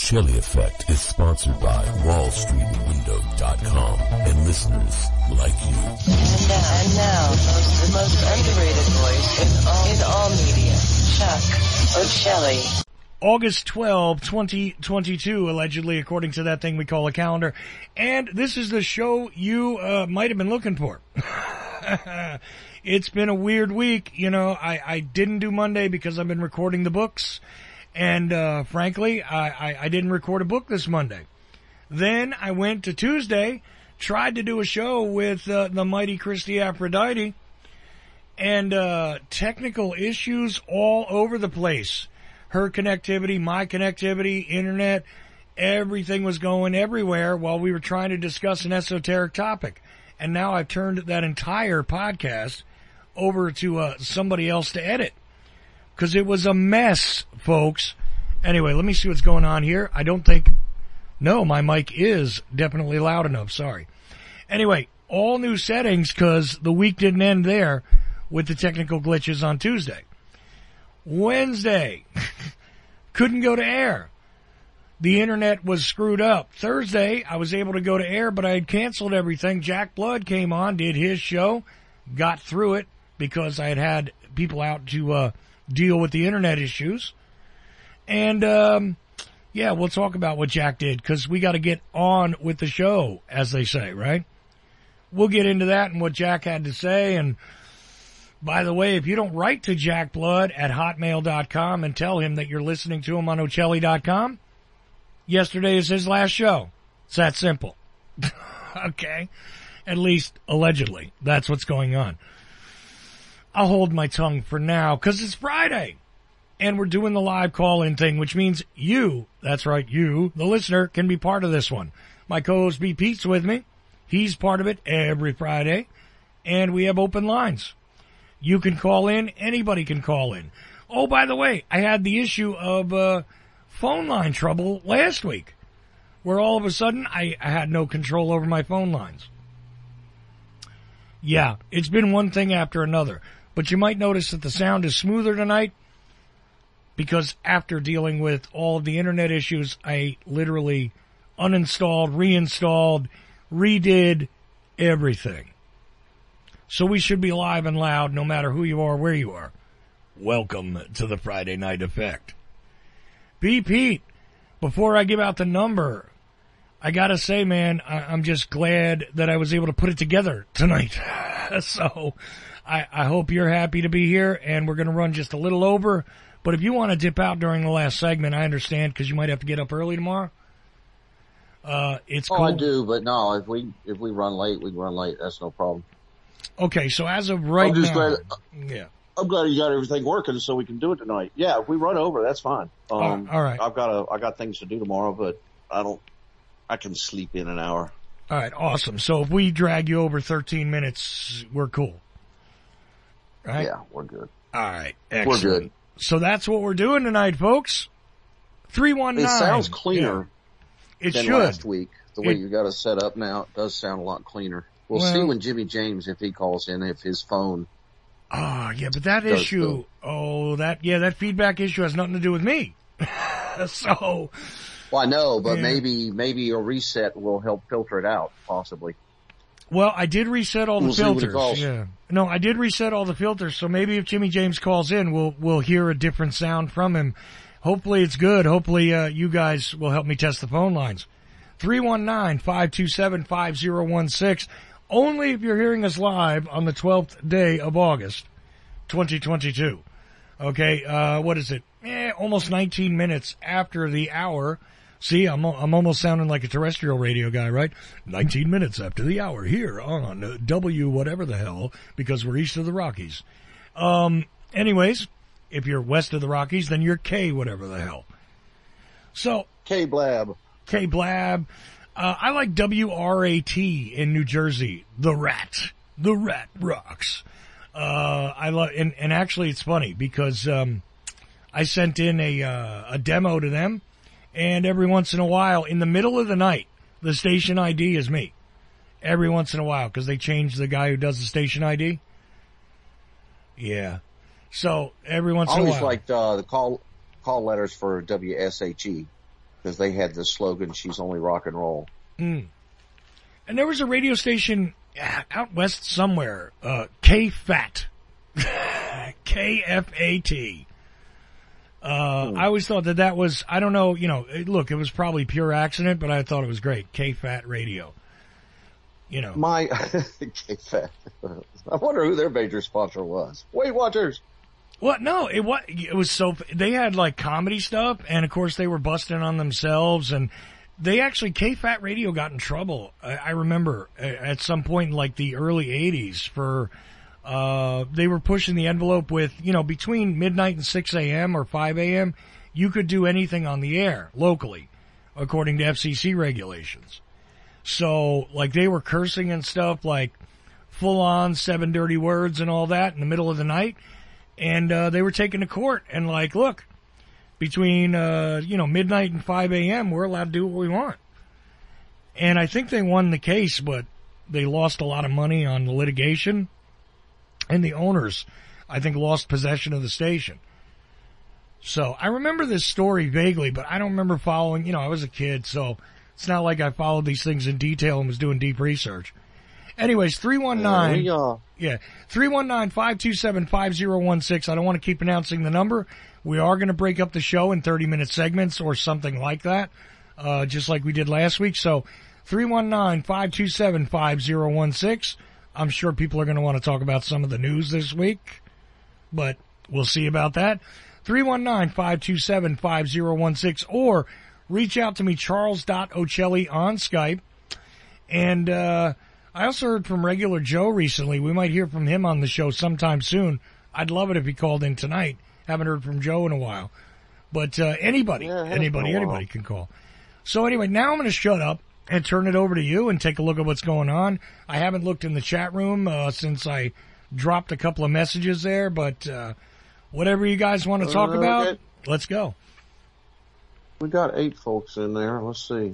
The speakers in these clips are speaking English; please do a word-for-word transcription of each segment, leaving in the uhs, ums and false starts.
Ocelli Effect is sponsored by wall street window dot com and listeners like you. And now, and now the, most, the most underrated voice in all, in all media, Chuck Ocelli. August twelfth, twenty twenty-two, allegedly, according to that thing we call a calendar. And this is the show you uh, might have been looking for. It's been a weird week. You know, I, I didn't do Monday because I've been recording the books. And uh, frankly, I, I, I didn't record a book this Monday. Then I went to Tuesday, tried to do a show with uh, the mighty Christy Aphrodite. And uh, technical issues all over the place. Her connectivity, my connectivity, internet, everything was going everywhere while we were trying to discuss an esoteric topic. And now I've turned that entire podcast over to uh, somebody else to edit. Because it was a mess, folks. Anyway, let me see what's going on here. I don't think... No, my mic is definitely loud enough. Sorry. Anyway, all new settings because the week didn't end there with the technical glitches on Tuesday. Wednesday, couldn't go to air. The internet was screwed up. Thursday, I was able to go to air, but I had canceled everything. Jack Blood came on, did his show, got through it because I had had people out to uh, deal with the internet issues. And, um, yeah, we'll talk about what Jack did because we got to get on with the show, as they say, right? We'll get into that and what Jack had to say. And by the way, if you don't write to Jack Blood at hotmail dot com and tell him that you're listening to him on Ocelli dot com, yesterday is his last show. It's that simple. Okay? At least, allegedly. That's what's going on. I'll hold my tongue for now, because it's Friday. And we're doing the live call-in thing, which means you, that's right, you, the listener, can be part of this one. My co-host B. Pete's with me. He's part of it every Friday. And we have open lines. You can call in. Anybody can call in. Oh, by the way, I had the issue of uh, phone line trouble last week, where all of a sudden I, I had no control over my phone lines. Yeah, it's been one thing after another. But you might notice that the sound is smoother tonight because after dealing with all of the internet issues, I literally uninstalled, reinstalled, redid everything. So we should be live and loud no matter who you are, where you are. Welcome to the Friday Night Effect. B. Pete, before I give out the number, I gotta say, man, I- I'm just glad that I was able to put it together tonight. So I-, I hope you're happy to be here, and we're gonna run just a little over. But if you want to dip out during the last segment, I understand because you might have to get up early tomorrow. Uh, it's oh, cool. I do, but no, if we if we run late, we can run late. That's no problem. Okay, so as of right I'm just now, glad, yeah, I'm glad you got everything working so we can do it tonight. Yeah, if we run over, that's fine. Um, oh, all right. I've got a, I got things to do tomorrow, but I don't, I can sleep in an hour. All right, awesome. So if we drag you over thirteen minutes, we're cool. Right? Yeah, we're good. All right, excellent. We're good. So that's what we're doing tonight, folks. three one nine. It sounds cleaner yeah. It than should. last week. The way it, you got it set up now, it does sound a lot cleaner. We'll, well, see when Jimmy James, if he calls in, if his phone. Oh, yeah, but that issue, the, oh, that, yeah, that feedback issue has nothing to do with me. So. Well, I know, but yeah. maybe, maybe a reset will help filter it out, possibly. Well, I did reset all the we'll filters. Yeah. No, I did reset all the filters, so maybe if Jimmy James calls in, we'll, we'll hear a different sound from him. Hopefully it's good. Hopefully, uh, you guys will help me test the phone lines. three one nine, five two seven, five zero one six. Only if you're hearing us live on the twelfth day of August, twenty twenty-two. Okay, uh, what is it? Eh, almost nineteen minutes after the hour. See, I'm I'm almost sounding like a terrestrial radio guy, right? nineteen minutes after the hour here on W whatever the hell, because we're east of the Rockies. Um, anyways, if you're west of the Rockies, then you're K whatever the hell. So. K-Blab. K-Blab. Uh, I like W R A T in New Jersey. The Rat. The Rat rocks. Uh, I love, and, and actually it's funny because, um, I sent in a, uh, a demo to them and every once in a while, in the middle of the night, the station I D is me. Every once in a while, because they changed the guy who does the station I D. Yeah. So, every once I in a while. always liked, uh, the call, call letters for W S H E. because they had this slogan, "She's only rock and roll." Mm. And there was a radio station out west somewhere, uh, K-Fat. K F A T. Uh, hmm. I always thought that that was, I don't know, you know, look, it was probably pure accident, but I thought it was great. K-Fat Radio. You know. My, K-Fat. I wonder who their major sponsor was. Weight Watchers. What? No, it was, it was so, they had like comedy stuff, and of course they were busting on themselves, and they actually, K-Fat Radio got in trouble. I, I remember at some point in like the early eighties for, uh, they were pushing the envelope with, you know, between midnight and six a.m. or five a.m., you could do anything on the air locally, according to F C C regulations. So, like, they were cursing and stuff, like full on seven dirty words and all that in the middle of the night. And, uh, they were taken to court and like, look, between, uh, you know, midnight and five a.m., we're allowed to do what we want. And I think they won the case, but they lost a lot of money on the litigation. And the owners, I think, lost possession of the station. So I remember this story vaguely, but I don't remember following, you know, I was a kid, so it's not like I followed these things in detail and was doing deep research. Anyways, three one nine, yeah, we, uh... yeah, three one nine, five two seven, five zero one six. I don't want to keep announcing the number. We are going to break up the show in thirty minute segments or something like that, uh, just like we did last week. So three one nine, five two seven, five zero one six. I'm sure people are going to want to talk about some of the news this week, but we'll see about that. three one nine, five two seven, five zero one six, or reach out to me, charles dot ocelli on Skype. And, uh, I also heard from Regular Joe recently. We might hear from him on the show sometime soon. I'd love it if he called in tonight. Haven't heard from Joe in a while. But, uh, anybody, yeah, anybody, anybody can call. So anyway, now I'm going to shut up and turn it over to you and take a look at what's going on. I haven't looked in the chat room, uh, since I dropped a couple of messages there, but, uh, whatever you guys want to talk uh, about, okay. Let's go. We got eight folks in there. Let's see.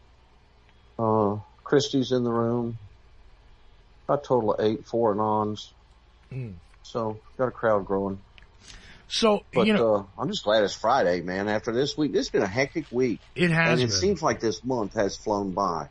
Uh, Christy's in the room. A total of eight, four anons. Mm. So, got a crowd growing. So, but, you know, uh, I'm just glad it's Friday, man. After this week, this has been a hectic week. It has And it been. seems like this month has flown by.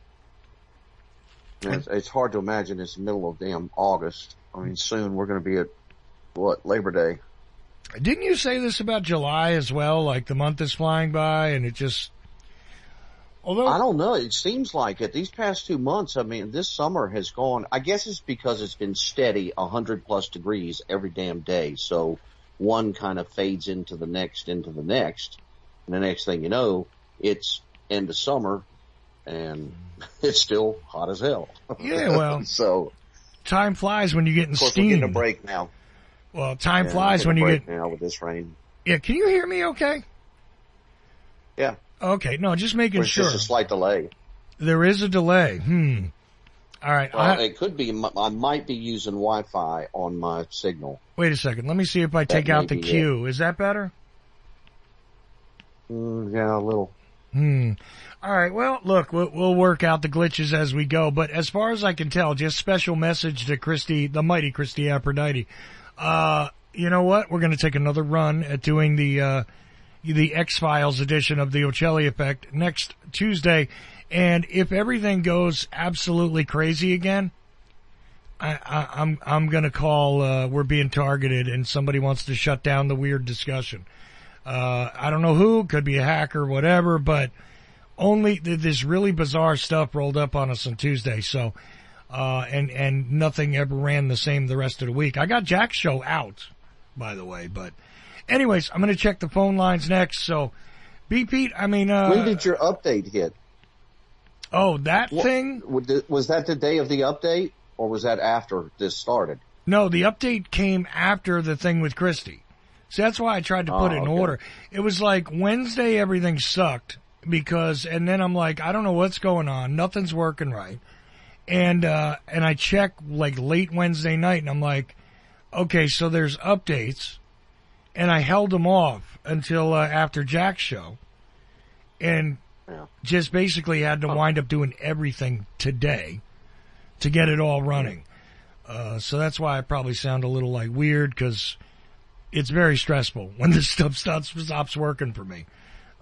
And it's, it's hard to imagine it's the middle of damn August. I mean, soon we're going to be at, what, Labor Day. Didn't you say this about July as well? Like the month is flying by and it just, although I don't know. It seems like it. These past two months, I mean, this summer has gone, I guess it's because it's been steady a hundred plus degrees every damn day. So one kind of fades into the next, into the next. And the next thing you know, it's end of summer and it's still hot as hell. Yeah, well, so time flies when you're getting of course steamed. We're getting a break now. Well, time yeah, flies when you get now with this rain. Yeah, can you hear me okay? Yeah. Okay, no, just making There's sure. Just a slight delay. There is a delay. Hmm. All right. Well, I, it could be, I might be using Wi-Fi on my signal. Wait a second. Let me see if I take out the Q. It. Is that better? Mm, yeah, a little. Hmm. All right. Well, look, we'll, we'll work out the glitches as we go. But as far as I can tell, just special message to Christy, the mighty Christy Aphrodite. Uh, you know what? We're going to take another run at doing the, uh, the X-Files edition of the Ocelli Effect next Tuesday. And if everything goes absolutely crazy again, I, I, I'm, I'm going to call, uh, we're being targeted and somebody wants to shut down the weird discussion. Uh, I don't know who, could be a hacker, whatever, but only this really bizarre stuff rolled up on us on Tuesday. So, Uh, and, and nothing ever ran the same the rest of the week. I got Jack's show out, by the way, but anyways, I'm going to check the phone lines next. So, B. Pete, I mean, uh. When did your update hit? Oh, that what, thing? Was that the day of the update or was that after this started? No, the update came after the thing with Christy. So that's why I tried to put oh, it in okay. order. It was like Wednesday, everything sucked because, and then I'm like, I don't know what's going on. Nothing's working right. And, uh, and I check like late Wednesday night and I'm like, okay, so there's updates and I held them off until, uh, after Jack's show and yeah. just basically had to wind up doing everything today to get it all running. Uh, so that's why I probably sound a little like weird because it's very stressful when this stuff stops, stops working for me.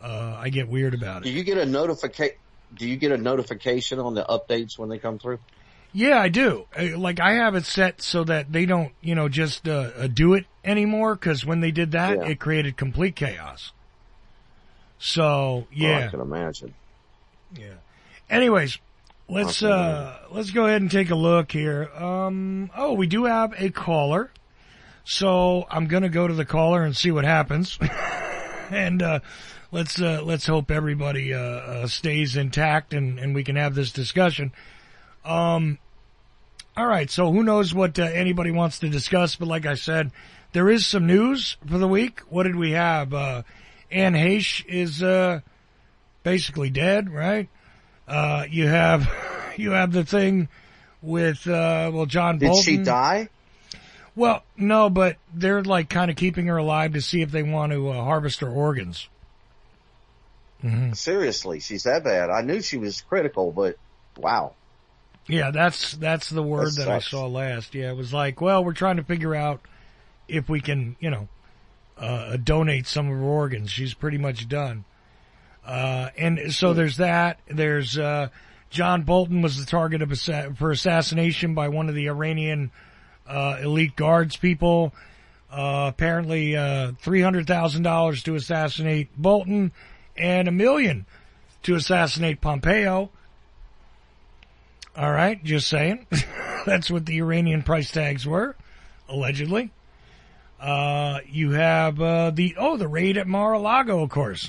uh, I get weird about Do it. you get a notification? Do you get a notification on the updates when they come through? Yeah, I do. Uh, Like, I have it set so that they don't, you know, just uh, uh, do it anymore, because when they did that, Yeah. it created complete chaos. So, Oh, yeah. I can imagine. Yeah. Anyways, let's Okay. uh let's go ahead and take a look here. Um oh, we do have a caller. So I'm gonna go to the caller and see what happens. and uh let's uh let's hope everybody uh, uh stays intact and, and we can have this discussion. Um all right, so who knows what uh, anybody wants to discuss, but like I said, there is some news for the week. What did we have? Uh Anne Heche is uh basically dead, right? Uh, you have, you have the thing with, uh, well, John Did Bolton. she die? Well, no, but they're like kind of keeping her alive to see if they want to uh, harvest her organs. Mm-hmm. Seriously, she's that bad. I knew she was critical, but wow. Yeah, that's, that's the word That that I sucks. saw last. Yeah, it was like, well, we're trying to figure out if we can, you know, uh, donate some of her organs. She's pretty much done. Uh, and so there's that. There's, uh, John Bolton was the target of assa- for assassination by one of the Iranian, uh, elite guards people. Uh, apparently, uh, three hundred thousand dollars to assassinate Bolton and a million to assassinate Pompeo. All right. Just saying. That's what the Iranian price tags were, allegedly. Uh, you have, uh, the, oh, the raid at Mar-a-Lago, of course.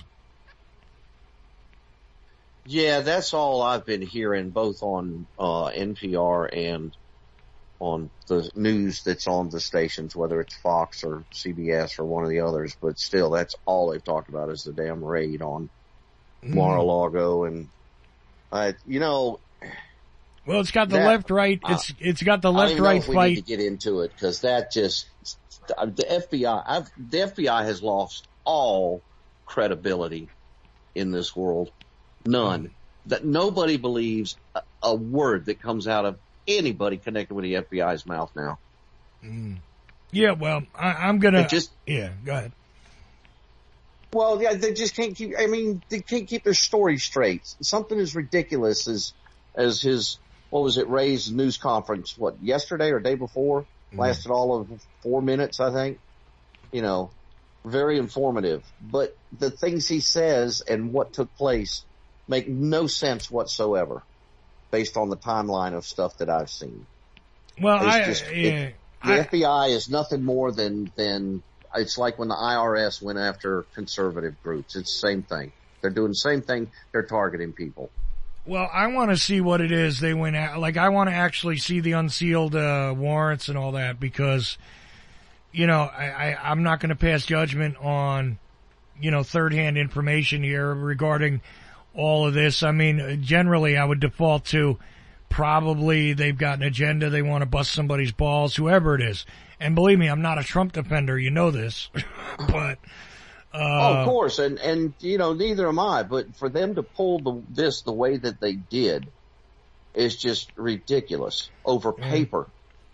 Yeah, that's all I've been hearing, both on uh, N P R and on the news that's on the stations, whether it's Fox or C B S or one of the others. But still, that's all they've talked about is the damn raid on Mm. Mar-a-Lago. And, uh, you know, Well, it's got the That- left-right, it's, it's got the I don't even know left-right if we need to fight. get into it, because that just, the F B I, I've, the F B I has lost all credibility in this world. None. That nobody believes a, a word that comes out of anybody connected with the F B I's mouth now. Mm. Yeah, well, I, I'm gonna, It just, yeah, go ahead. well, yeah, they just can't keep, I mean, they can't keep their story straight. Something as ridiculous as, as his, what was it, Ray's news conference, what, yesterday or day before? Mm. Lasted all of four minutes, I think. You know, very informative. But the things he says and what took place make no sense whatsoever based on the timeline of stuff that I've seen. Well, It's I, just- yeah, it- The I, F B I is nothing more than, than, it's like when the I R S went after conservative groups. It's the same thing. They're doing the same thing. They're targeting people. well, I want to see what it is they went at. Like, I want to actually see the unsealed, uh, warrants and all that, because, you know, I, I, I'm not going to pass judgment on, you know, third-hand information here regarding all of this. I mean, generally I would default to probably they've got an agenda. They want to bust somebody's balls, whoever it is. And believe me, I'm not a Trump defender. You know this, but, uh, Oh, of course. And, and, you know, neither am I, but for them to pull the, this the way that they did is just ridiculous over paper,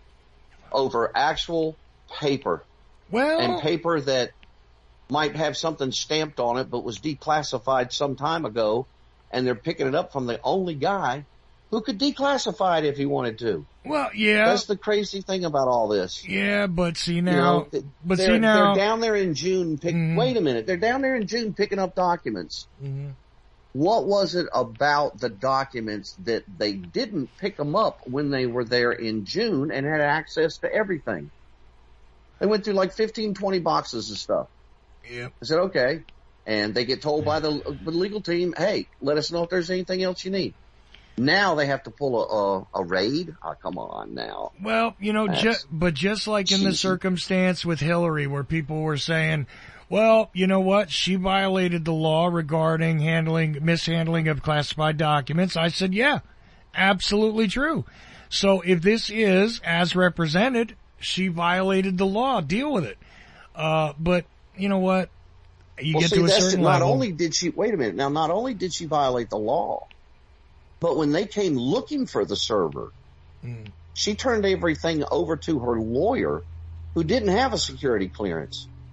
over actual paper, well, and paper that might have something stamped on it, but was declassified some time ago. And they're picking it up from the only guy who could declassify it if he wanted to. well, yeah, That's the crazy thing about all this. yeah, but see You now, know, th- but they're, see now, they're down there in June. Pick, Mhm. Wait a minute. They're down there in June picking up documents. Mhm. What was it about the documents that they didn't pick them up when they were there in June and had access to everything? They went through like fifteen, twenty boxes of stuff. Yep. I said, okay. And they get told by the, the legal team, hey, let us know if there's anything else you need. Now they have to pull a, a, a raid. Oh, come on now. Well, you know, ju- That's but just like in the cheesy. circumstance with Hillary, where people were saying, well, you know what, she violated the law regarding handling, mishandling of classified documents. I said, yeah, absolutely true. So if this is as represented, she violated the law. Deal with it. Uh, but you know what? You well, get see, to a that's certain not level. only did she, wait a minute. Now, not only did she violate the law, but when they came looking for the server, Mm. she turned everything over to her lawyer who didn't have a security clearance.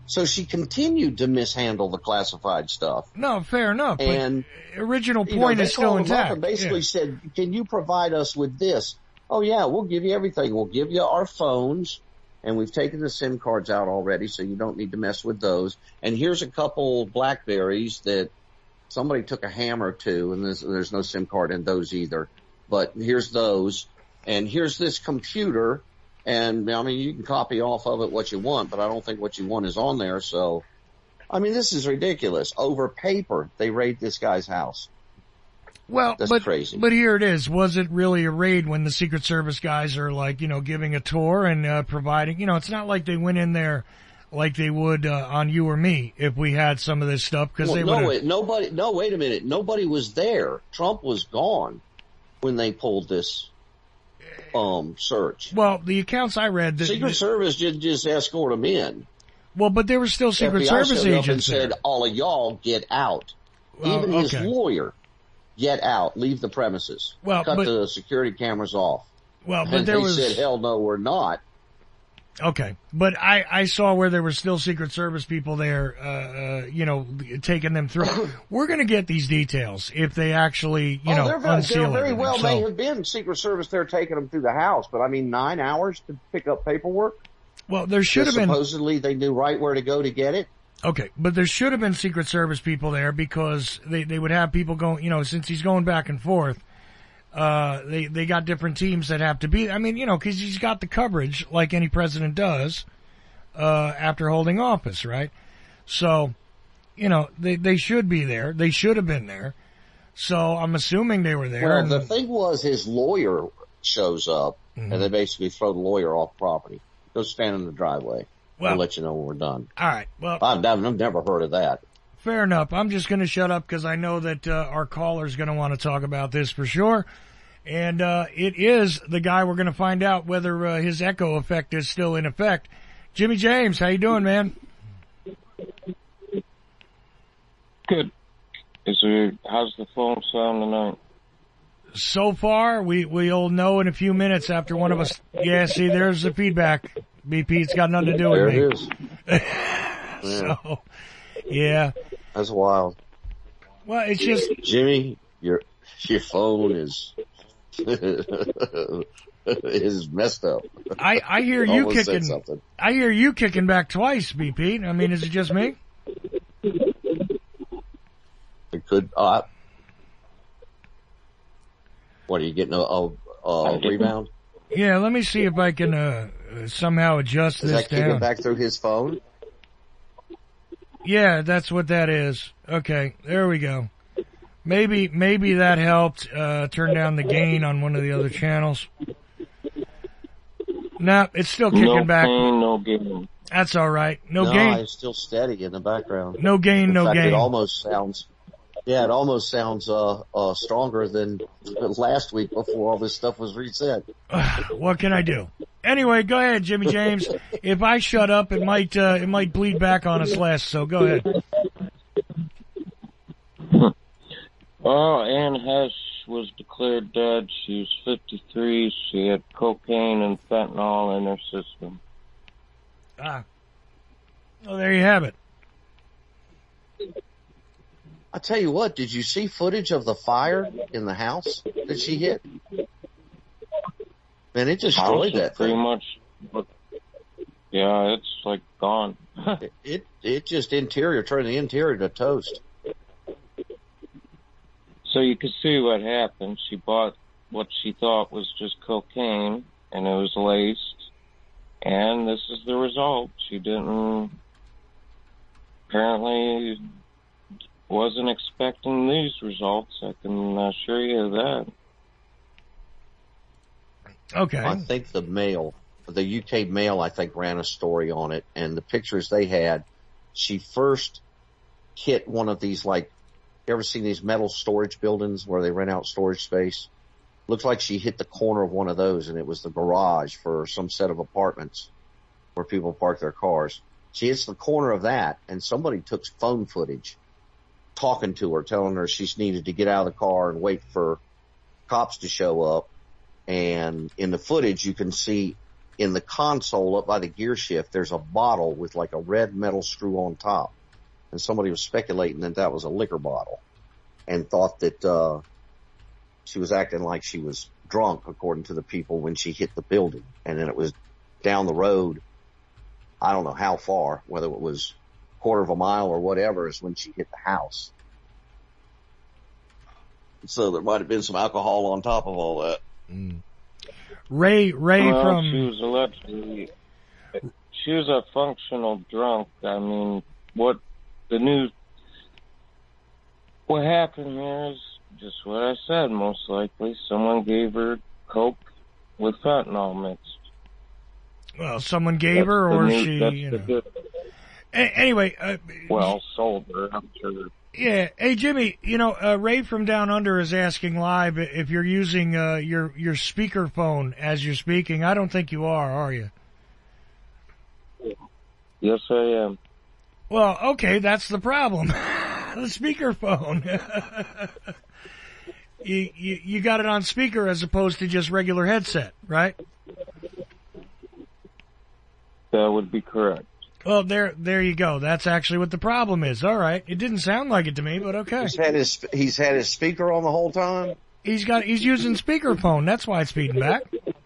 So she continued to mishandle the classified stuff. No, fair enough. And but original point you know, they is still called them up intact. and basically Yeah. said, "Can you provide us with this?" "Oh yeah, we'll give you everything. We'll give you our phones, and we've taken the SIM cards out already, so you don't need to mess with those. And here's a couple Blackberries that somebody took a hammer to, and there's, there's no SIM card in those either. But here's those, and here's this computer." And I mean, you can copy off of it what you want, but I don't think what you want is on there. So, I mean, this is ridiculous. Over paper, they raid this guy's house. Well, That's but, crazy. but here it is. Was it really a raid when the Secret Service guys are like, you know, giving a tour and uh, providing, you know, it's not like they went in there like they would uh, on you or me if we had some of this stuff because Well, they no, would wait, nobody, no, wait a minute. Nobody was there. Trump was gone when they pulled this, um, search. Well, the accounts I read, that, Secret that, Service didn't just escort them in. well, but there were still Secret F B I Service showed up agents and there. said, "All of y'all get out." Well, Even his okay. lawyer, get out, leave the premises, Well, cut but- the security cameras off. Well, but And there they was said, "Hell no, we're not." okay, but I I saw where there were still Secret Service people there, uh, uh you know, taking them through. We're gonna get these details if they actually, you oh, know, there very, unseal there very everything. well So- may have been Secret Service there taking them through the house, but I mean, nine hours to pick up paperwork. Well, there should have been. Supposedly they knew right where to go to get it. Okay, but there should have been Secret Service people there because they, they would have people going, you know, since he's going back and forth, uh, they, they got different teams that have to be, I mean, you know, cause he's got the coverage like any president does, uh, after holding office, right? So, you know, they, they should be there. They should have been there. So I'm assuming they were there. Well, and- the thing was his lawyer shows up Mhm. and they basically throw the lawyer off property. Go stand in the driveway. Well- I'll let you know when we're done. all right. Well, I've, I've never heard of that. fair enough. I'm just going to shut up because I know that uh, our caller's going to want to talk about this for sure. And uh, it is the guy we're going to find out whether uh, his echo effect is still in effect. Jimmy James, how you doing, man? Good. Is there, how's the phone sound tonight? So far, we we'll know in a few minutes after one of us. Yeah, see, there's the feedback. B P, it's got nothing to do with There me. it is. Yeah, So, yeah. that's wild. Well, it's just Jimmy, your your phone is is messed up. I I hear you Almost said kicking. something. I hear you kicking back twice, B P. I mean, is it just me? It could. Uh, what are you getting? A, a, a rebound? Yeah, let me see if I can uh, somehow adjust Is this that kicking down. back through his phone? Yeah, that's what that is. Okay, there we go. Maybe maybe that helped uh turn down the gain on one of the other channels. No, it's still kicking No back. pain, no gain. That's all right. No, No, gain. it's still steady in the background. No gain, In no fact, gain. it almost sounds. Yeah, it almost sounds uh, uh stronger than last week before all this stuff was reset. What can I do? Anyway, go ahead, Jimmy James. If I shut up, it might uh, it might bleed back on us less. So go ahead. Oh, Anne Hesh was declared dead. She was fifty-three. She had cocaine and fentanyl in her system. Ah. Well, there you have it. I tell you what, did you see footage of the fire in the house that she hit? Man, it destroyed House is that pretty thing. much, but yeah, it's like gone. It, it it just interior turned the interior to toast. So you could see what happened. She bought what she thought was just cocaine, and it was laced. And this is the result. She didn't, apparently wasn't expecting these results. I can assure you of that. Okay. I think the Mail, the U K Mail, I think ran a story on it, and the pictures they had, she first hit one of these, like, you ever seen these metal storage buildings where they rent out storage space? Looks like she hit the corner of one of those, and it was the garage for some set of apartments where people park their cars. She hits the corner of that, and somebody took phone footage talking to her, telling her she needed to get out of the car and wait for cops to show up. And in the footage, you can see in the console up by the gear shift, there's a bottle with like a red metal screw on top. And somebody was speculating that that was a liquor bottle and thought that, uh, she was acting like she was drunk, according to the people, when she hit the building. And then it was down the road, I don't know how far, whether it was a quarter of a mile or whatever, is when she hit the house. So there might have been some alcohol on top of all that. Mm. Ray, Ray well, from... she was allegedly, she was a functional drunk. I mean, what the news, what happened here is just what I said, most likely. Someone gave her Coke with fentanyl mixed. Well, someone gave That's her, the or news- she, that's you the know. good- A- anyway, uh, Well, sold her, I'm sure. yeah. Hey, Jimmy, you know, uh, Ray from Down Under is asking live if you're using uh, your your speakerphone as you're speaking. I don't think you are, are you? Yes, I am. Well, okay, that's the problem. The speakerphone. you, you you got it on speaker as opposed to just regular headset, right? That would be correct. Well, there there you go. That's actually what the problem is. All right. It didn't sound like it to me, but okay. He's had his, he's had his speaker on the whole time. He's got he's using speakerphone. That's why it's feeding back.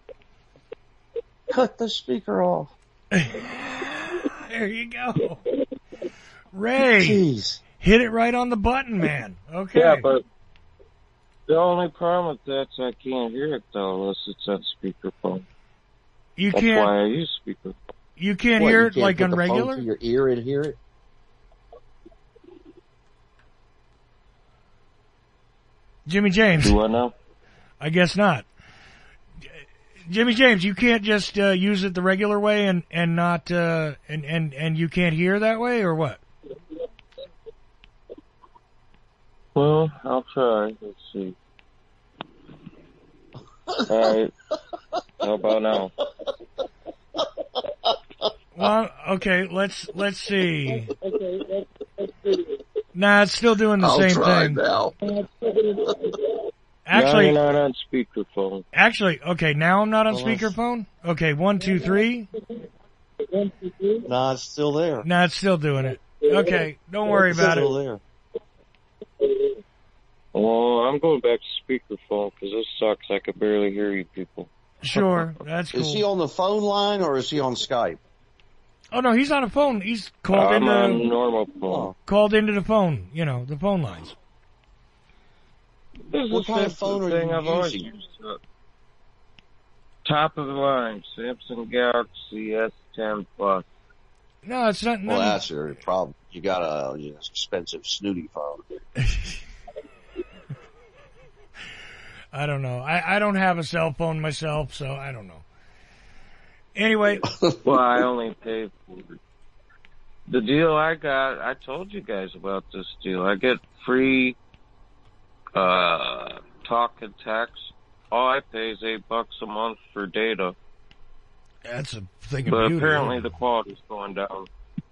Cut the speaker off. There you go. Ray, Jeez. hit it right on the button, man. Okay. Yeah, but the only problem with that is I can't hear it, though, unless it's on speakerphone. you That's can't why I use speakerphone. you can't What, hear you it can't like put on the phone regular? to your ear and hear it? Jimmy James. Do I know? I guess not. Jimmy James, you can't just uh, use it the regular way and and not uh, and and and you can't hear that way, or what? Well, I'll try. Let's see. All right. How about now? Well, okay, let's let's see. Nah, it's still doing the I'll same try thing. now. Actually, no, you're not on speakerphone. actually, okay, now I'm not on Well, let's- speakerphone. Okay, one, two, three. Nah, it's still there. Nah, it's still doing it. Okay, don't worry It's about still it. there. Well, I'm going back to speakerphone because this sucks. I could barely hear you people. Sure, that's Is he cool. on the phone line or is he on Skype? Oh no, he's on a phone. He's called I'm on into normal phone. Oh. called into the phone. You know, the phone lines. This is What the kind of same phone are thing you I've always using? used. Uh, top of the line, Samsung Galaxy S ten Plus. No, it's not. Well, none- that's your problem. You got a you know, expensive snooty phone. I don't know. I, I don't have a cell phone myself, so I don't know. Anyway, Well, I only pay for the deal I got. I told you guys about this deal. I get free uh talk and text. All I pay is eight bucks a month for data, that's a thing of but beauty. apparently the quality's going down.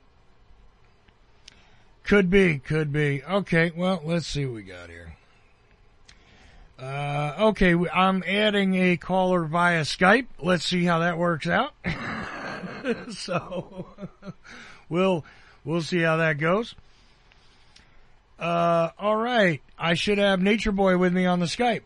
Could be, could be. Okay, well, let's see what we got here. Uh, okay, we- I'm adding a caller via Skype. Let's see how that works out. So, we'll, we'll see how that goes. Uh, alright. I should have Nature Boy with me on the Skype.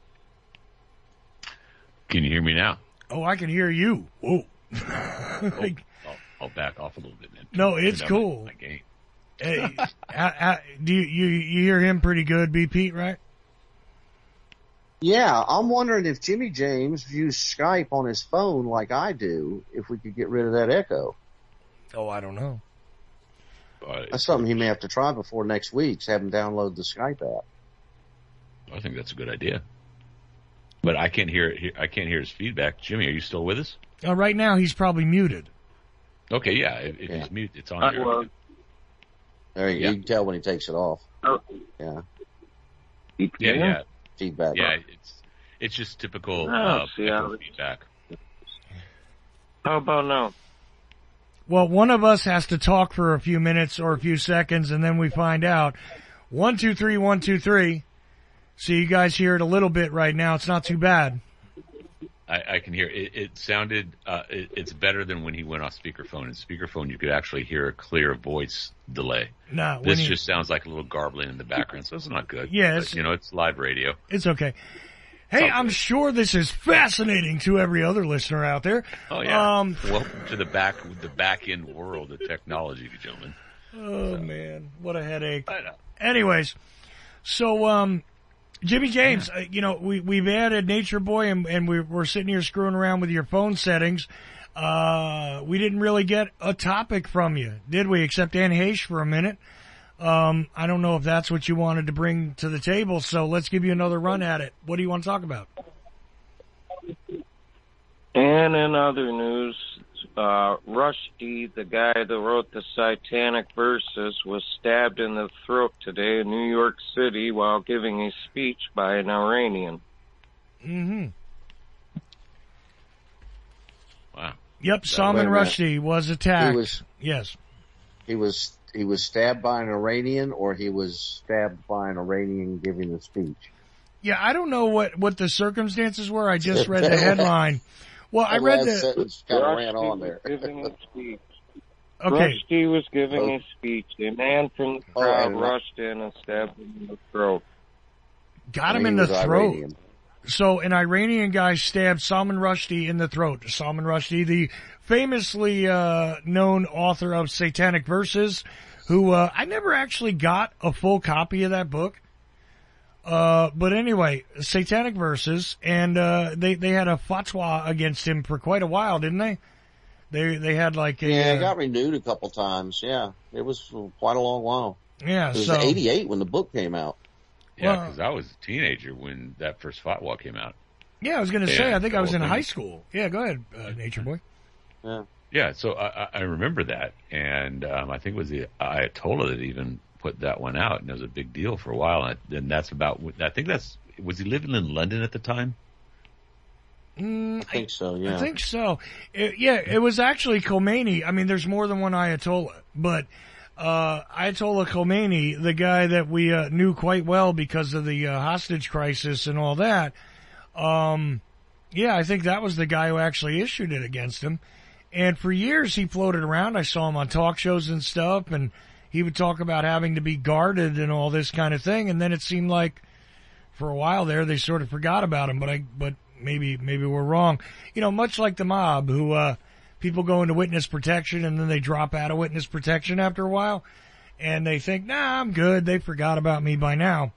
Can you hear me now? Oh, I can hear you. Whoa. Oh, I'll, I'll back off a little bit then. No, it's Turn down my- cool. My game. Hey, I, I, do you, you, you hear him pretty good, B. Pete, right? Yeah, I'm wondering if Jimmy James views Skype on his phone like I do, if we could get rid of that echo. Oh, I don't know. Uh, That's something he may have to try before next week's. Have him download the Skype app. I think that's a good idea. But I can't hear it. I can't hear his feedback. Jimmy, are you still with us? Uh, right now, he's probably muted. Okay, yeah. If, if Yeah. he's mute, it's on I here. was. There you, Yeah. you can tell when he takes it off. Oh, Yeah, Yeah, yeah, feedback. yeah. It's it's just typical Oh, uh, see, echo I- feedback. How about now? Well, one of us has to talk for a few minutes or a few seconds, and then we find out. One, two, three, one, two, three. So you guys hear it a little bit right now. It's not too bad. I, I can hear it. It sounded. Uh, it, it's better than when he went off speakerphone. In speakerphone, you could actually hear a clear voice delay. No, this he, just sounds like a little garbling in the background, so it's not good. Yeah, but, you know, it's live radio. It's okay. Hey, I'm sure this is fascinating to every other listener out there. Oh yeah. Um, Welcome to the back, the back end world of technology, gentlemen. Oh so. man, what a headache. I know. Anyways, so um, Jimmy James, uh, you know, we we've added Nature Boy, and, and we, we're sitting here screwing around with your phone settings. Uh, we didn't really get a topic from you, did we? Except Anne Heche for a minute. Um, I don't know if that's what you wanted to bring to the table, so let's give you another run at it. What do you want to talk about? And in other news, uh, Rushdie, the guy that wrote the Satanic Verses, was stabbed in the throat today in New York City while giving a speech by an Iranian. Mm-hmm. Wow. Yep, Salman Rushdie was attacked. He was, yes. He was he was stabbed by an Iranian, or he was stabbed by an Iranian giving a speech. Yeah, I don't know what, what the circumstances were. I just read the headline. Well, I read the sentence kind of ran on there. Giving a speech. Okay. Rushdie was giving a speech. A man from the crowd oh, rushed in and stabbed him in the throat. Got him in the throat. Iranian. So an Iranian guy stabbed Salman Rushdie in the throat. Salman Rushdie, the famously uh, known author of Satanic Verses, who uh, I never actually got a full copy of that book. Uh, but anyway, Satanic Verses, and uh, they they had a fatwa against him for quite a while, didn't they? They they had like a, yeah, it uh, got renewed a couple times. Yeah, it was quite a long while. Yeah, it was so eighty-eight when the book came out. Yeah, because well, I was a teenager when that first fatwa came out. Yeah, I was going to say, I think I was in thing. high school. Yeah, go ahead, uh, Nature Boy. Yeah, yeah. So I, I remember that, and um, I think it was the Ayatollah that even put that one out, and it was a big deal for a while. And, and that's about. I think that's. Was he living in London at the time? Mm, I think so. Yeah, I think so. It, yeah, it was actually Khomeini. I mean, there's more than one Ayatollah, but. Uh, Ayatollah Khomeini, the guy that we uh, knew quite well because of the uh, hostage crisis and all that, um, yeah, I think that was the guy who actually issued it against him. And for years he floated around. I saw him on talk shows and stuff, and he would talk about having to be guarded and all this kind of thing. And then it seemed like for a while there they sort of forgot about him, but I, but maybe, maybe we're wrong. You know, much like the mob who, uh, people go into witness protection and then they drop out of witness protection after a while and they think, nah, I'm good. They forgot about me by now.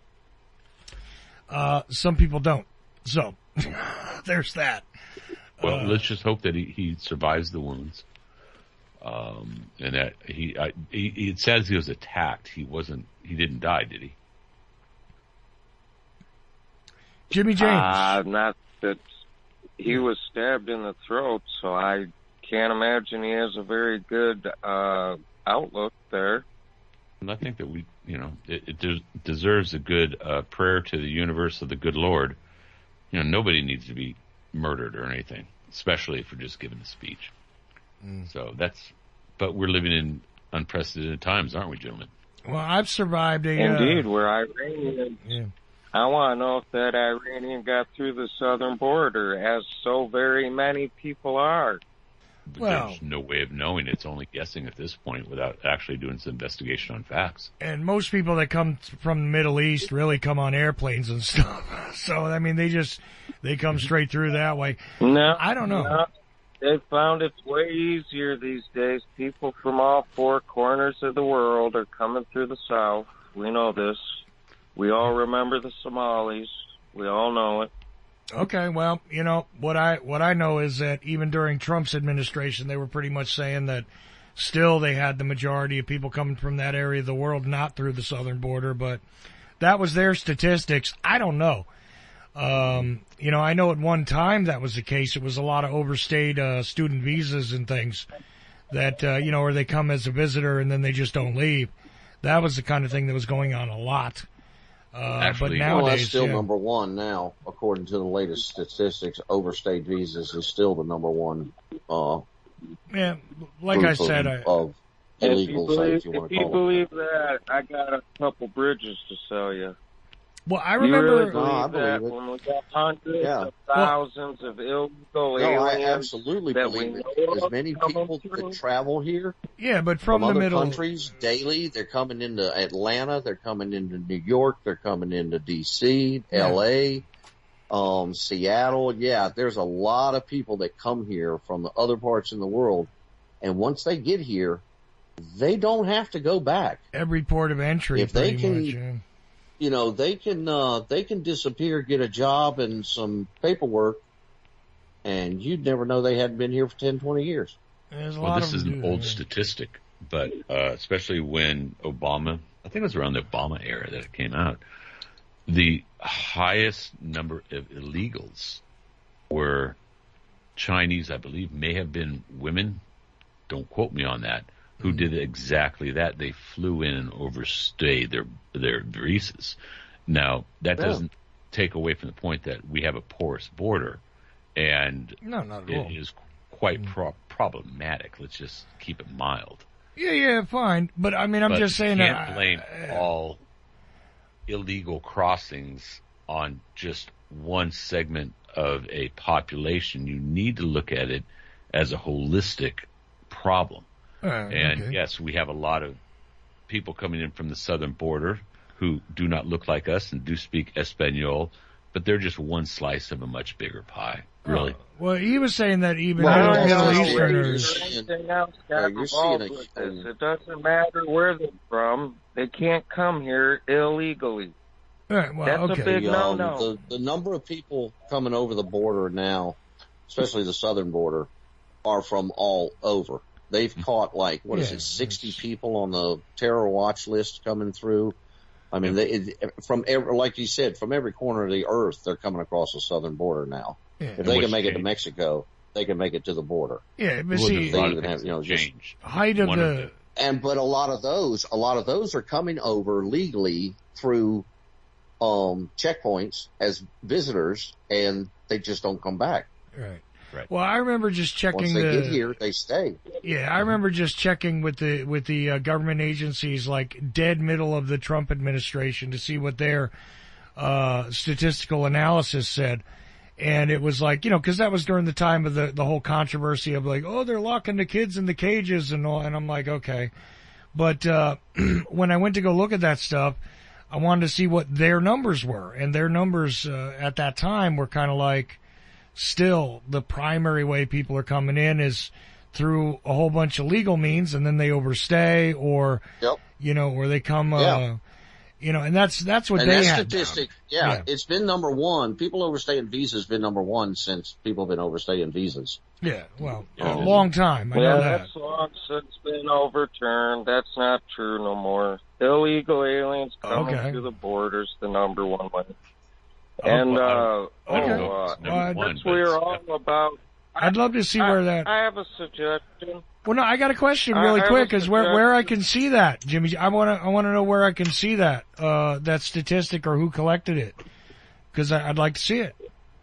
Uh, some people don't. So there's that. Well, uh, let's just hope that he, he survives the wounds. Um, and that he, I, he, it says he was attacked. He wasn't, he didn't die, did he? Jimmy James. Uh, not that he was stabbed in the throat, so I can't imagine he has a very good uh, outlook there. And I think that we, you know, it, it des- deserves a good uh, prayer to the universe of the good Lord. You know, nobody needs to be murdered or anything, especially if we're just giving a speech. Mm. So that's, but we're living in unprecedented times, aren't we, gentlemen? Well, I've survived a... Indeed, uh, we're Iranians. Yeah. I want to know if that Iranian got through the southern border, as so very many people are. But well, there's no way of knowing. It's only guessing at this point without actually doing some investigation on facts. And most people that come from the Middle East really come on airplanes and stuff. So, I mean, they just, they come straight through that way. No. I don't know. No. They found it's way easier these days. People from all four corners of the world are coming through the south. We know this. We all remember the Somalis. We all know it. Okay, well, you know, what I what I know is that even during Trump's administration, they were pretty much saying that still they had the majority of people coming from that area of the world, not through the southern border, but that was their statistics. I don't know. Um, you know, I know at one time that was the case. It was a lot of overstayed uh, student visas and things that, uh, you know, where they come as a visitor and then they just don't leave. That was the kind of thing that was going on a lot. Uh, Actually, but nowadays, well, that's still yeah. number one now, according to the latest statistics. Overstayed visas is still the number one. Uh, yeah, like I said, of, I, of illegal, if you believe, if you want if to you call believe that, I got a couple bridges to sell you. Well, I You remember. really No, I believe believe that it. when we got hundreds Yeah. of thousands of illegal No, I aliens absolutely that we believe know it. As of many coming people through? that travel here Yeah, but from, from the other middle. countries daily, they're coming into Atlanta, they're coming into New York, they're coming into D C, Yeah. L A, um, Seattle. Yeah, there's a lot of people that come here from the other parts in the world, and once they get here, they don't have to go back. Every port of entry, If they pretty can- much. Yeah. You know, they can uh, they can disappear, get a job and some paperwork, and you'd never know they hadn't been here for ten, twenty years. There's a Well, lot this of is them an do old that. statistic, but uh, especially when Obama, I think it was around the Obama era that it came out, the highest number of illegals were Chinese, I believe, may have been women, don't quote me on that, who did exactly that. They flew in and overstayed their their visas. Now, that Yeah. doesn't take away from the point that we have a porous border, and No, not at all. it is quite pro- problematic. Let's just keep it mild. Yeah, yeah, fine. But I mean, I'm But just saying you that. can't blame uh, all illegal crossings on just one segment of a population. You need to look at it as a holistic problem. uh, And okay. yes, we have a lot of people coming in from the southern border who do not look like us and do speak Espanol, but they're just one slice of a much bigger pie. Really. Oh, well, he was saying that even Well, other also, Middle you're Easterners. seeing- Anything else Yeah, got you're involved seeing a- with this. It doesn't matter where they're from. They can't come here illegally. All right, well, That's a okay. big- The, um, no, no. the, the number of people coming over the border now, especially the southern border, are from all over. They've caught like, what is Yeah, it, sixty it's- people on the terror watch list coming through. I mean, they, it, from every, like you said, from every corner of the earth, they're coming across the southern border now. Yeah, If they what's can make it to changed? Mexico, they can make it to the border. yeah, but Well, see, there's a lot they of even things have, you know, that just- changed. height of One the. them- And, but a lot of those, a lot of those are coming over legally through, um, checkpoints as visitors, and they just don't come back. Right. Right. Well, I remember just checking Once they the. get here, they stay. Yeah, I remember just checking with the with the uh, government agencies, like dead middle of the Trump administration, to see what their uh, statistical analysis said, and it was like, you know, because that was during the time of the the whole controversy of like, oh, they're locking the kids in the cages and all, and I'm like, okay, but uh, when I went to go look at that stuff, I wanted to see what their numbers were, and their numbers uh, at that time were kind of like. Still, the primary way people are coming in is through a whole bunch of legal means, and then they overstay, or Yep. you know, or they come, uh, Yeah. you know, and that's that's what And they that had. statistic, down. yeah, Yeah. it's been number one. People overstaying visas been number one since people have been overstaying visas. Yeah, well, Yeah. a long time. I Yeah, know that. that's long since been overturned. That's not true no more. Illegal aliens coming Okay. to the border's the number one way. Oh, And, well, I uh, don't- I don't Okay. know if uh, it's number Well, one, that's but what we're it's- all about. I'd love to see I, where that. I have a suggestion. Well, no, I got a question I- really I quick. was Is where where I suggesting- can see that, Jimmy? I want to I want to know where I can see that uh that statistic or who collected it, because I'd like to see it.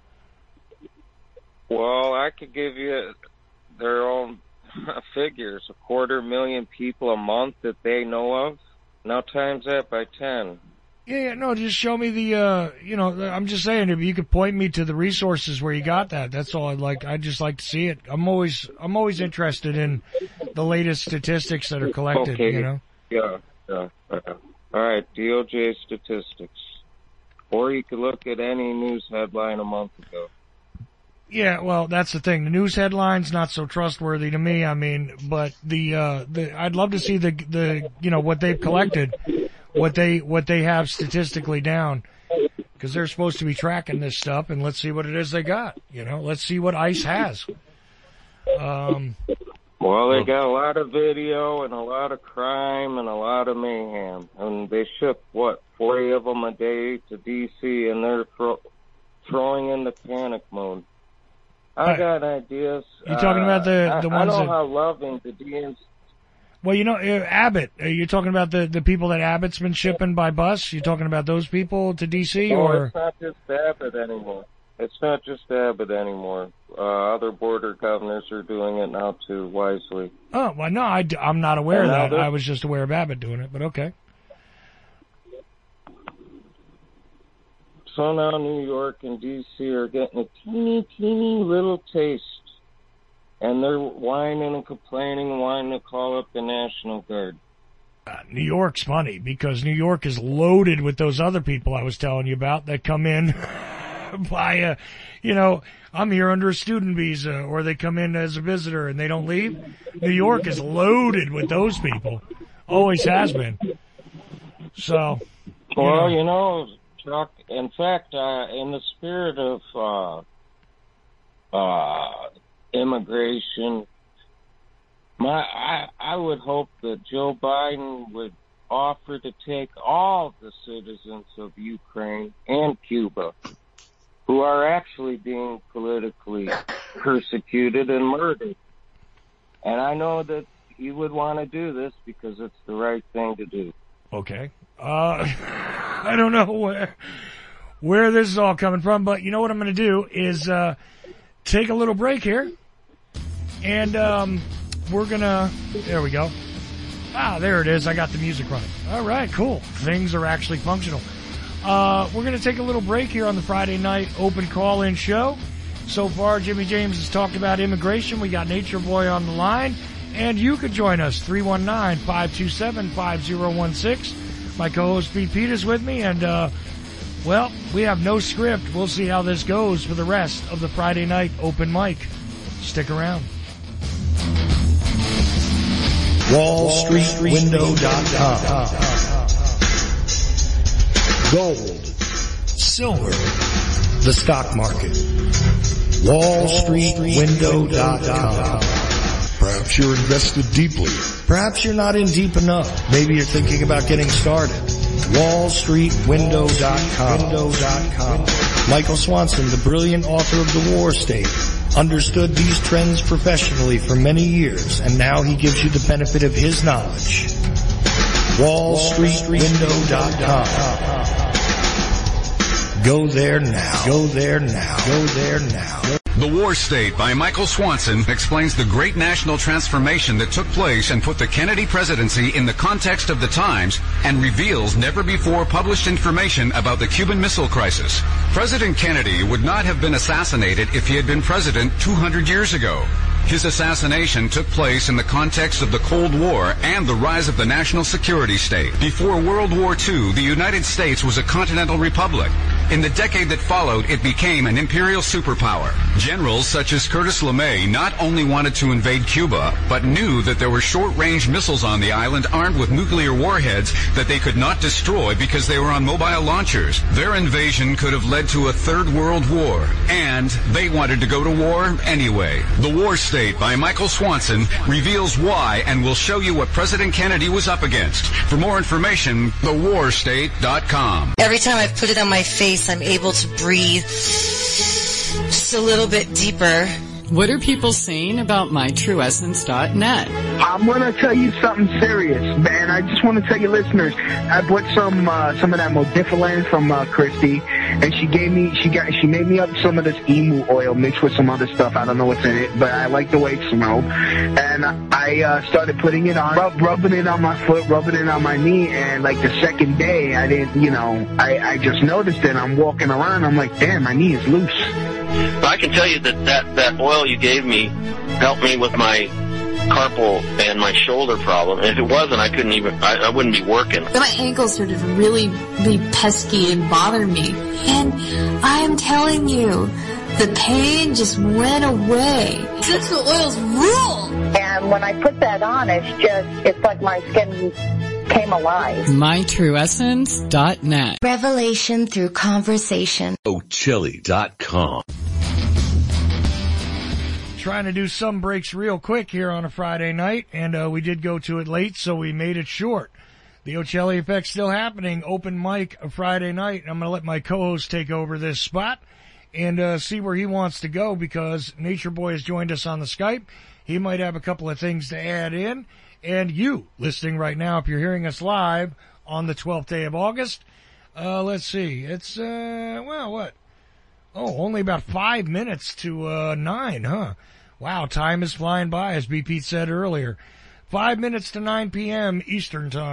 Well, I could give you their own figures. A quarter million people a month that they know of. Now times that by ten. Yeah, yeah, no, just show me the, uh, you know, I'm just saying, if you could point me to the resources where you got that, that's all I'd like, I'd just like to see it. I'm always, I'm always interested in the latest statistics that are collected, Okay. you know? Yeah, yeah. yeah. All right, D O J statistics. Or you could look at any news headline a month ago. Yeah, well, that's the thing. The news headlines, not so trustworthy to me, I mean, but the, uh, the, I'd love to see the, the, you know, what they've collected, what they, what they have statistically down. Because they're supposed to be tracking this stuff, and let's see what it is they got. You know, let's see what ICE has. Um, Well, they got a lot of video and a lot of crime and a lot of mayhem. And they ship, what, forty of them a day to D C, and they're thro- throwing into panic mode. I Uh, got ideas. you talking about the- Uh, the I, ones I know that- how loving the D N C. well, you know, uh, Abbott, are you talking about the, the people that Abbott's been shipping by bus? You talking about those people to D C, No, or? it's not just Abbott anymore. It's not just Abbott anymore. Uh, other border governors are doing it now too, wisely. Oh, well, no, I, am not aware of And now that. they're- I was just aware of Abbott doing it, but okay. So now New York and D C are getting a teeny, teeny little taste. And they're whining and complaining and wanting to call up the National Guard. Uh, New York's funny because New York is loaded with those other people I was telling you about that come in by, uh, you know, I'm here under a student visa, or they come in as a visitor and they don't leave. New York is loaded with those people. Always has been. So. You well, know. you know, Chuck, in fact, uh, in the spirit of, uh, uh, immigration, my I, I would hope that Joe Biden would offer to take all the citizens of Ukraine and Cuba who are actually being politically persecuted and murdered. And I know that he would want to do this because it's the right thing to do. Okay. Uh, I don't know where where this is all coming from, but you know what I'm going to do is uh, take a little break here. And um, we're going to, there we go. Ah, there it is. I got the music running. All right, cool. Things are actually functional. Uh, we're going to take a little break here on the Friday night open call-in show. So far, Jimmy James has talked about immigration. We got Nature Boy on the line. And you could join us, three one nine, five two seven, five zero one six. My co-host Pete Pete is with me. And, uh, well, we have no script. We'll see how this goes for the rest of the Friday night open mic. Stick around. Wall Street Window dot com. Gold, silver, the stock market. Wall Street Window dot com. Perhaps you're invested deeply. Perhaps you're not in deep enough. Maybe you're thinking about getting started. Wall Street Window dot com. Michael Swanson, the brilliant author of The War State, understood these trends professionally for many years, and now he gives you the benefit of his knowledge. Wall Street Window dot com. Go there now. Go there now. Go there now. The War State by Michael Swanson explains the great national transformation that took place and put the Kennedy presidency in the context of the times and reveals never-before published information about the Cuban Missile Crisis. President Kennedy would not have been assassinated if he had been president two hundred years ago. His assassination took place in the context of the Cold War and the rise of the national security state. Before World War Two, the United States was a continental republic. In the decade that followed, it became an imperial superpower. Generals such as Curtis LeMay not only wanted to invade Cuba, but knew that there were short-range missiles on the island armed with nuclear warheads that they could not destroy because they were on mobile launchers. Their invasion could have led to a third world war, and they wanted to go to war anyway. The War State by Michael Swanson reveals why and will show you what President Kennedy was up against. For more information, the war state dot com. Every time I put it on my face, I'm able to breathe just a little bit deeper. What are people saying about my true essence dot net? I'm going to tell you something serious, man. I just want to tell you listeners, I bought some uh, some of that Modifilan from uh, Christy, and she gave me, she got, she made me up some of this emu oil mixed with some other stuff. I don't know what's in it, but I like the way it smelled. And I uh, started putting it on, rub, rubbing it on my foot, rubbing it on my knee, and like the second day, I didn't, you know, I, I just noticed it. I'm walking around, I'm like, damn, my knee is loose. But I can tell you that, that that oil you gave me helped me with my carpal and my shoulder problem. And if it wasn't, I couldn't even, I, I wouldn't be working. My ankles started to really be pesky and bother me. And I'm telling you, the pain just went away. Essential oils rule! And when I put that on, it's just, it's like my skin came alive. my true essence dot net. Revelation through conversation. Ochelli dot com. Trying to do some breaks real quick here on a Friday night, and uh, we did go to it late, so we made it short. The Ochelli Effect's still happening, open mic a Friday night. I'm going to let my co-host take over this spot and uh, see where he wants to go, because Nature Boy has joined us on the Skype. He might have a couple of things to add in. And you, listening right now, if you're hearing us live on the twelfth day of August, uh, let's see, it's, uh, well, what? Oh, only about five minutes to, uh, nine, huh? Wow, time is flying by, as B. Pete said earlier. Five minutes to nine p.m. Eastern time.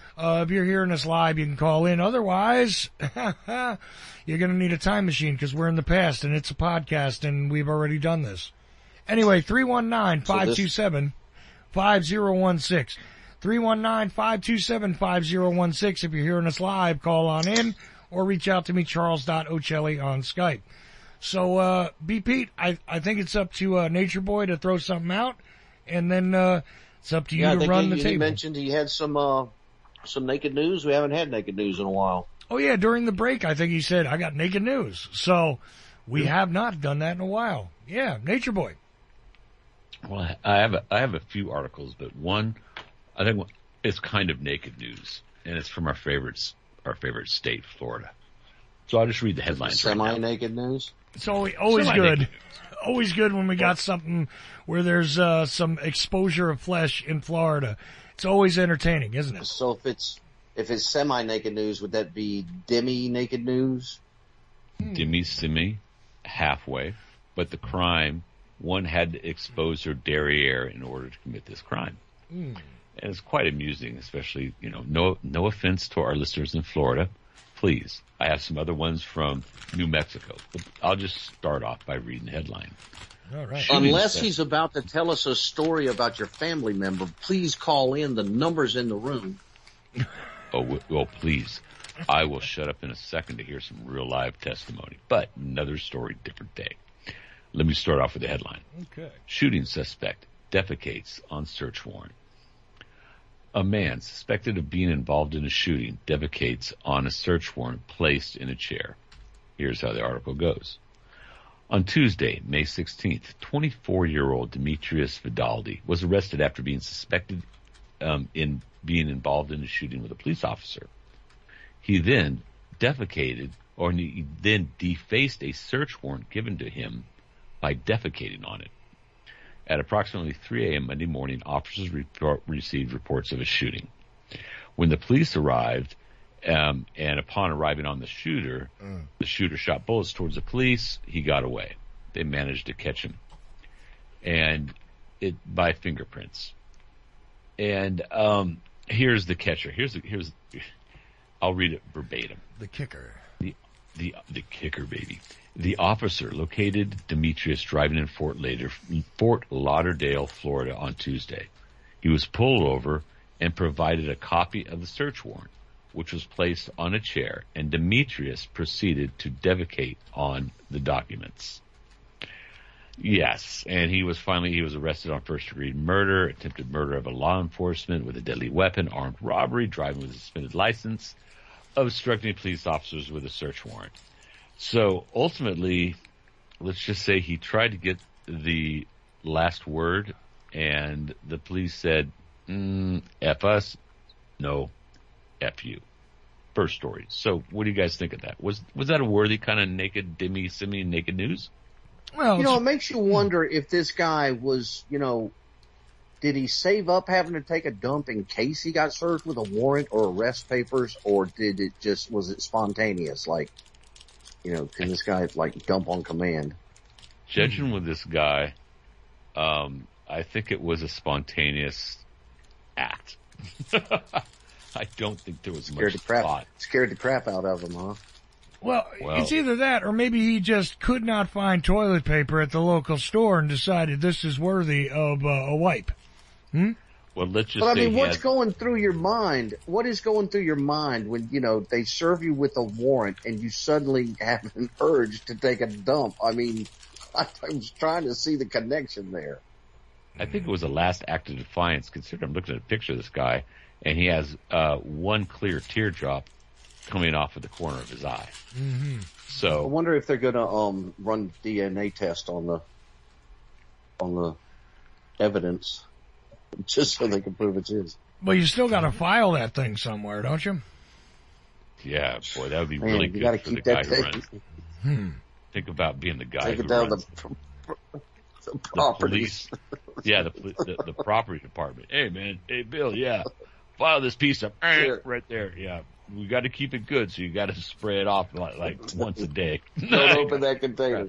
Uh, if you're hearing us live, you can call in. Otherwise, you're going to need a time machine because we're in the past and it's a podcast and we've already done this. Anyway, three one nine, five two seven, five zero one six. three one nine, five two seven, five zero one six. If you're hearing us live, call on in or reach out to me, charles dot ocelli on Skype. So, uh, B. Pete, I, I think it's up to, uh, Nature Boy to throw something out and then, uh, it's up to you yeah, to I think run he, the he table. mentioned he had some, uh, some naked news. We haven't had naked news in a while. Oh yeah, during the break, I think he said, I got naked news. So, we yeah. have not done that in a while. Yeah, Nature Boy. Well, I have a, I have a few articles, but one, I think it's kind of naked news, and it's from our favorites, our favorite state, Florida. So I'll just read the headlines. Semi-naked right news. It's always always Semi-naked good, always good when we got something where there's uh, some exposure of flesh in Florida. It's always entertaining, isn't it? So if it's if it's semi-naked news, would that be demi-naked news? Hmm. Demi-semi, halfway, but the crime. One had to expose her derriere in order to commit this crime. Mm. And it's quite amusing, especially, you know, no no offense to our listeners in Florida. Please, I have some other ones from New Mexico. But I'll just start off by reading the headline. All right. Unless he's about to tell us a story about your family member, please call in. The number's in the room. Oh, well, please. I will shut up in a second to hear some real live testimony. But another story, different day. Let me start off with the headline. Okay. Shooting suspect defecates on search warrant. A man suspected of being involved in a shooting defecates on a search warrant placed in a chair. Here's how the article goes. On Tuesday, May sixteenth, twenty-four-year-old Demetrius Vidaldi was arrested after being suspected um, in being involved in a shooting with a police officer. He then defecated, or he then defaced a search warrant given to him by defecating on it. At approximately three a.m. Monday morning, officers report, received reports of a shooting. When the police arrived, um, and upon arriving on the shooter, mm. the shooter shot bullets towards the police. He got away. They managed to catch him, and it by fingerprints. And um, here's the catcher. Here's the, here's. I'll read it verbatim. The kicker. The the the kicker, baby. The officer located Demetrius driving in Fort Lauderdale, Fort Lauderdale, Florida on Tuesday. He was pulled over and provided a copy of the search warrant, which was placed on a chair, and Demetrius proceeded to defecate on the documents. Yes, and he was finally, he was arrested on first degree murder, attempted murder of a law enforcement with a deadly weapon, armed robbery, driving with a suspended license, obstructing police officers with a search warrant. So ultimately, let's just say he tried to get the last word, and the police said, mm, F us, no, F you. First story. So what do you guys think of that? Was was that a worthy kind of naked, demi, semi-naked news? Well, you know, it makes you wonder if this guy was, you know, did he save up having to take a dump in case he got served with a warrant or arrest papers, or did it just, was it spontaneous? Like, you know, can this guy, like, dump on command? Judging mm-hmm. with this guy, um, I think it was a spontaneous act. I don't think there was scared much the crap, thought. Scared the crap out of him, huh? Well, well, it's either that or maybe he just could not find toilet paper at the local store and decided this is worthy of uh, a wipe. Hmm? Well, let's just but I say mean, what's has... going through your mind? What is going through your mind when, you know, they serve you with a warrant and you suddenly have an urge to take a dump? I mean, I, I was trying to see the connection there. I think it was a last act of defiance, considering I'm looking at a picture of this guy, and he has uh, one clear teardrop coming off of the corner of his eye. Mm-hmm. So I wonder if they're gonna um run D N A test on the on the evidence, just so they can prove it's his. Well, you still got to file that thing somewhere, don't you? Yeah, boy, that would be Man, really you good gotta for keep the guy that who thing. runs. Hmm. Think about being the guy Take who it down runs the, the the properties. police. Yeah, the, the the property department. Hey, man. Hey, Bill. Yeah, file this piece up Sure. right there. Yeah, we got to keep it good, so you got to spray it off like, like once a day. Don't open that container.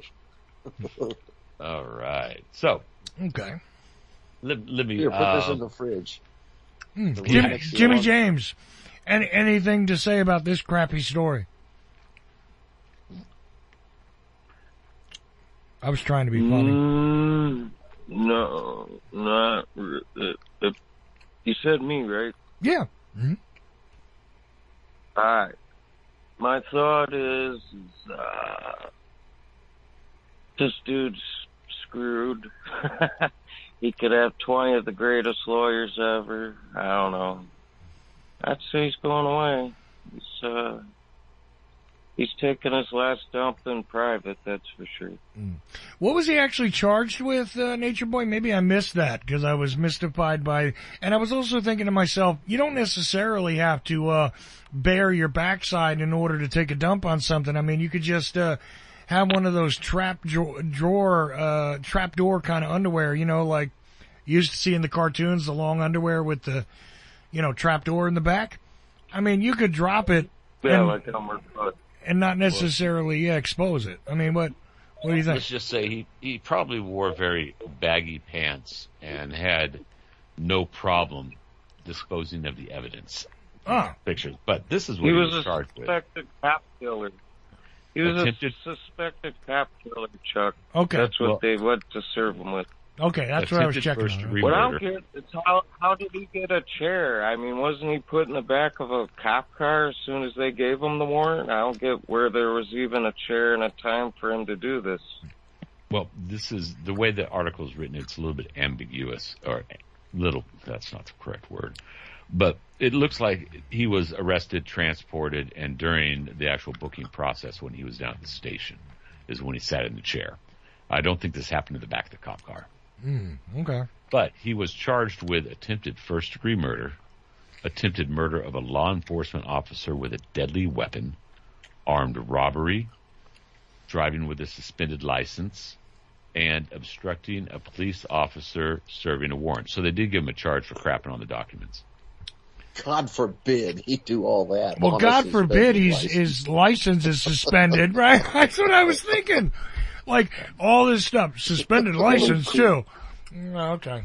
All right. So Okay. let, let me. Here, put uh, this in the fridge. Hmm. The Jimmy, next Jimmy one. James, Any, anything to say about this crappy story? I was trying to be funny. Mm, no, not. It, it, you said me, right? Yeah. Mm-hmm. All right. My thought is, uh, this dude's screwed. He could have twenty of the greatest lawyers ever. I don't know. I'd say he's going away. He's, uh, he's taking his last dump in private, that's for sure. Mm. What was he actually charged with, uh, Nature Boy? Maybe I missed that because I was mystified by, and I was also thinking to myself, you don't necessarily have to, uh, bare your backside in order to take a dump on something. I mean, you could just, uh, have one of those trap drawer, drawer uh, trap door kind of underwear, you know, like you used to see in the cartoons, the long underwear with the, you know, trap door in the back. I mean, you could drop it. Yeah, and, like Elmer Fudd. And not necessarily, yeah, expose it. I mean, what, what do you think? Let's just say he, he probably wore very baggy pants and had no problem disposing of the evidence. Ah. Pictures. But this is what he he was, was charged a with. suspected cop killer. He was Attempted? a suspected cop killer, Chuck. Okay. That's what Well, they went to serve him with. Okay, that's what I was checking first on. degree What I don't murder. get is how, how did he get a chair? I mean, wasn't he put in the back of a cop car as soon as they gave him the warrant? I don't get where there was even a chair and a time for him to do this. Well, this is the way the article is written. It's a little bit ambiguous, or little. That's not the correct word, but it looks like he was arrested, transported, and during the actual booking process, when he was down at the station, is when he sat in the chair. I don't think this happened in the back of the cop car. Mm, okay. But he was charged with attempted first-degree murder, attempted murder of a law enforcement officer with a deadly weapon, armed robbery, driving with a suspended license, and obstructing a police officer serving a warrant. So they did give him a charge for crapping on the documents. God forbid he do all that. Well, Honestly, God forbid he's, license. his license is suspended, right? That's what I was thinking. Like, all this stuff. Suspended license, too. Mm, okay.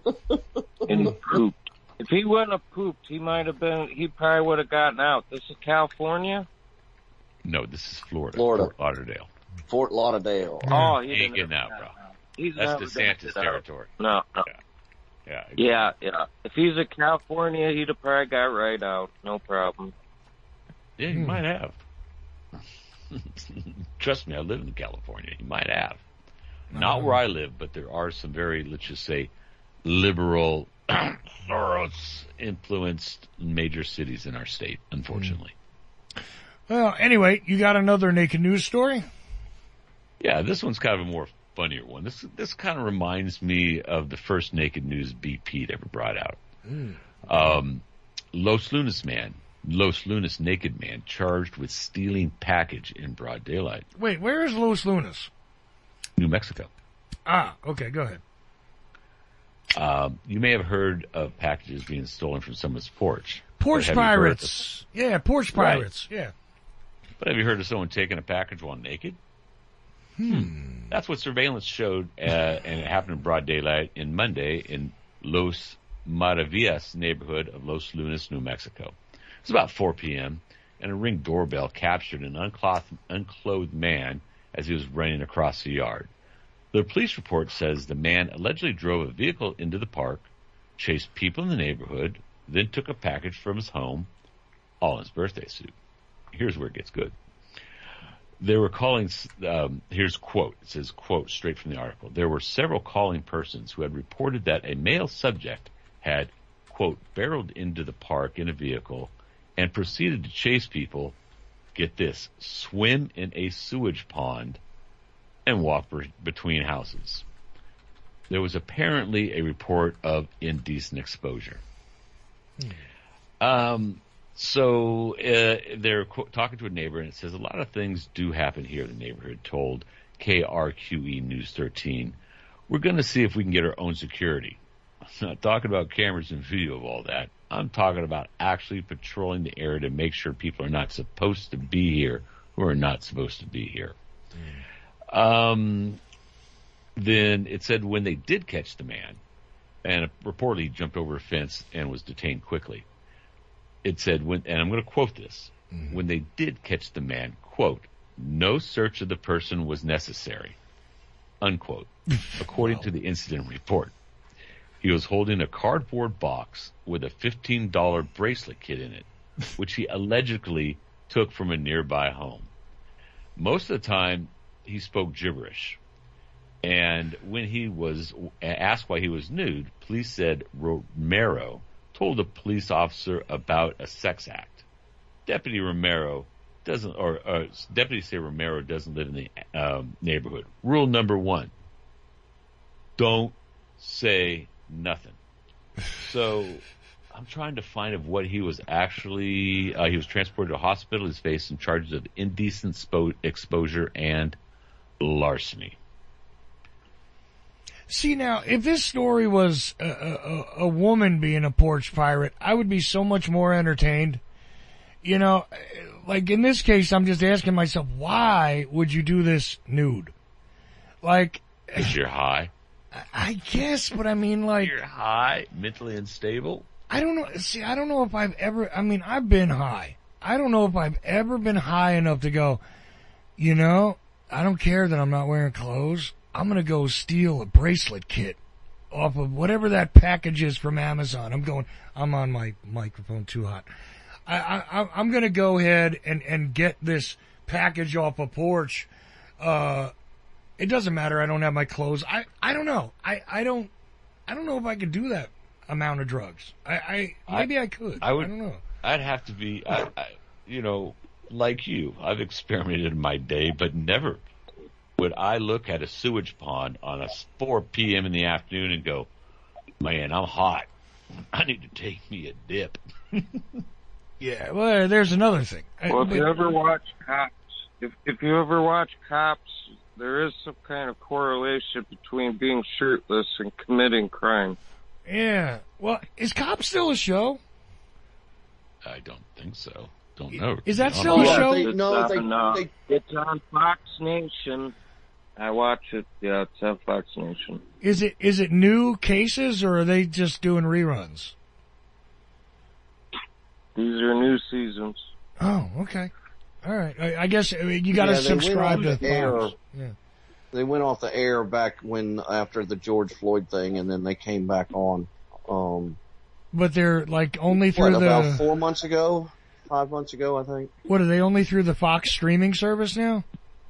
And he pooped. If he wouldn't have pooped, he might have been, he probably would have gotten out. This is California? No, this is Florida. Florida. Fort Lauderdale. Fort Lauderdale. Oh, he, He ain't didn't getting out, bro. He's That's never DeSantis gonna get out. territory. No, no. Yeah. Yeah. Yeah, yeah. If he's in California, he'd have probably got right out. No problem. Yeah, he Hmm. might have. Trust me, I live in California. He might have. Not where I live, but there are some very, let's just say, liberal, Soros-influenced major cities in our state, unfortunately. Well, anyway, you got another naked news story? Yeah, this one's kind of a more funnier one. This this kind of reminds me of the first naked news B Pete ever brought out. Mm. Um, Los Lunas man, Los Lunas naked man, charged with stealing package in broad daylight. Wait, where is Los Lunas? New Mexico. Ah, okay, go ahead. Um, you may have heard of packages being stolen from someone's porch. Porch But have you heard pirates. Yeah, porch Right. pirates. Yeah. of- But have you heard of someone taking a package while naked? Hmm. That's what surveillance showed, uh, and it happened in broad daylight in Monday in Los Maravillas neighborhood of Los Lunas, New Mexico. It was about four p.m., and a Ring doorbell captured an unclothed, unclothed man as he was running across the yard. The police report says the man allegedly drove a vehicle into the park, chased people in the neighborhood, then took a package from his home, all in his birthday suit. Here's where it gets good. They were calling, um, here's a quote. It says, quote, straight from the article. There were several calling persons who had reported that a male subject had, quote, barreled into the park in a vehicle and proceeded to chase people, get this, swim in a sewage pond, and walk be- between houses. There was apparently a report of indecent exposure. Hmm. Um, So uh, they're qu- talking to a neighbor, and it says a lot of things do happen here in the neighborhood, told K R Q E News thirteen. We're going to see if we can get our own security. I'm not talking about cameras and video of all that. I'm talking about actually patrolling the area to make sure people are not supposed to be here who are not supposed to be here. Mm. Um, then it said when they did catch the man, and reportedly he jumped over a fence and was detained quickly. it said, when, and I'm going to quote this, Mm-hmm. when they did catch the man, quote, no search of the person was necessary, unquote, according Wow. to the incident report. He was holding a cardboard box with a fifteen dollars bracelet kit in it, which he allegedly took from a nearby home. Most of the time, he spoke gibberish. And when he was asked why he was nude, police said Romero told a police officer about a sex act. Deputy Romero doesn't, or, or deputies say Romero doesn't live in the um, neighborhood. Rule number one: don't say nothing. So I'm trying to find of what he was actually. Uh, he was transported to a hospital. He's facing charges of indecent spo- exposure and larceny. See, now, if this story was a, a, a woman being a porch pirate, I would be so much more entertained. You know, like in this case, I'm just asking myself, why would you do this nude? Like, Because you're high. I guess, but I mean, like, You're high, mentally unstable. I don't know. See, I don't know if I've ever, I mean, I've been high. I don't know if I've ever been high enough to go, you know, I don't care that I'm not wearing clothes. I'm going to go steal a bracelet kit off of whatever that package is from Amazon. I'm going, I'm on my microphone too hot. I, I, I'm going to go ahead and, and get this package off a porch. Uh, it doesn't matter. I don't have my clothes. I, I don't know. I, I don't, I don't know if I could do that amount of drugs. I, I maybe I, I could. I would. I don't know. I'd have to be, I, I, you know, like you. I've experimented in my day, but never would I look at a sewage pond on a four p.m. in the afternoon and go, man, I'm hot. I need to take me a dip. Yeah, well, there's another thing. Well, if you ever watch Cops, if if you ever watch Cops, there is some kind of correlation between being shirtless and committing crime. Yeah. Well, is Cop still a show? I don't think so. Don't know. Is that No, still a no. show? They, It's no, on, they, uh, they, it's on Fox Nation. I watch it. Yeah, it's on Fox Nation. Is it is it new cases or are they just doing reruns? These are new seasons. Oh, okay. All right. I, I guess I mean, you got to yeah, they went subscribe off to the air. Fox. Yeah. They went off the air back when after the George Floyd thing, and then they came back on. Um, But they're like only through what, the about four months ago, five months ago, I think. what are they only through the Fox streaming service now?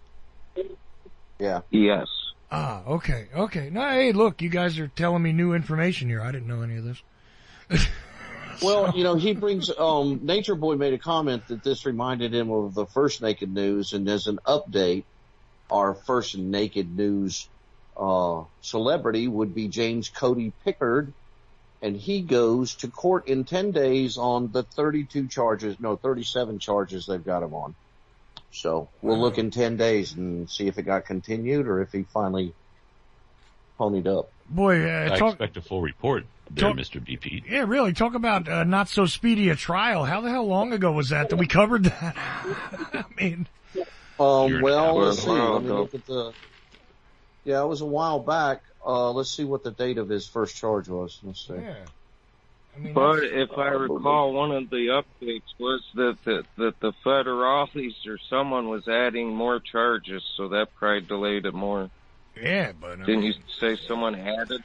Yeah. Yes. Ah, okay, okay. No, hey, look, you guys are telling me new information here. I didn't know any of this. Well, you know, he brings, um, Nature Boy made a comment that this reminded him of the first Naked News, and as an update, our first Naked News, uh, celebrity would be James Cody Pickard, and he goes to court in ten days on the thirty-two charges, no, thirty-seven charges they've got him on. So we'll look in ten days and see if it got continued or if he finally ponied up. Boy, uh, I talk, expect a full report there, talk- Mister B P. yeah, really, talk about uh, not so speedy a trial. How the hell long ago was that that we covered that? I mean, Um, You're well, not- let's see. Well, Let me no. look at the. Yeah, it was a while back. Uh, let's see what the date of his first charge was. Let's see. yeah. I mean, But that's- if I recall, one of the updates was that the, that the federales or someone was adding more charges, so that probably delayed it more. yeah, but I Didn't mean, you say someone added?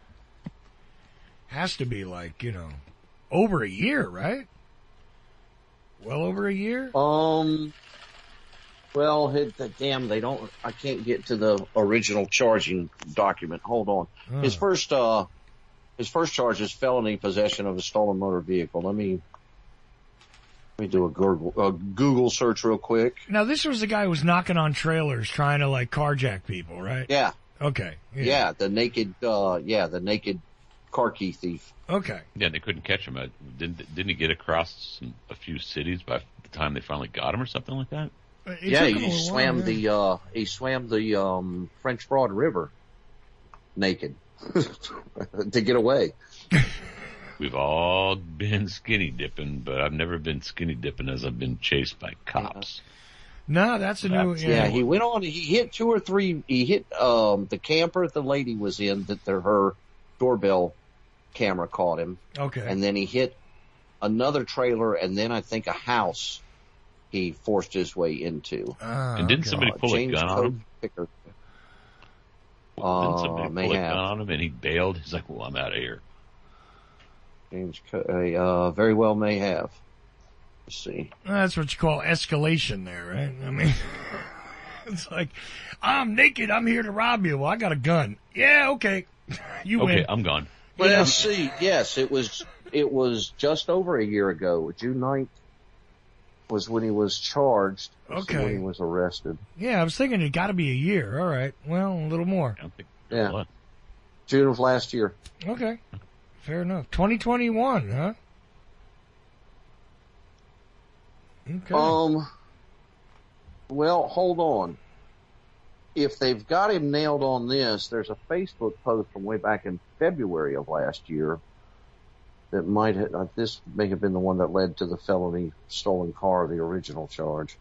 has to be like, you know, over a year, right? Well over a year? Um. Well, hit the damn. They don't. I can't get to the original charging document. Hold on. Oh. His first. Uh. His first charge is felony possession of a stolen motor vehicle. Let me. Let me do a Google, a Google search real quick. Now, this was the guy who was knocking on trailers trying to, like, carjack people, right? Yeah. Okay. Yeah. the naked. Uh. Yeah. The naked car key thief. Okay. Yeah, they couldn't catch him. Uh, Didn't didn't he get across some, a few cities by the time they finally got him or something like that? It yeah, took him a he little swam while, yeah. the uh he swam the um French Broad River naked to get away. We've all been skinny dipping, but I've never been skinny dipping as I've been chased by cops. No, that's a new. That's- Yeah, Yeah, he went on. He hit two or three. He hit um the camper the lady was in that the, her doorbell camera caught him, okay. and then he hit another trailer, and then I think a house he forced his way into. Uh, and didn't somebody pull James a gun on him? Picker. Didn't somebody Uh, pull may a have. gun on him and he bailed? He's like, well, I'm out of here. James, Co- uh, very well may have. Let's see. That's what you call escalation there, right? I mean, it's like, I'm naked, I'm here to rob you. Well, I got a gun. Yeah, okay. You Okay, win. I'm gone. Well, Yeah. see, yes, it was, it was just over a year ago. June ninth was when he was charged. This is Okay. when he was arrested. Yeah, I was thinking it got to be a year. All right. Well, a little more. I don't think Yeah. what? June of last year. Okay. Fair enough. twenty twenty-one, huh? Okay. Um, well, hold on. If they've got him nailed on this, there's a Facebook post from way back in February of last year that might have, uh, this may have been the one that led to the felony stolen car, the original charge.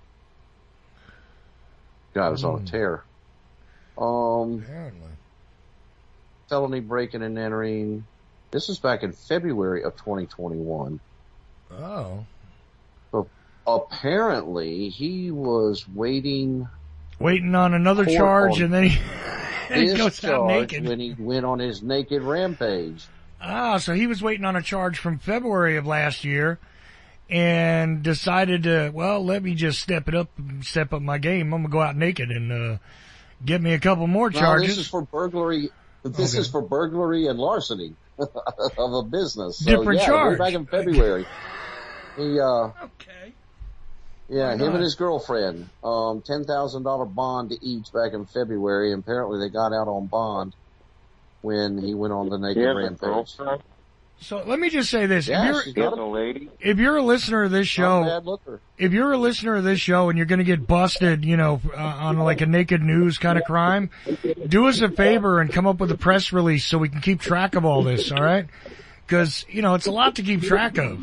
Guy was on a tear. Um, Apparently. felony breaking and entering. This is back in February of twenty twenty-one. Oh. So apparently he was waiting Waiting on another Court charge, on and then he, and he his goes out charge naked. when he went on his naked rampage. Ah, so he was waiting on a charge from February of last year and decided to, well, let me just step it up, step up my game. I'm going to go out naked and, uh, get me a couple more No, charges. this is for burglary. This Okay. is for burglary and larceny of a business. So, Different yeah, charge. way back in February. He, uh, okay. yeah, Why him not? and his girlfriend, um, ten thousand dollars bond to each back in February. And apparently they got out on bond when he went on the naked He has a rampage. girlfriend? So let me just say this. Yeah, if she's you're, He has a lady? if you're a listener of this Not a show, bad looker. if you're a listener of this show and you're going to get busted, you know, uh, on like a naked news kind of crime, do us a favor and come up with a press release so we can keep track of all this, all right? Because, you know, it's a lot to keep track of.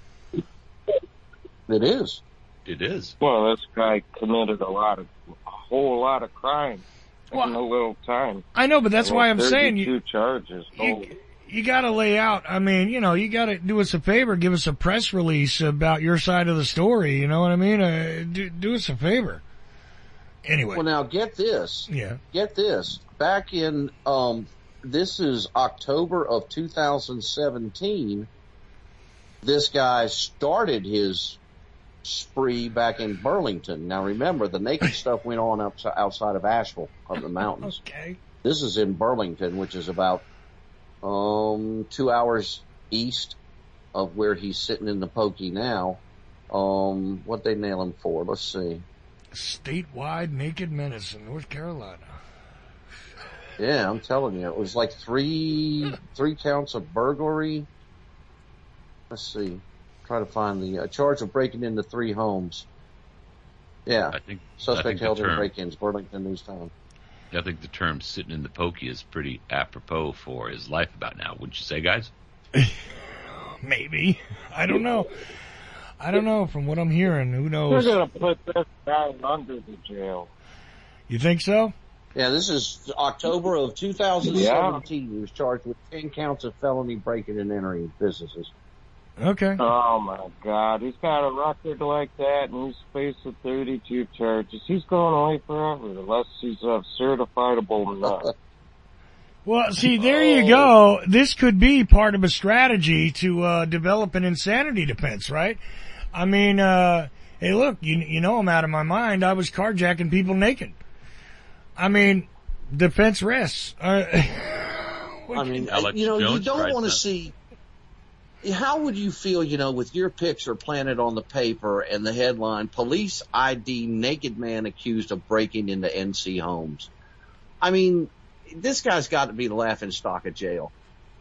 It is. It is. Well, this guy committed a lot of, a whole lot of crime Well, in a little time. I know, but that's Well, why I'm saying you, thirty-two charges. you, you got to lay out. I mean, you know, you got to do us a favor, give us a press release about your side of the story. You know what I mean? Uh, do, do us a favor. Anyway. Well, now get this. Yeah. Get this. Back in, um, this is October of two thousand seventeen. This guy started his spree back in Burlington. Now remember, the naked stuff went on up, outside of Asheville, up the mountains. Okay. This is in Burlington, which is about, um, two hours east of where he's sitting in the pokey now. Um, what they nail him for? Let's see. Statewide naked menace in North Carolina. Yeah, I'm telling you, it was like three, three counts of burglary. Let's see. Try to find the uh, charge of breaking into three homes. Yeah. I think I Suspect think the held in term- break-ins, Burlington News Time. I think the term "sitting in the pokey" is pretty apropos for his life about now. Wouldn't you say, guys? Maybe. I don't know. I don't know. From what I'm hearing, who knows? They're going to put this guy under the jail. You think so? Yeah, this is October of two thousand seventeen. He was charged with ten counts of felony breaking and entering businesses. Okay. Oh my God, he's got a record like that, and he's facing thirty-two charges. He's going away forever unless he's a certifiable nut. Well, see, there you go. This could be part of a strategy to uh, develop an insanity defense, right? I mean, uh, hey, look, you you know I'm out of my mind. I was carjacking people naked. I mean, defense rests. Uh, I mean, Alex you know, you Jones don't tried want to that. see. How would you feel, you know, with your picture planted on the paper and the headline, "Police I D naked man accused of breaking into N C homes"? I mean, this guy's got to be the laughing stock of jail.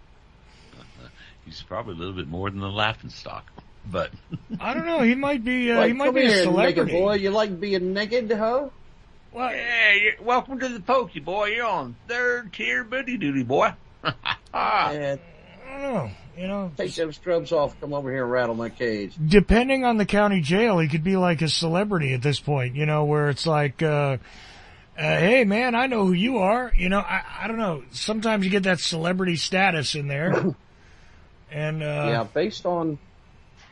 He's probably a little bit more than the laughing stock, but I don't know. He might be. Uh, Like, he might come be a here, celebrity. naked boy. You like being naked, ho? Well, yeah, you're, welcome to the pokey, boy. You're on third tier booty duty, boy. And I don't know. You know, take them scrubs off. Come over here and rattle my cage. depending on the county jail, he could be like a celebrity at this point, you know, where it's like, uh, uh, hey man, I know who you are. You know, I, I don't know. Sometimes you get that celebrity status in there. And, uh, Yeah, based on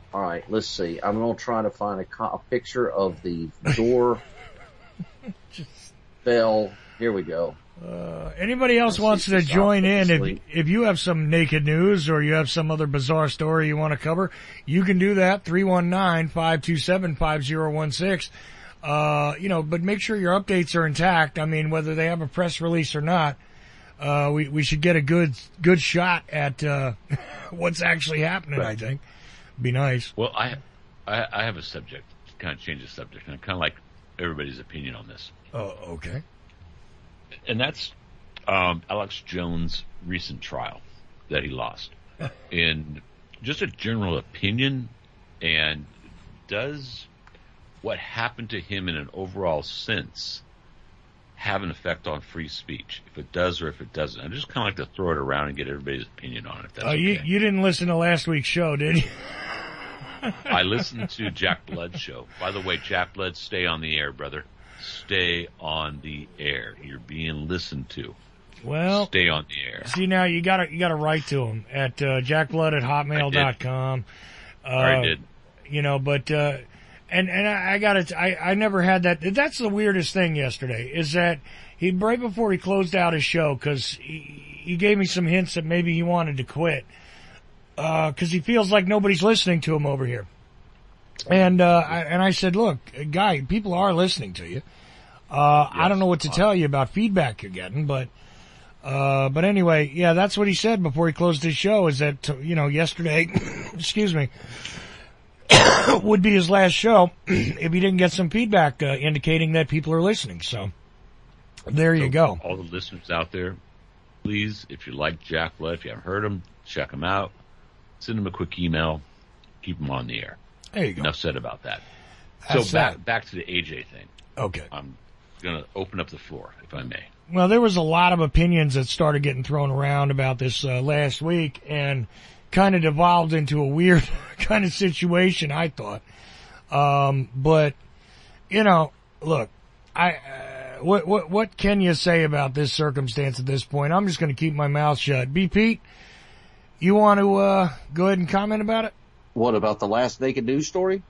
All right, let's see. I'm going to try to find a, co- a picture of the door bell. Here we go. Uh, anybody else Let's wants see to if this join in, outfit's if, late. if you have some naked news or you have some other bizarre story you want to cover, you can do that. three one nine, five two seven, five zero one six. Uh, you know, but make sure your updates are intact. I mean, whether they have a press release or not, uh, we, we should get a good, good shot at, uh, what's actually happening, Right. I think. Be nice. Well, I, I, I have a subject, kind of change the subject, and I kind of like everybody's opinion on this. Oh, okay. And that's um, Alex Jones' recent trial that he lost. In just a general opinion, and does what happened to him in an overall sense have an effect on free speech? If it does or if it doesn't. I just kind of like to throw it around and get everybody's opinion on it. If that's Uh, okay. you, you didn't listen to last week's show, did you? I listened to Jack Blood's show. By the way, Jack Blood, stay on the air, brother. Stay on the air. You're being listened to. Well, stay on the air. See, now you gotta, you gotta write to him at, uh, jackblood at hotmail dot com. Uh, I did. You know, but, uh, and, and I, I gotta, I, I never had that. That's the weirdest thing yesterday, is that he, right before he closed out his show, cause he, he gave me some hints that maybe he wanted to quit. Uh, cause he feels like nobody's listening to him over here. And, uh, I, and I said, look, guy, people are listening to you. Uh, I don't know what to tell you about feedback you're getting, but, uh, but anyway, yeah, that's what he said before he closed his show, is that, you know, yesterday, excuse me, would be his last show if he didn't get some feedback, uh, indicating that people are listening. So, there you So, go. All the listeners out there, please, if you like Jack Blood, if you haven't heard him, check him out. Send him a quick email. Keep him on the air. There you go. Enough said about that. That's so back that. back to the A J thing. Okay. I'm going to open up the floor, if I may. Well, there was a lot of opinions that started getting thrown around about this uh, last week, and kind of devolved into a weird kind of situation, I thought. Um, but you know, look, I uh, what what what can you say about this circumstance at this point? I'm just going to keep my mouth shut. B. Pete, you want to uh, go ahead and comment about it? What about the last naked news story?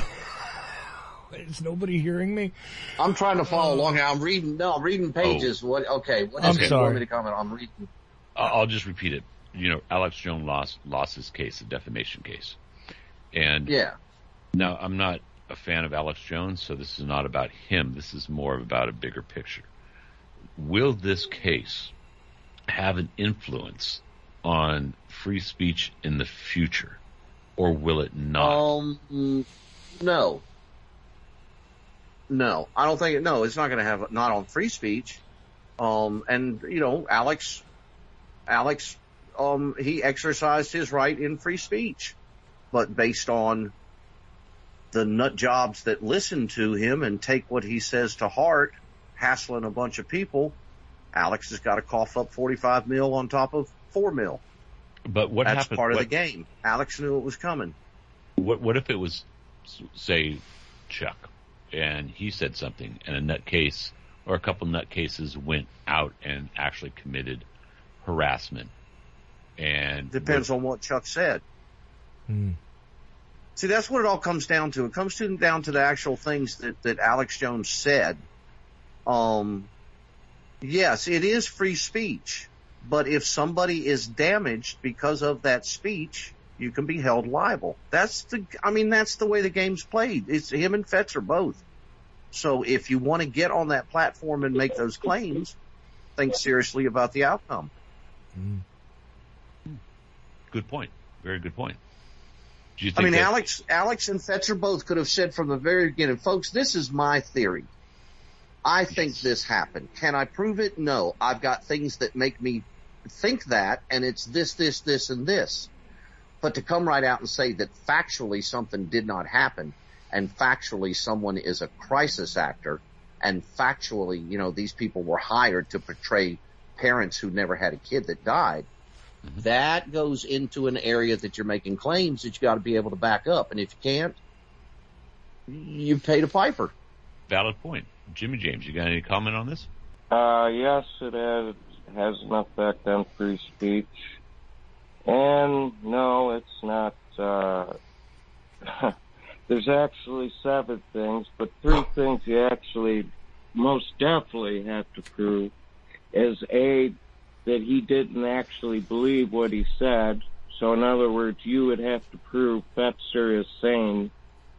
Is nobody hearing me? I'm trying to follow along here. I'm reading. No, I'm reading pages. What? Okay. What I'm is it you sorry. want me to comment? I'm reading. I'll I'll just repeat it. You know, Alex Jones lost lost his case, a defamation case. And Yeah. now I'm not a fan of Alex Jones, so this is not about him. This is more about a bigger picture. Will this case have an influence on free speech in the future, or will it not? Um, mm, no. No, I don't think it, no, it's not going to have, not on free speech. Um, and, you know, Alex, Alex, um, he exercised his right in free speech, but based on the nut jobs that listen to him and take what he says to heart, hassling a bunch of people, Alex has got to cough up forty-five mil on top of four mil. But what That's happened? part of what, the game. Alex knew it was coming. What what if it was, say, Chuck, and he said something, and a nut case or a couple nut cases went out and actually committed harassment? And Depends on what Chuck said. Hmm. See, that's what it all comes down to. It comes to, down to the actual things that, that Alex Jones said. Um, yes, it is free speech, but if somebody is damaged because of that speech, you can be held liable. That's the, I mean, that's the way the game's played. It's him and Fetzer both. So if you want to get on that platform and make those claims, think seriously about the outcome. Mm. Good point. Very good point. Do you I think mean, that- Alex, Alex and Fetzer both could have said from the very beginning, folks, this is my theory. I think this happened. Can I prove it? No. I've got things that make me think that, and it's this, this, this, and this. But to come right out and say that factually something did not happen, and factually someone is a crisis actor, and factually, you know, these people were hired to portray parents who never had a kid that died, mm-hmm. that goes into an area that you're making claims that you got to be able to back up. And if you can't, you've paid a piper. Valid point. Jimmy James, you got any comment on this? Uh, yes, it has, has an effect on free speech. And no, it's not, uh, there's actually seven things, but three things you actually most definitely have to prove is A, that he didn't actually believe what he said. So in other words, you would have to prove Fetzer is sane.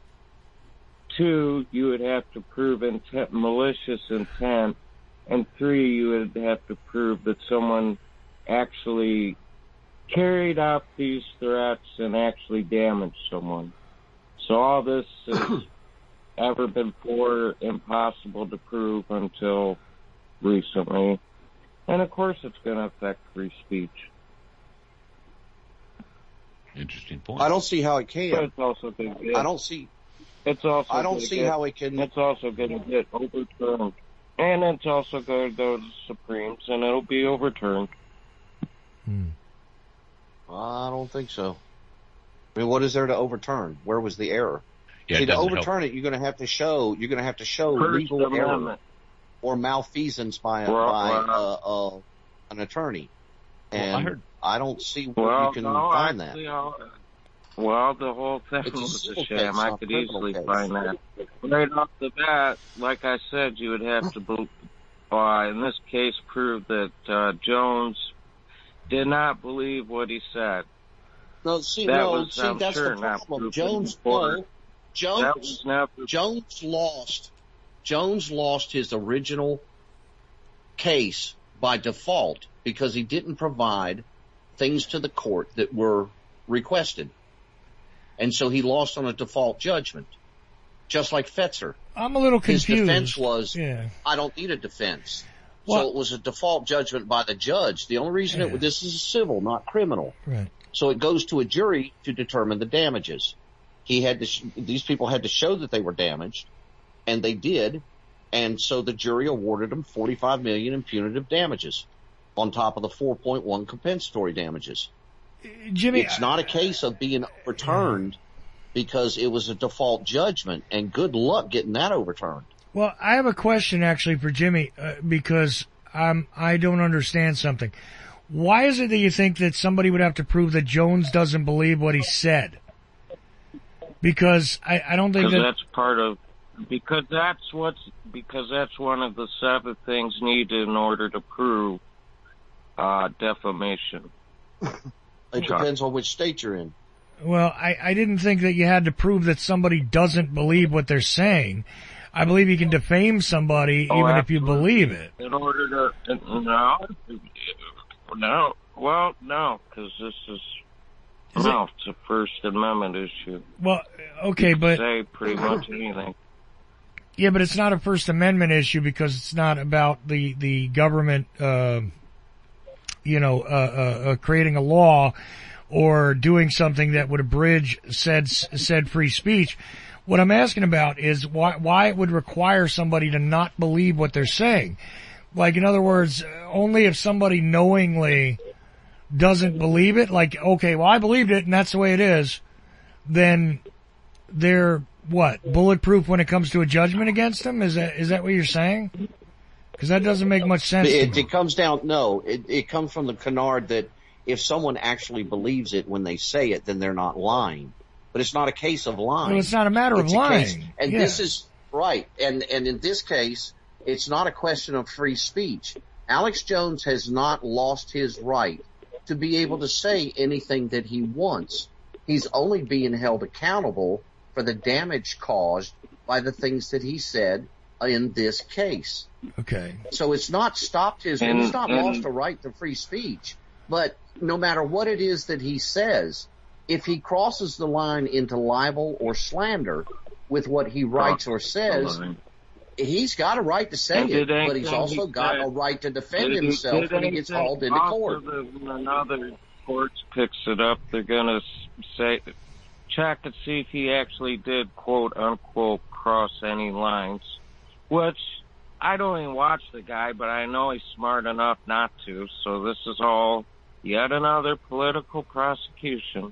Two, you would have to prove intent, malicious intent. And three, you would have to prove that someone actually carried out these threats and actually damaged someone. So all this has ever been before impossible to prove until recently. And of course it's going to affect free speech. Interesting point. I don't see how it can. But it's also going to get, I don't see. It's also I don't see get, how it can. It's also going to get overturned. And it's also going to go to the Supremes, and it'll be overturned. Hmm. I don't think so. I mean, what is there to overturn? Where was the error? Yeah, See, it to doesn't overturn help. it, you're going to have to show you're going to have to show First legal Amendment. error or malfeasance by a, Well, by well, uh, uh, an attorney, and Well, I heard- I don't see where Well, you can no, find actually, that. I'll- Well, the whole thing It's a was a civil sham. case, I not could a criminal easily case. find that. Right off the bat, like I said, you would have to, be- uh, in this case, prove that uh, Jones did not believe what he said. No, see, That no, was, see, I'm that's sure, the not problem. proven Jones, before. no, That Jones, was never. Jones lost. Jones lost his original case by default because he didn't provide things to the court that were requested, and so he lost on a default judgment, just like Fetzer. I'm a little confused. His defense was, yeah. I don't need a defense. Well- so it was a default judgment by the judge. The only reason Yeah. it this is civil, not criminal. Right. So it goes to a jury to determine the damages. He had to, sh- these people had to show that they were damaged, and they did. And so the jury awarded them forty-five million dollars in punitive damages on top of the four point one compensatory damages. Jimmy, It's not a case of being overturned because it was a default judgment, and good luck getting that overturned. Well, I have a question actually for Jimmy uh, because I'm I don't understand something. Why is it that you think that somebody would have to prove that Jones doesn't believe what he said? Because I, I don't think Because that that's part of, because that's what's, because that's one of the seven things needed in order to prove, uh, defamation. It depends on which state you're in. Well, I, I didn't think that you had to prove that somebody doesn't believe what they're saying. I believe you can defame somebody Oh, even if you absolutely. believe it. In order to, no, no, well, no, because this is, Is no, it's a First Amendment issue. Well, okay, You can but say pretty much anything. yeah, but it's not a First Amendment issue because it's not about the the government, uh, you know, uh, uh, uh, creating a law or doing something that would abridge said said free speech. What I'm asking about is why why it would require somebody to not believe what they're saying. Like, in other words, only if somebody knowingly doesn't believe it, like, okay, well, I believed it and that's the way it is, then they're, what, bulletproof when it comes to a judgment against them? Is that is that what you're saying? Because that doesn't make much sense to It, me. it comes down, no, it, it comes from the canard that if someone actually believes it when they say it, then they're not lying. But it's not a case of lying. Well, it's not a matter of It's a case- lying. and Yeah. this is, right, and, and in this case, it's not a question of free speech. Alex Jones has not lost his right to be able to say anything that he wants. He's only being held accountable for the damage caused by the things that he said in this case. Okay. So it's not stopped his, And- he's not and- lost a right to free speech. But no matter what it is that he says, if he crosses the line into libel or slander with what he writes or says, he's got a right to say And it, did but he's anything also he got said- a right to defend Did he- himself did when he gets anything hauled into court. after the- Another court picks it up, they're gonna say, check and see if he actually did quote unquote cross any lines, which I don't even watch the guy, but I know he's smart enough not to, so this is all yet another political prosecution.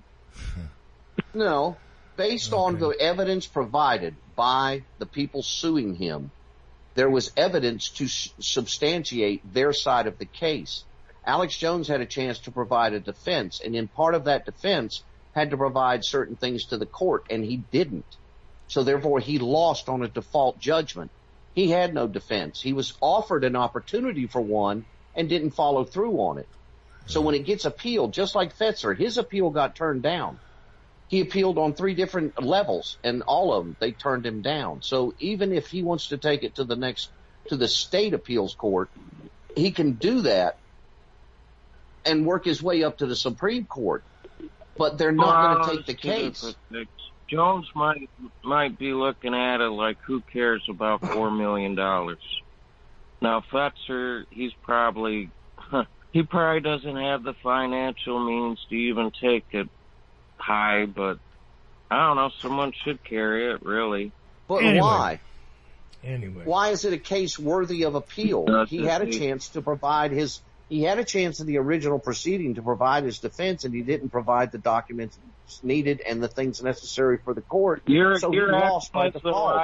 No, based on the evidence provided by the people suing him, there was evidence to s- substantiate their side of the case. Alex Jones had a chance to provide a defense, and in part of that defense had to provide certain things to the court, and he didn't. So therefore, he lost on a default judgment. He had no defense. He was offered an opportunity for one and didn't follow through on it. So when it gets appealed, just like Fetzer, his appeal got turned down. He appealed on three different levels, and all of them, they turned him down. So even if he wants to take it to the next, to the state appeals court, he can do that and work his way up to the Supreme Court. But they're not well, going to take the case. Jones might might be looking at it like, who cares about four million dollars? Now, Fetzer, he's probably, he probably doesn't have the financial means to even take it high, but I don't know, someone should carry it, really. But anyway. why? Anyway. Why is it a case worthy of appeal? He had a chance to provide his, he had a chance in the original proceeding to provide his defense, and he didn't provide the documents needed and the things necessary for the court. You're, so you're he lost by default.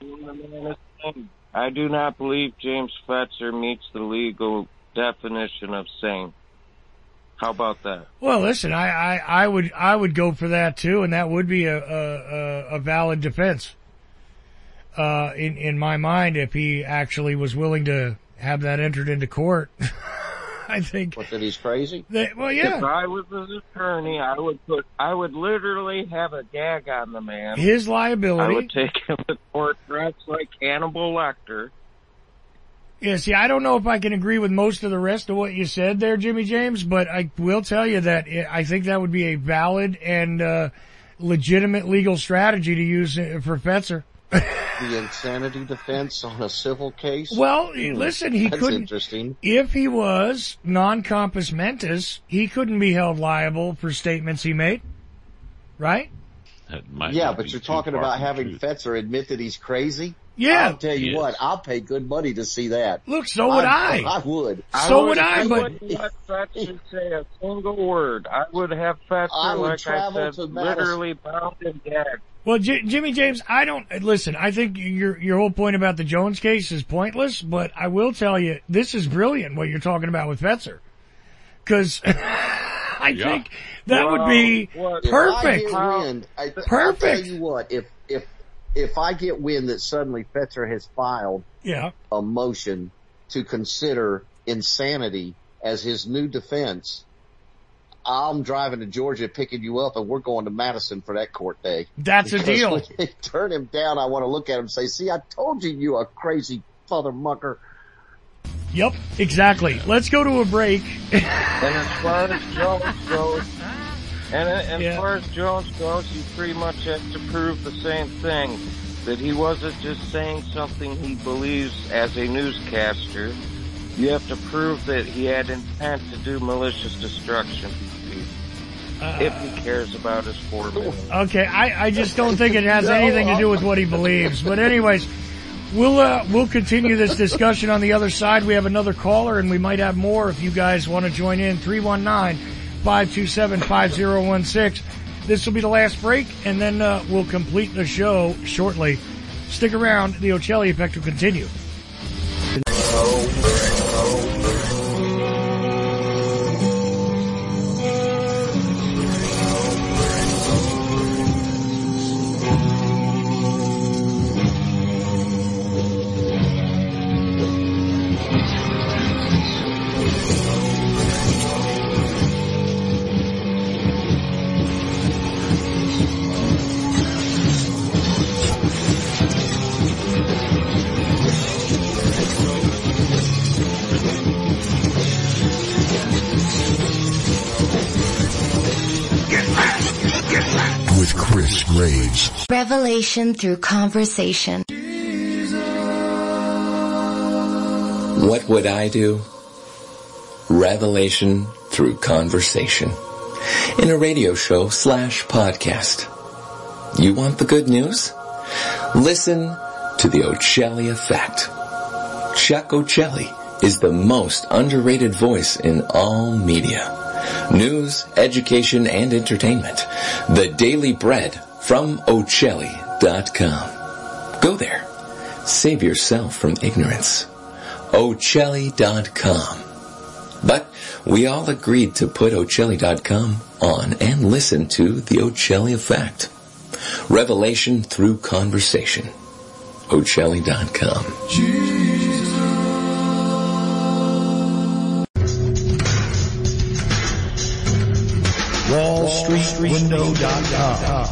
I do not believe James Fetzer meets the legal definition of sane. How about that? Well, listen, I, I, I would I would go for that too, and that would be a a, a valid defense. Uh, in in my mind, if he actually was willing to have that entered into court, I think. What, that he's crazy? That, well, yeah. If I was his attorney, I would put I would literally have a gag on the man. His liability. I would take him to court dressed like Hannibal Lecter. Yeah, see, I don't know if I can agree with most of the rest of what you said there, Jimmy James, but I will tell you that I think that would be a valid and uh, legitimate legal strategy to use for Fetzer. The insanity defense on a civil case? Well, hmm. listen, he That's couldn't. Interesting. If he was non-compos mentis, he couldn't be held liable for statements he made, right? Yeah, but you're talking about having Fetzer admit that he's crazy? Yeah. I'll tell you Yes. what, I'll pay good money to see that. Look, so would I. I, I would. So I would I, I but- wouldn't let Fetzer say a single word. I would have Fetzer, I would like I travel said, to Madison. literally bound and gagged. Well, J- Jimmy James, I don't, listen, I think your, your whole point about the Jones case is pointless, but I will tell you, this is brilliant what you're talking about with Fetzer. Cause I Yeah. think that Well, would be what- perfect. If I get wind, I, Perfect. I'll tell you what, if, if, if I get wind that suddenly Fetzer has filed Yeah. a motion to consider insanity as his new defense, I'm driving to Georgia picking you up and we're going to Madison for that court day. That's a Because deal. when they turn him down, I want to look at him and say, see, I told you you a crazy father mucker. Yep, exactly. Let's go to a break. And as far as Jones goes, and as Yeah. far as Jones goes, he pretty much has to prove the same thing, that he wasn't just saying something he believes as a newscaster. You have to prove that he had intent to do malicious destruction, Uh, if he cares about his four million. Okay, I, I just don't think it has anything to do with what he believes. But anyways, we'll uh, we'll continue this discussion on the other side. We have another caller, and we might have more if you guys want to join in. three one nine, five two seven, five zero one six. This will be the last break, and then uh, we'll complete the show shortly. Stick around. The Ocelli Effect will continue. With Chris Graves. Revelation through conversation. What would I do? Revelation through conversation. In a radio show slash podcast. You want the good news? Listen to the Ocelli Effect. Chuck Ocelli is the most underrated voice in all media. News, education, and entertainment. The Daily Bread from Ocelli dot com. Go there. Save yourself from ignorance. Ocelli dot com. But we all agreed to put Ocelli dot com on and listen to The Ocelli Effect. Revelation through conversation. Ocelli dot com. Wall Street Window dot com.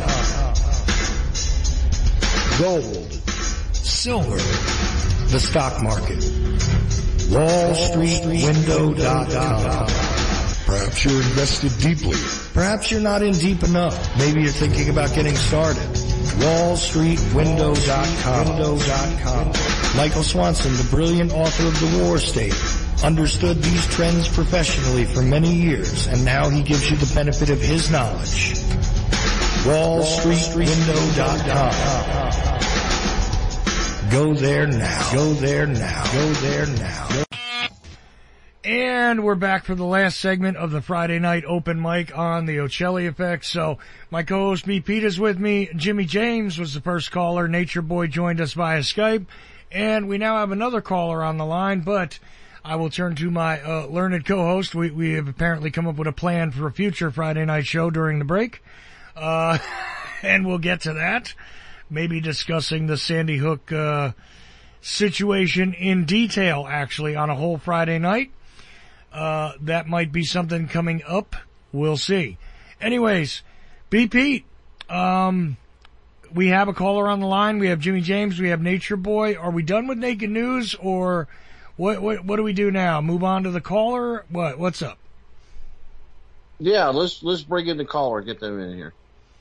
Gold, silver, the stock market. Wall Street Window dot com. Perhaps you're invested deeply. Perhaps you're not in deep enough. Maybe you're thinking about getting started. Wall Street Window dot com. Michael Swanson, the brilliant author of The War State, understood these trends professionally for many years, and now he gives you the benefit of his knowledge. Wall Street Window dot com. Go there now. Go there now. Go there now. And we're back for the last segment of the Friday night open mic on the Ocelli Effect. So my co-host B. Pete is with me. Jimmy James was the first caller. Nature Boy joined us via Skype. And we now have another caller on the line, but I will turn to my uh, learned co-host. We, we have apparently come up with a plan for a future Friday night show during the break. Uh, and we'll get to that. Maybe discussing the Sandy Hook uh, situation in detail, actually, on a whole Friday night. Uh, that might be something coming up. We'll see. Anyways, B. Pete, um, we have a caller on the line. We have Jimmy James. We have Nature Boy. Are we done with Naked News, or what? What, what do we do now? Move on to the caller? What? What's up? Yeah, let's let's bring in the caller. Get them in here.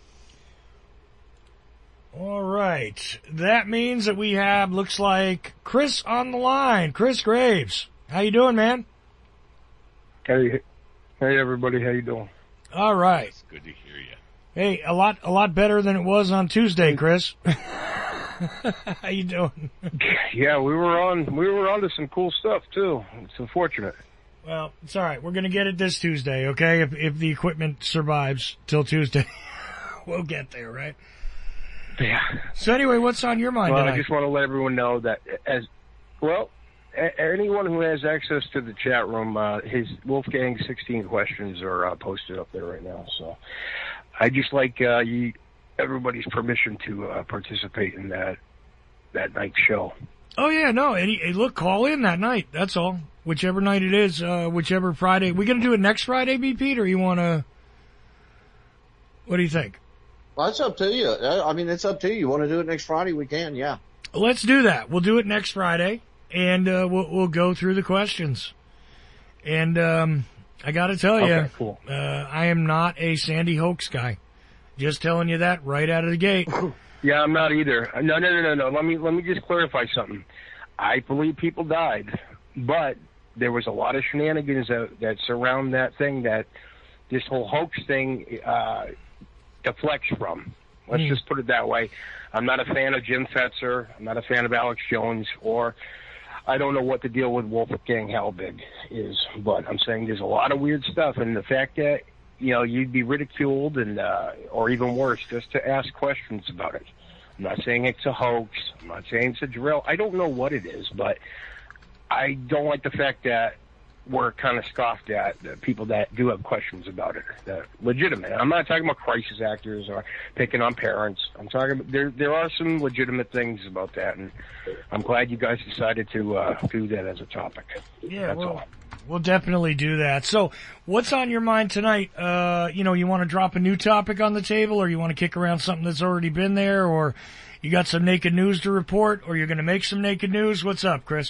All right. That means that we have, looks like, Chris on the line. Chris Graves. How you doing, man? Hey, hey, everybody. How you doing? All right. It's good to hear you. Hey, a lot, a lot better than it was on Tuesday, Chris. How you doing? Yeah, we were on, we were on to some cool stuff too. It's unfortunate. Well, it's all right. We're gonna get it this Tuesday, okay? If if the equipment survives till Tuesday, we'll get there, right? Yeah. So anyway, what's on your mind Well, tonight? I just want to let everyone know that as well, a- anyone who has access to the chat room, uh, his Wolfgang sixteen questions are uh, posted up there right now. So I just like uh, you, everybody's permission to uh, participate in that that night show. Oh yeah, no. Any, hey, look, call in that night. That's all. Whichever night it is, uh, whichever Friday. We gonna do it next Friday, B. Pete, or you wanna? What do you think? Well, it's up to you. I mean, it's up to you. You want to do it next Friday? We can, yeah. Let's do that. We'll do it next Friday, and uh, we'll we'll go through the questions. And um, I got to tell you, Okay, cool. uh, I am not a Sandy Hoax guy. Just telling you that right out of the gate. Yeah, I'm not either. No, no, no, no, no. Let me let me just clarify something. I believe people died, but there was a lot of shenanigans that, that surround that thing that this whole hoax thing uh, deflects from. Let's Mm. just put it that way. I'm not a fan of Jim Fetzer. I'm not a fan of Alex Jones, or I don't know what the deal with Wolfgang Halbig is, but I'm saying there's a lot of weird stuff, and the fact that, you know, you'd be ridiculed and, uh, or even worse, just to ask questions about it. I'm not saying it's a hoax. I'm not saying it's a drill. I don't know what it is, but I don't like the fact that we're kind of scoffed at, the people that do have questions about it. That legitimate. I'm not talking about crisis actors or picking on parents. I'm talking about, there, there are some legitimate things about that, and I'm glad you guys decided to, uh, do that as a topic. Yeah, That's well, all. we'll definitely do that. So, what's on your mind tonight? Uh, you know, you want to drop a new topic on the table, or you want to kick around something that's already been there, or you got some naked news to report, or you're going to make some naked news? What's up, Chris?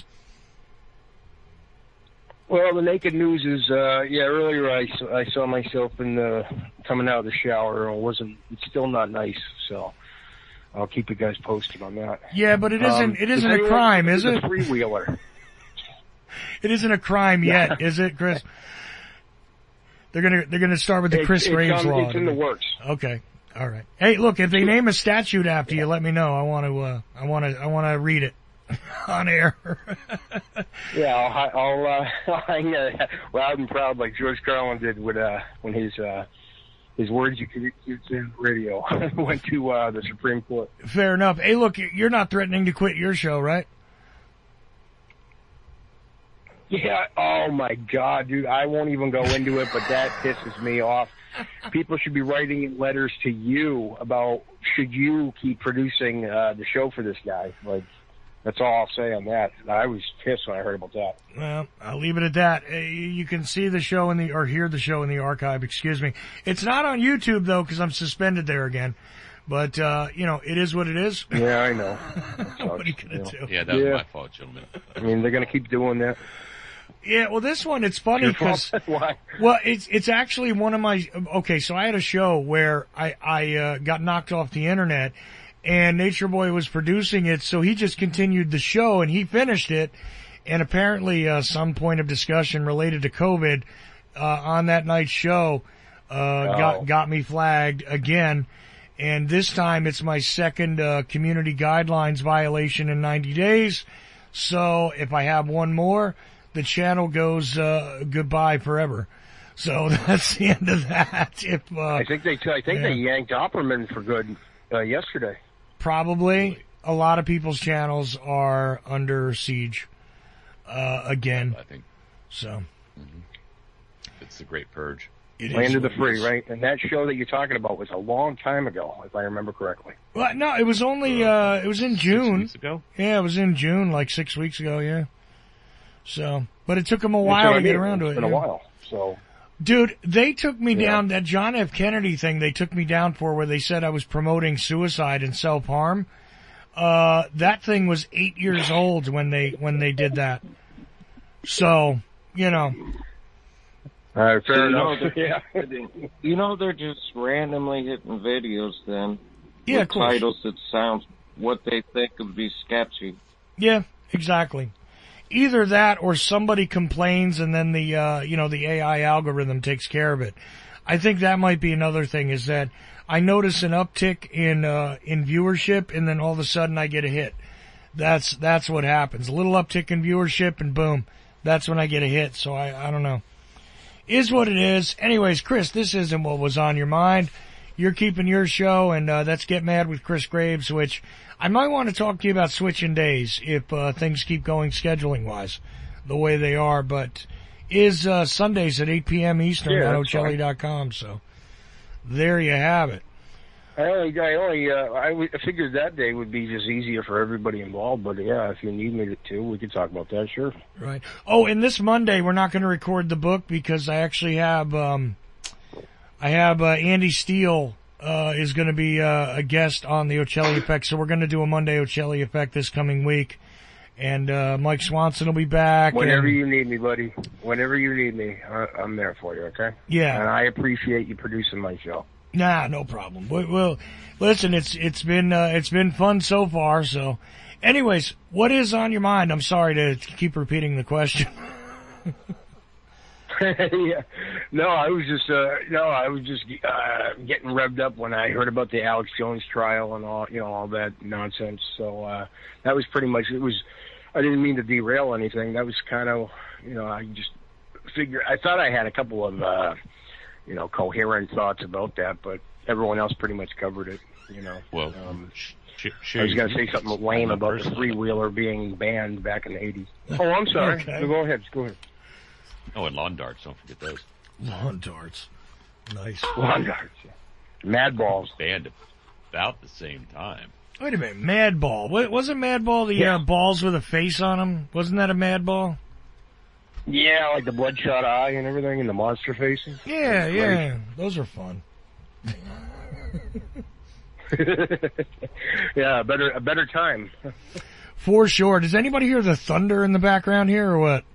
Well, the naked news is, uh, yeah, earlier I saw, I saw myself in the, coming out of the shower, and it wasn't, it's still not nice, so I'll keep you guys posted on that. Yeah, but it isn't, Um, it isn't if a anyone crime, is is a it? freewheeler. It isn't a crime yet, is it, Chris? They're gonna, they're gonna start with the It's- Chris it's Graves on- law. it's in the works. Okay. All right. Hey, look, if they name a statute after you, let me know. I want to, uh, I want to, I want to read it on air. Yeah, I'll, I'll uh, hang uh, loud and proud like George Carlin did with, uh, when his, uh, his words you could use in radio went to, uh, the Supreme Court. Fair enough. Hey, look, you're not threatening to quit your show, right? Yeah, oh my God, dude, I won't even go into it, but that pisses me off. People should be writing letters to you about should you keep producing uh, the show for this guy. Like, that's all I'll say on that. I was pissed when I heard about that. Well, I'll leave it at that. Uh, You can see the show in the, or hear the show in the archive, excuse me. It's not on YouTube though, because I'm suspended there again. But, uh, you know, it is what it is. Yeah, I know. What are you gonna do? Yeah, that was Yeah. my fault, gentlemen. I mean, they're going to keep doing that. Yeah, well, this one, it's funny Your fault? because, Why? well, it's, it's actually one of my, okay, so I had a show where I, I, uh, got knocked off the internet and Nature Boy was producing it, so he just continued the show and he finished it. And apparently, uh, some point of discussion related to COVID, uh, on that night's show, uh, Oh. got, got me flagged again. And this time it's my second, uh, community guidelines violation in ninety days. So if I have one more, the channel goes, uh, goodbye forever. So that's the end of that. If, uh, I think they, I think yeah. they yanked Opperman for good uh, yesterday. probably a lot of people's channels are under siege, uh, again. I think So. it's the Great Purge. It is Land of the what it Free, is. right? And that show that you're talking about was a long time ago, if I remember correctly. Well, no, it was only, uh, it was in June. Weeks ago? Yeah, it was in June, like six weeks ago, yeah. So, but it took them a That's while what to I get mean. around to It's it. been yeah. a while, so. Dude, they took me Yeah. down, that John F. Kennedy thing they took me down for where they said I was promoting suicide and self-harm. Uh, that thing was eight years old when they, when they did that. So, you know. All right, fair you know, enough. they're, you know, they're just randomly hitting videos then. Yeah, with of course. titles that sound what they think would be sketchy. Yeah, exactly. Either that or somebody complains and then the, uh, you know, the A I algorithm takes care of it. I think that might be another thing is that I notice an uptick in, uh, in viewership and then all of a sudden I get a hit. That's, that's what happens. A little uptick in viewership and boom, that's when I get a hit. So I, I don't know. Is what it is. Anyways, Chris, this isn't what was on your mind. You're keeping your show and, uh, that's Get Mad with Chris Graves, which I might want to talk to you about switching days if, uh, things keep going scheduling wise the way they are, but is, uh, Sundays at eight p.m. Eastern Yeah, on that's Ochelli dot com. So there you have it. I only, I only, uh, I, w- I figured that day would be just easier for everybody involved, but yeah, if you need me to, we could talk about that, sure. Right. Oh, and this Monday we're not going to record the book because I actually have, um, I have, uh, Andy Steele, uh, is going to be, uh, a guest on the Ocelli Effect. So we're going to do a Monday Ocelli Effect this coming week. And, uh, Mike Swanson will be back. Whenever and, you need me, buddy. Whenever you need me, I, I'm there for you, okay? Yeah. And I appreciate you producing my show. Nah, no problem. We, well, listen, it's, it's been, uh, it's been fun so far. So anyways, what is on your mind? I'm sorry to keep repeating the question. Yeah. No, I was just, uh, no, I was just, uh, getting revved up when I heard about the Alex Jones trial and all, you know, all that nonsense. So, uh, that was pretty much, it was, I didn't mean to derail anything. That was kind of, you know, I just figured, I thought I had a couple of, uh, you know, coherent thoughts about that, but everyone else pretty much covered it, you know. Well, um, sh- sh- I was going to sure say something lame about the three-wheeler being banned back in the eighties. Oh, I'm sorry. Okay. No, go ahead. Go ahead. Oh, and lawn darts. Don't forget those. Lawn darts. Nice. Lawn darts. Yeah. Mad balls. Banned about the same time. Wait a minute. Mad Ball. Wa- Wasn't Mad Ball the Yeah. uh, balls with a face on them? Wasn't that a Mad Ball? Yeah, like the bloodshot eye and everything, and the monster faces. Yeah, That's yeah. Those are fun. Yeah, a better a better time. For sure. Does anybody hear the thunder in the background here or what?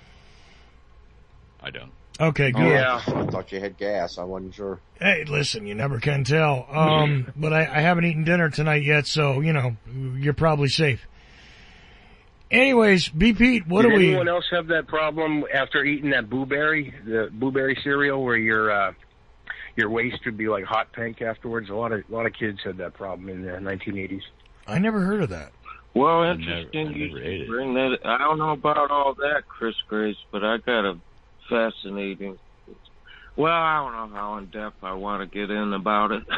I don't. Okay, good. Yeah. I thought you had gas. I wasn't sure. Hey, listen, you never can tell. Um, but I, I haven't eaten dinner tonight yet, so, you know, you're probably safe. Anyways, B. Pete, what Did do we... anyone else have that problem after eating that blueberry, the blueberry cereal, where your uh, your waist would be like hot pink afterwards? A lot of a lot of kids had that problem in the nineteen eighties. I never heard of that. Well, I never- interesting I never ate you it. bring that. I don't know about all that, Chris Grace, but I got a fascinating. Well, I don't know how in depth I want to get in about it.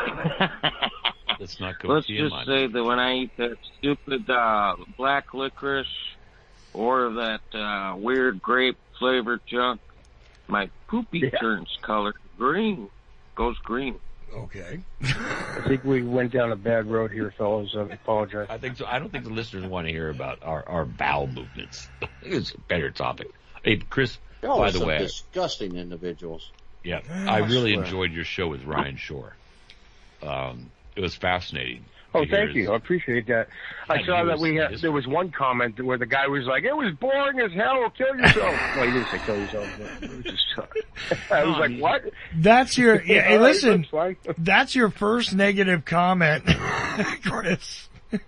Let's not go Let's T M just I. say that when I eat that stupid uh, black licorice or that uh, weird grape flavored junk, my poopy Yeah. turns color green, goes green. Okay. I think we went down a bad road here, fellas. I apologize. I think so. I don't think the listeners want to hear about our, our bowel movements. It's a better topic. Hey, Chris, Y'all by are the some way, disgusting individuals. yeah, I I really swear. enjoyed your show with Ryan Shore. Um, it was fascinating. Oh, to hear thank his- you. I appreciate that. I Yeah, saw he that was- we had, there was one comment where the guy was like, "It was boring as hell. Kill yourself." Well, he didn't say kill yourself. But it was just, I was like, "What?" That's your, yeah, hey, All right, listen, that's fine. that's your first negative comment, Chris,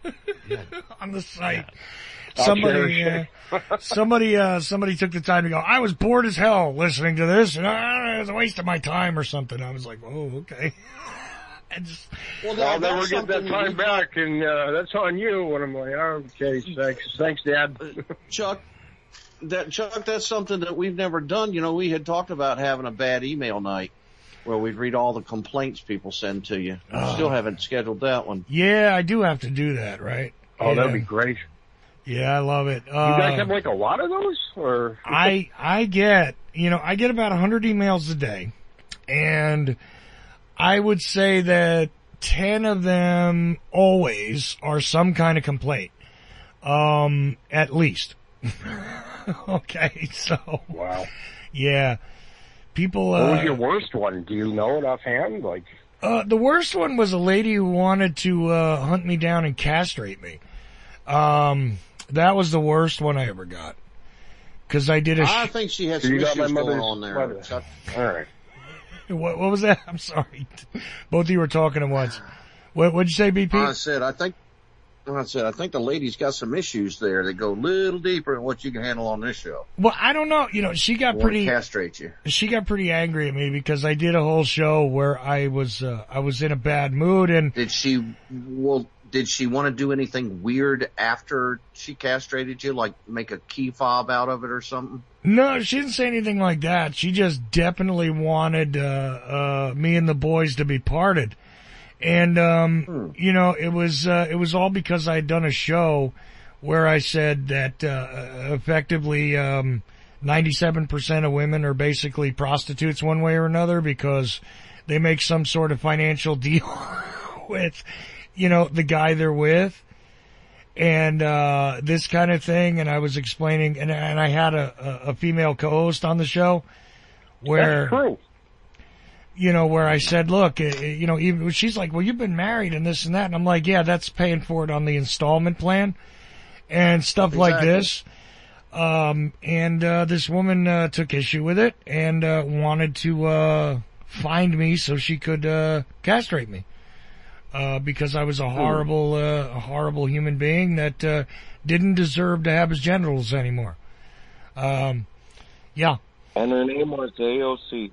on the site. I'll Somebody, cherish uh, somebody, uh, somebody took the time to go, I was bored as hell listening to this, and uh, it was a waste of my time or something. I was like, oh, okay. I just, Well, I'll that- never that's get that something time we- back, and uh, that's on you. And I'm like, okay, thanks, thanks, Dad. Chuck, that Chuck, that's something that we've never done. You know, we had talked about having a bad email night where we'd read all the complaints people send to you. We Oh. still haven't scheduled that one. yeah, I do have to do that, right? Oh, yeah. that'd be great. Yeah, I love it. You guys Uh, have like a lot of those, or I I get, you know, I get about a hundred emails a day, and I would say that ten of them always are some kind of complaint, um, at least. Okay, so wow. yeah, people. What Uh, was your worst one? Do you know it offhand? Like, uh, the worst one was a lady who wanted to uh, hunt me down and castrate me. Um, that was the worst one I ever got. Cause I did a. I Sh- think she had So some you got issues my going mother's on there. letter. Chuck. all right. what, what was that? I'm sorry. Both of you were talking at once. What what'd you say, B P? I said, I think, I said, I think the lady's got some issues there that go a little deeper than what you can handle on this show. Well, I don't know. You know, she got Want to pretty. castrate you. She got pretty angry at me because I did a whole show where I was uh, I was in a bad mood, and Did she, well, did she want to do anything weird after she castrated you, like make a key fob out of it or something? no, she didn't say anything like that. She just definitely wanted uh, uh, me and the boys to be parted, and um, Hmm. you know, it was uh, it was all because I had done a show where I said that uh, effectively um, ninety-seven percent of women are basically prostitutes one way or another because they make some sort of financial deal with, you know, the guy they're with. And, uh, this kind of thing. And I was explaining, and, and I had a, a, a female co-host on the show where, That's true. you know, where I said, look, uh, you know, even, she's like, well, you've been married and this and that. And I'm like, yeah, that's paying for it on the installment plan and stuff like Exactly. this. Um, and, uh, this woman, uh, took issue with it and, uh, wanted to, uh, find me so she could, uh, castrate me. Uh, because I was a horrible, uh, a horrible human being that, uh, didn't deserve to have his genitals anymore. Um, yeah. And her name was A O C.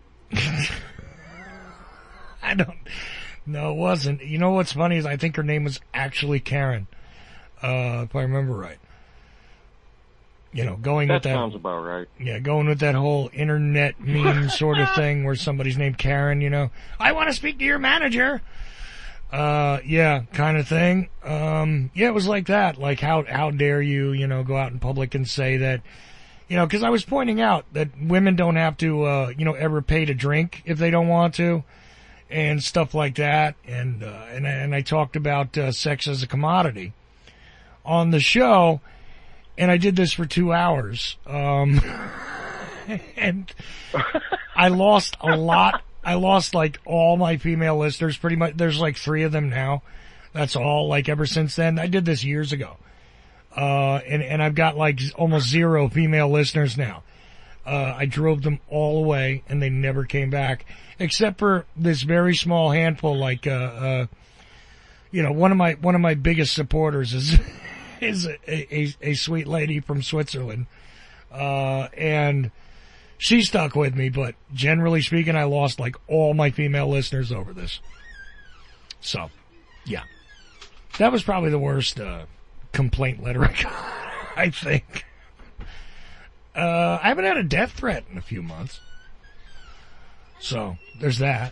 I don't, no, it wasn't. You know what's funny is I think her name was actually Karen, uh, if I remember right. You know, going That with that, sounds about right. yeah, going with that whole internet meme sort of thing where somebody's named Karen, you know, I want to speak to your manager. Uh, yeah, kind of thing. Um, yeah, it was like that. Like, how, how dare you, you know, go out in public and say that, you know, cause I was pointing out that women don't have to, uh, you know, ever pay to drink if they don't want to and stuff like that. And, uh, and, I- and I talked about, uh, sex as a commodity on the show, and I did this for two hours. Um, and I lost a lot. I lost like all my female listeners pretty much. There's like three of them now. That's all, like ever since then. I did this years ago. Uh, and, and I've got like almost zero female listeners now. Uh, I drove them all away and they never came back except for this very small handful. Like, uh, uh, you know, one of my, one of my biggest supporters is, is a, a, a sweet lady from Switzerland. Uh, and she stuck with me, but generally speaking, I lost like all my female listeners over this. So, yeah. That was probably the worst, uh, complaint letter I got, I think. Uh, I haven't had a death threat in a few months. So, there's that.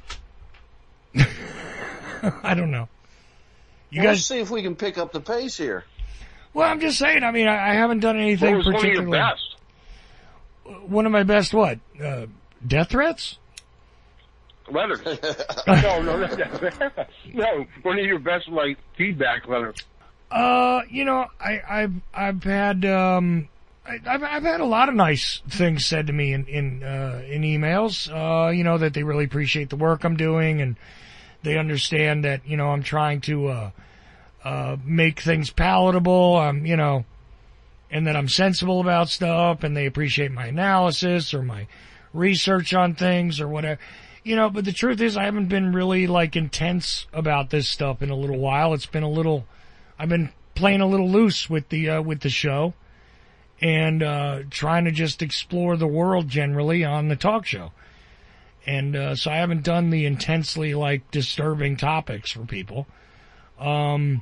I don't know. You Well, guys let's see if we can pick up the pace here. Well, I'm just saying. I mean, I, I haven't done anything what was particularly. One of your best? One of my best what? Uh, death threats? Letters. no, no, no, no. One of your best like feedback letters. Uh, you know, I, I've I've had um, I, I've I've had a lot of nice things said to me in in uh, in emails. Uh, you know, that they really appreciate the work I'm doing, and they understand that you know I'm trying to uh, uh, make things palatable. Um, you know, and that I'm sensible about stuff, and they appreciate my analysis or my research on things or whatever. You know, but the truth is, I haven't been really like intense about this stuff in a little while. It's been a little. I've been playing a little loose with the uh, with the show, and uh, trying to just explore the world generally on the talk show, and uh, so I haven't done the intensely like disturbing topics for people. Um,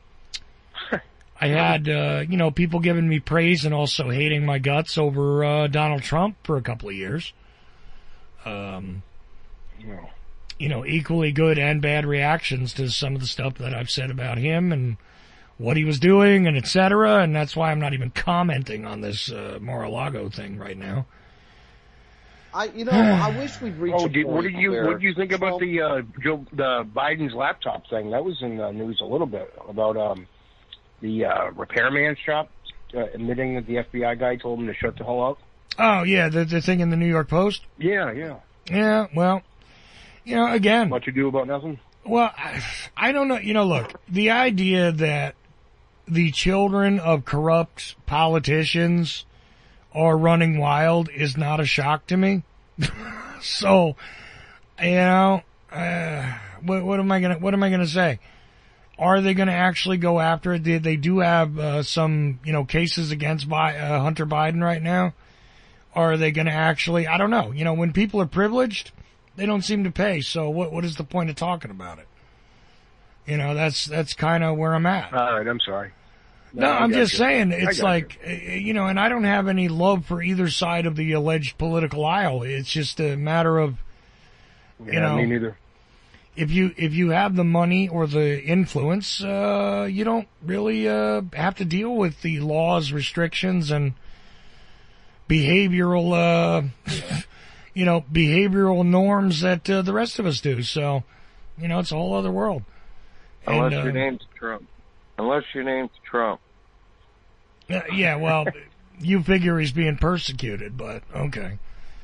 I had uh, you know people giving me praise and also hating my guts over uh, Donald Trump for a couple of years. Um, you know, equally good and bad reactions to some of the stuff that I've said about him and what he was doing, and et cetera. And that's why I'm not even commenting on this uh, Mar-a-Lago thing right now. I, you know, I wish we'd reach. Oh, a did, point what did you where what did you think about Trump, the uh, Joe the Biden's laptop thing? That was in the news a little bit about um, the uh, repairman shop uh, admitting that the F B I guy told him to shut the hell up. Oh yeah, the the thing in the New York Post. Yeah, yeah, yeah. Well, you know, again, what you do about nothing. Well, I, I don't know. You know, look, the idea that the children of corrupt politicians are running wild is not a shock to me. So, you know, uh, what, what am I gonna, what am I gonna say? Are they gonna actually go after it? They, they do have, uh, some, you know, cases against Bi- uh, Hunter Biden right now. Are they gonna actually, I don't know. You know, when people are privileged, they don't seem to pay. So what, what is the point of talking about it? You know, that's, that's kind of where I'm at. All right, I'm sorry. No, no I'm just you. saying, it's like, you. you know, and I don't have any love for either side of the alleged political aisle. It's just a matter of, you yeah, know, me neither. if you, if you have the money or the influence, uh, you don't really, uh, have to deal with the laws, restrictions, and behavioral, uh, you know, behavioral norms that, uh, the rest of us do. So, you know, it's a whole other world. Unless and, uh, your name's Trump. Unless your name's Trump. Uh, yeah, well, you figure he's being persecuted, but okay.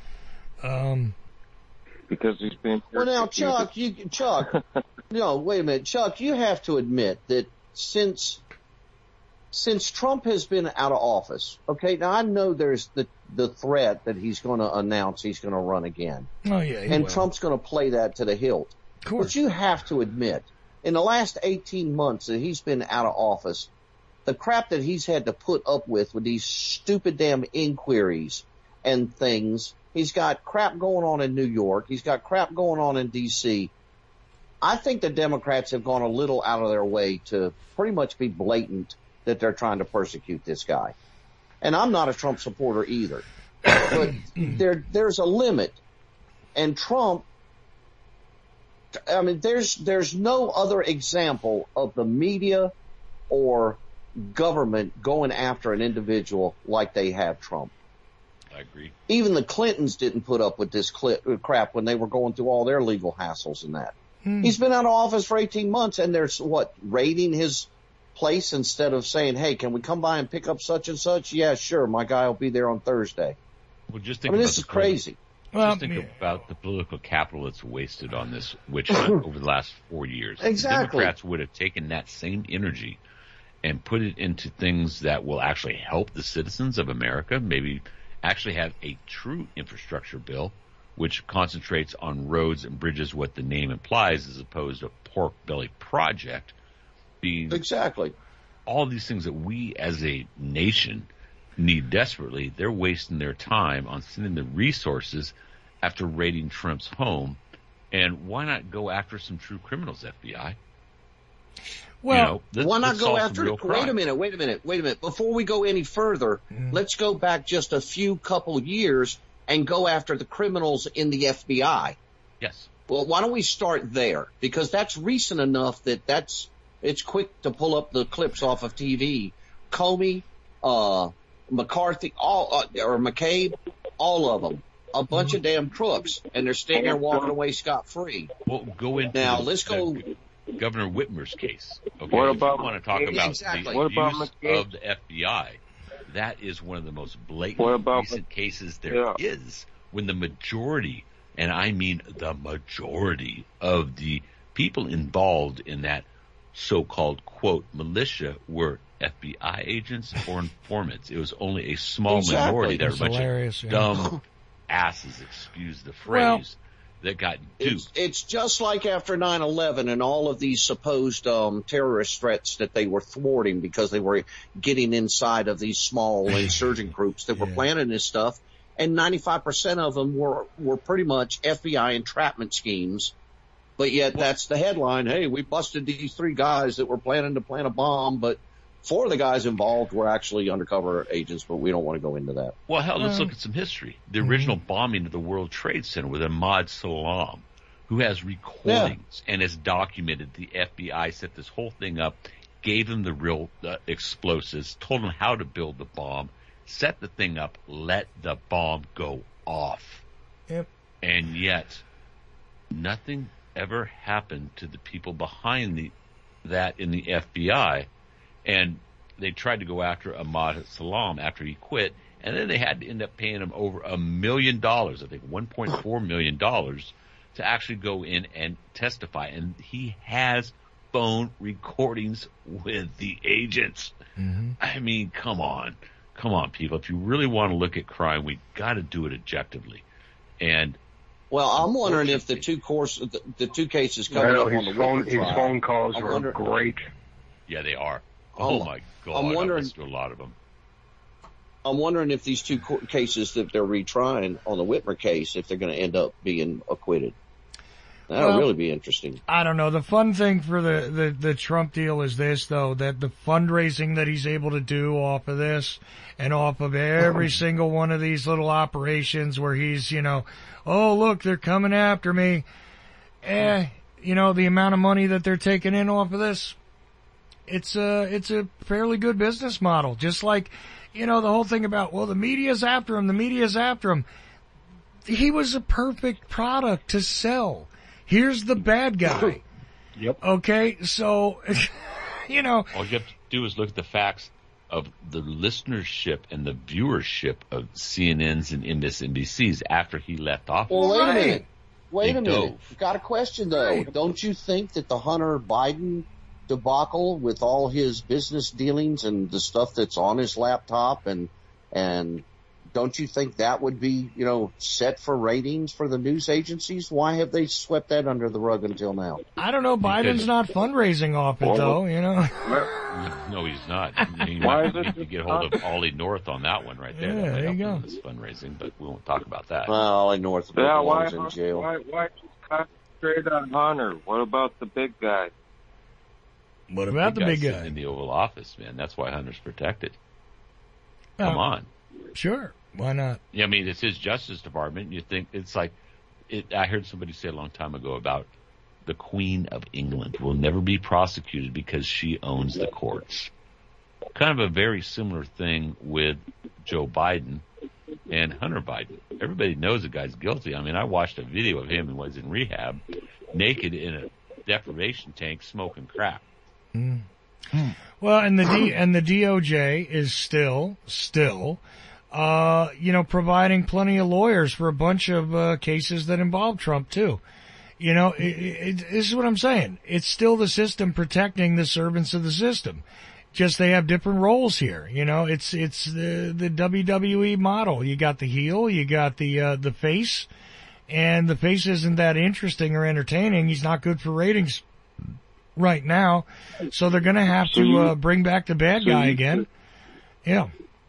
Um, because he's being persecuted. Well, now, Chuck, you, Chuck, no, wait a minute, Chuck, you have to admit that since since Trump has been out of office, okay, now I know there's the the threat that he's going to announce he's going to run again. Oh yeah, he and will. Trump's going to play that to the hilt. Of course. But you have to admit, in the last eighteen months that he's been out of office, the crap that he's had to put up with with these stupid damn inquiries and things, he's got crap going on in New York, he's got crap going on in D C. I think the Democrats have gone a little out of their way to pretty much be blatant that they're trying to persecute this guy. And I'm not a Trump supporter either. But there, there's a limit. And Trump, I mean, there's there's no other example of the media or government going after an individual like they have Trump. I agree. Even the Clintons didn't put up with this clip, crap when they were going through all their legal hassles and that. Hmm. He's been out of office for eighteen months, and there's what, raiding his place instead of saying, hey, can we come by and pick up such and such? Yeah, sure, my guy will be there on Thursday. Well, just think I mean, about this is the political- crazy. Well, Just think yeah. about the political capital that's wasted on this witch hunt over the last four years. Exactly. The Democrats would have taken that same energy and put it into things that will actually help the citizens of America, maybe actually have a true infrastructure bill, which concentrates on roads and bridges, what the name implies, as opposed to a pork belly project. Being Exactly. all these things that we as a nation need desperately, they're wasting their time on sending the resources after raiding Trump's home. And why not go after some true criminals, F B I? Well, you know, let's, Why not let's go solve some after real it? Wait a crime. minute, wait a minute, wait a minute. Before we go any further, Mm. let's go back just a few couple years and go after the criminals in the F B I. Yes. Well, why don't we start there? Because that's recent enough that that's it's quick to pull up the clips off of T V Comey, uh, McCarthy, all uh, or McCabe, all of them, a bunch of damn crooks, and they're standing there walking away scot free. Well, go into now. the, let's go. the Governor Whitmer's case. Okay, What if about you want to talk about exactly. the What about abuse McCabe? of the F B I? That is one of the most blatant What about recent cases there yeah. is. When the majority, and I mean the majority of the people involved in that so-called, quote, militia were F B I agents or informants. It was only a small Exactly. minority that were a It's bunch hilarious, of yeah. dumb asses, excuse the phrase, Well, that got It's, duped. it's just like after nine eleven and all of these supposed um, terrorist threats that they were thwarting because they were getting inside of these small insurgent groups that were Yeah. planning this stuff. And ninety-five percent of them were, were pretty much F B I entrapment schemes. But yet that's the headline. Hey, we busted these three guys that were planning to plant a bomb, but four of the guys involved were actually undercover agents, but we don't want to go into that. Well, hell, let's Well- look at some history. The original bombing of the World Trade Center with Ahmad Salam, who has recordings and has documented the F B I set this whole thing up, gave him the real uh, explosives, told him how to build the bomb, set the thing up, let the bomb go off. Yep. And yet, nothing ever happened to the people behind the that in the F B I. And they tried to go after Ahmad Salam after he quit, and then they had to end up paying him over a million dollars, I think one point four million dollars, to actually go in and testify. And he has phone recordings with the agents. Mm-hmm. I mean, come on. Come on, people. If you really want to look at crime, we got to do it objectively. And Well, I'm wondering if the two course, the, the two cases coming Well, up on the his phone, Whitmer his trial, phone calls I'm were wonder- great. yeah, they are. Oh, Oh, my God. I'm wondering- I listened to a lot of them. I'm wondering if these two co- cases that they're retrying on the Whitmer case, if they're going to end up being acquitted. That'll Well, really be interesting. I don't know. The fun thing for the, the, the Trump deal is this, though, that the fundraising that he's able to do off of this and off of every single one of these little operations where he's, you know, oh, look, they're coming after me. Eh, you know, the amount of money that they're taking in off of this, it's a, it's a fairly good business model. Just like, you know, the whole thing about, well, the media's after him, the media's after him. He was a perfect product to sell. Here's the bad guy. Yep. Okay, so, you know. All you have to do is look at the facts of the listenership and the viewership of C N N's and M S N B C's after he left office. Well, wait Right. a minute. Wait They a minute. dove. Got a question, though. Right. Don't you think that the Hunter Biden debacle with all his business dealings and the stuff that's on his laptop and and don't you think that would be, you know, set for ratings for the news agencies? Why have they swept that under the rug until now? I don't know. Biden's not fundraising off it, though, you know. No, he's not. I mean, Why is you it- could get hold of Ollie North on that one right there. Yeah, That might there you help go. him with his fundraising, but we won't talk about that. Well, in North Yeah, why, belongs in jail. why, why just concentrate on Hunter? What about the big guy? What about the guy's big sitting guy? in the Oval Office, man? That's why Hunter's protected. Come Uh, on. Sure. Why not? Yeah, I mean, it's his Justice Department. You think it's like, it, I heard somebody say a long time ago about the Queen of England will never be prosecuted because she owns the courts. Kind of a very similar thing with Joe Biden and Hunter Biden. Everybody knows the guy's guilty. I mean, I watched a video of him and was in rehab, naked in a deprivation tank, smoking crack. Mm. Well, and the D, and the D O J is still, still, uh, you know, providing plenty of lawyers for a bunch of uh, cases that involve Trump too. You know, it, it, this is what I'm saying. It's still the system protecting the servants of the system. Just they have different roles here. You know, it's it's the the W W E model. You got the heel, you got the uh, the face, and the face isn't that interesting or entertaining. He's not good for ratings right now, so they're going to have So to you- uh, bring back the bad so guy you again. Yeah.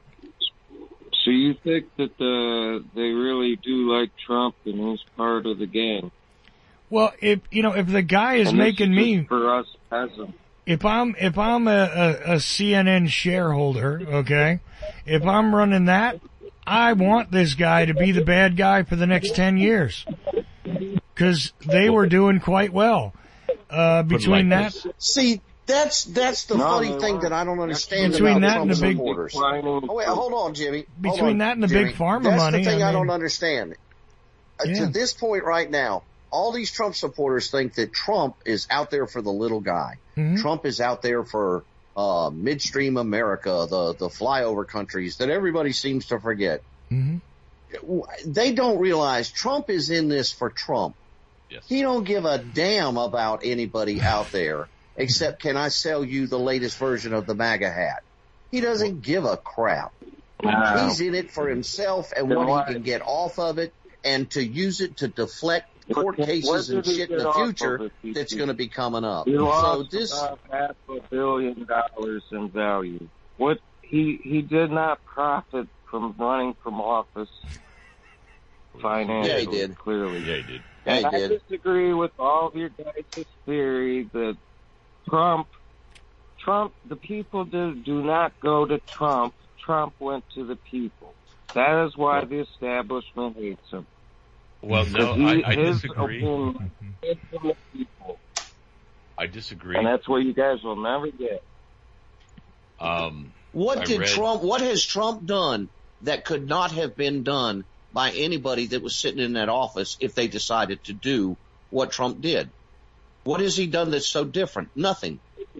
So you think that uh, they really do like Trump and he's part of the gang? Well, if you know, if the guy is And this making is me, just for us peasants. if I'm if I'm a, a, a C N N shareholder, okay, if I'm running that, I want this guy to be the bad guy for the next ten years, because they were doing quite well uh, between like that. this. See, That's that's the No, funny they thing weren't. that I don't understand Between about that Trump and the big- supporters. Oh wait, hold on, Jimmy. Hold Between on, that and the Jimmy. big pharma that's money, the thing I I, mean- don't understand. Uh, Yeah. To this point right now, all these Trump supporters think that Trump is out there for the little guy. Mhm. Trump is out there for uh midstream America, the the flyover countries that everybody seems to forget. Mm-hmm. They don't realize Trump is in this for Trump. Yes. He don't give a damn about anybody out there except can I sell you the latest version of the MAGA hat. He doesn't give a crap. Wow. He's in it for himself and Then what why- he can get off of it and to use it to deflect court What cases did and he shit in get the off of future it, P C? that's going to be coming up. He So lost this, about half a billion dollars in value. What he he did not profit from running from office financially. Yeah, he did. Clearly, Yeah, he did. Yeah, he and I did. disagree with all of your guys' theory that Trump, Trump, the people do, do not go to Trump. Trump went to the people. That is why the establishment hates him. Well, no, He- I, I his disagree. opinion is from the people, I disagree. and that's what you guys will never get. Um, what I did read- Trump, what has Trump done that could not have been done by anybody that was sitting in that office if they decided to do what Trump did? What has he done that's so different? Nothing.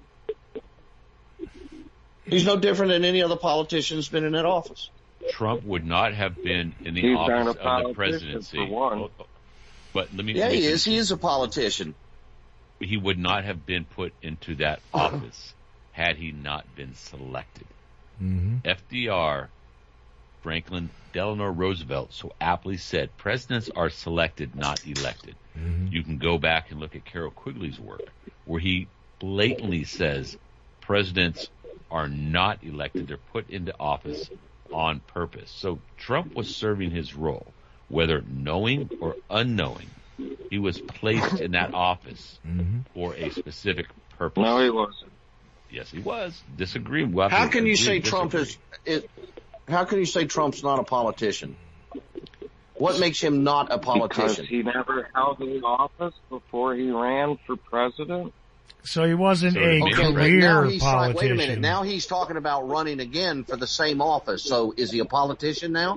He's no different than any other politician that's been in that office. Trump would not have been in the He's not office a of the politician, presidency. for one. But let me. Yeah, let me he is. finish. He is a politician. He would not have been put into that office had he not been selected. Mm-hmm. F D R, Franklin Delano Roosevelt, so aptly said, presidents are selected, not elected. Mm-hmm. You can go back and look at Carroll Quigley's work, where he blatantly says presidents are not elected. They're put into office on purpose. So Trump was serving his role, whether knowing or unknowing. He was placed in that office Mm-hmm. for a specific purpose. No, he wasn't. Yes, he was. Disagree. We'll have How to can you agree say to Trump is, disagree. is? How can you say Trump's not a politician? What makes him not a Because politician? he never held the office before he ran for president. So he wasn't So a maybe- Okay, but career now he's trying, politician. wait a minute. Now he's talking about running again for the same office. So is he a politician now?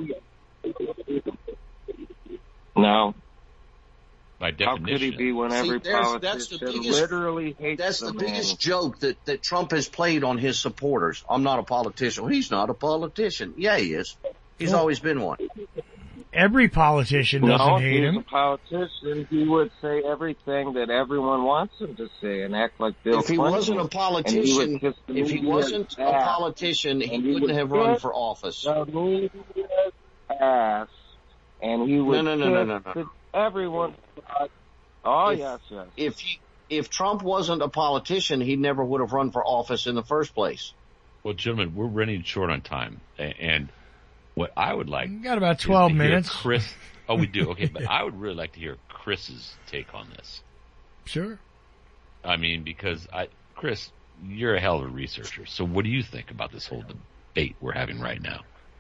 No. By How could he definition, be when See, every there's- that's the politician biggest- literally hates That's the the man? biggest joke that, that Trump has played on his supporters. I'm not a politician. Well, he's not a politician. Yeah, he is. He's Well- always been one. Every politician doesn't No, hate if he's him. a politician, he would say everything that everyone wants him to say and act like Bill If he Clinton. wasn't a And he politician, would kiss the if he media's wasn't a ass. politician, he And he wouldn't would have run kiss for office. The media's ass, and he would No, no, no, no, no, kiss no. the- everyone. Oh, If- yes, yes. If he, if Trump wasn't a politician, he never would have run for office in the first place. well, gentlemen, we're running short on time, A- and what I would like You got about is twelve to hear minutes. Chris. Oh, we do. Okay, but I would really like to hear Chris's take on this. Sure. I mean, because I, Chris, you're a hell of a researcher. So, what do you think about this whole debate we're having right now?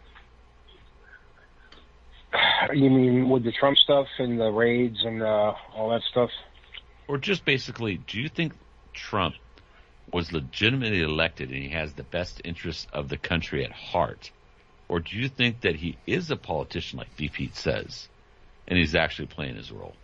You mean with the Trump stuff and the raids and uh, all that stuff? Or just basically, do you think Trump was legitimately elected and he has the best interests of the country at heart? Or do you think that he is a politician like V. Pete says, and he's actually playing his role?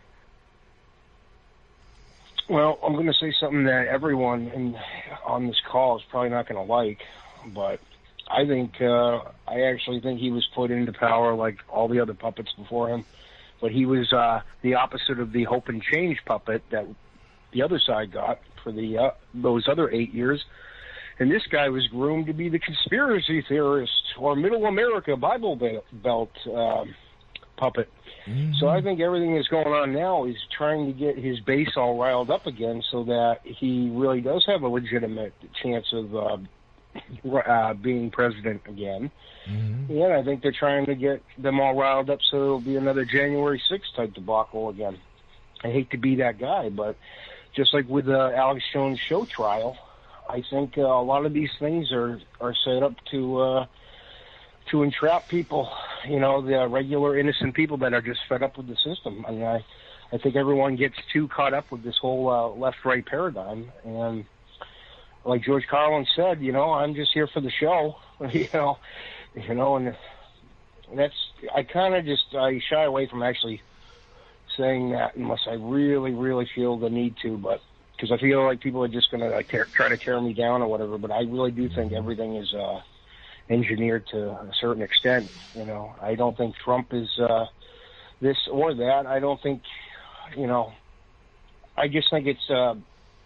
Well, I'm going to say something that everyone in, on this call is probably not going to like, but I think, uh, I actually think he was put into power like all the other puppets before him. But he was uh, the opposite of the hope and change puppet that the other side got for the uh, those other eight years. And this guy was groomed to be the conspiracy theorist or Middle America Bible Belt uh, puppet. Mm-hmm. So I think everything that's going on now is trying to get his base all riled up again so that he really does have a legitimate chance of uh, uh, being president again. Mm-hmm. And I think they're trying to get them all riled up so it'll be another January sixth type debacle again. I hate to be that guy, but just like with the Alex Jones show trial, I think uh, a lot of these things are, are set up to uh, to entrap people, you know, the regular innocent people that are just fed up with the system. I mean, I, I think everyone gets too caught up with this whole uh, left-right paradigm, and like George Carlin said, you know, I'm just here for the show, you know, you know, and that's, I kind of just, I shy away from actually saying that unless I really, really feel the need to, but, because I feel like people are just going to like, tear, try to tear me down or whatever, but I really do think everything is uh, engineered to a certain extent, you know. I don't think Trump is uh, this or that. I don't think, you know, I just think it's, uh,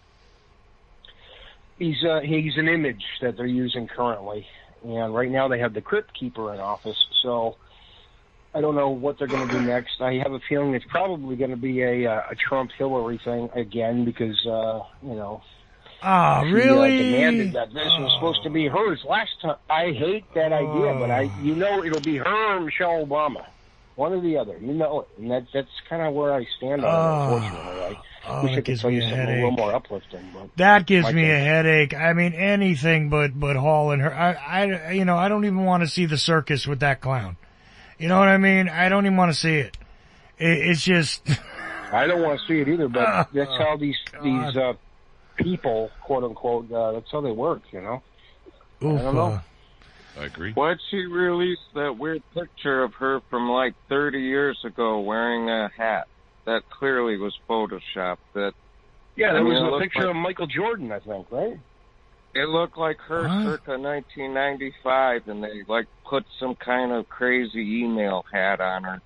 he's, uh, he's an image that they're using currently. And right now they have the Crypt Keeper in office, so I don't know what they're going to do next. I have a feeling it's probably going to be a, a Trump-Hillary thing again because, uh, you know, Ah, she, really? uh, demanded that this was supposed to be hers last time. I hate that idea, but I, you know, it'll be her or Michelle Obama, one or the other. You know it, and that, that's kind of where I stand on Oh. it. Unfortunately, I Oh, wish I that could gives tell me you a something a little headache. more uplifting. But That gives I me can't. a headache. I mean, anything but, but Hall and her. I, I, you know, I don't even want to see the circus with that clown. You know what I mean? I don't even want to see it. it it's just. I don't want to see it either, but Oh, that's how these God. these uh, people, quote unquote, uh, that's how they work. You know. Oof, I don't know. I agree. Why'd she release that weird picture of her from like thirty years ago wearing a hat? That clearly was Photoshopped. That Yeah, I there mean, was it a looked picture like- of Michael Jordan, I think, right? It looked like her Huh? circa nineteen ninety-five, and they like put some kind of crazy email hat on her.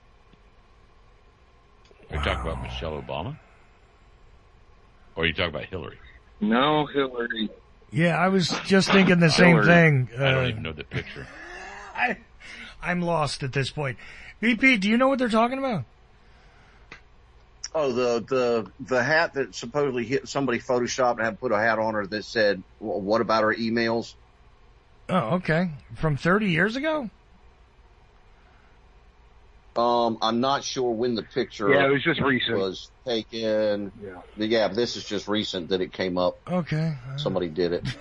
Are you talking about Michelle Obama? Or are you talking about Hillary? No, Hillary. Yeah, I was just thinking the same Hillary. thing. I don't Uh, even know the picture. I, I'm lost at this point. B P, do you know what they're talking about? Oh, the the the hat that supposedly hit somebody photoshopped and had put a hat on her that said, well, "What about her emails?" Oh, okay. From thirty years ago? Um, I'm not sure when the picture Yeah, it was just recent. was taken. Yeah. But yeah, this is just recent that it came up. Okay. Somebody did it.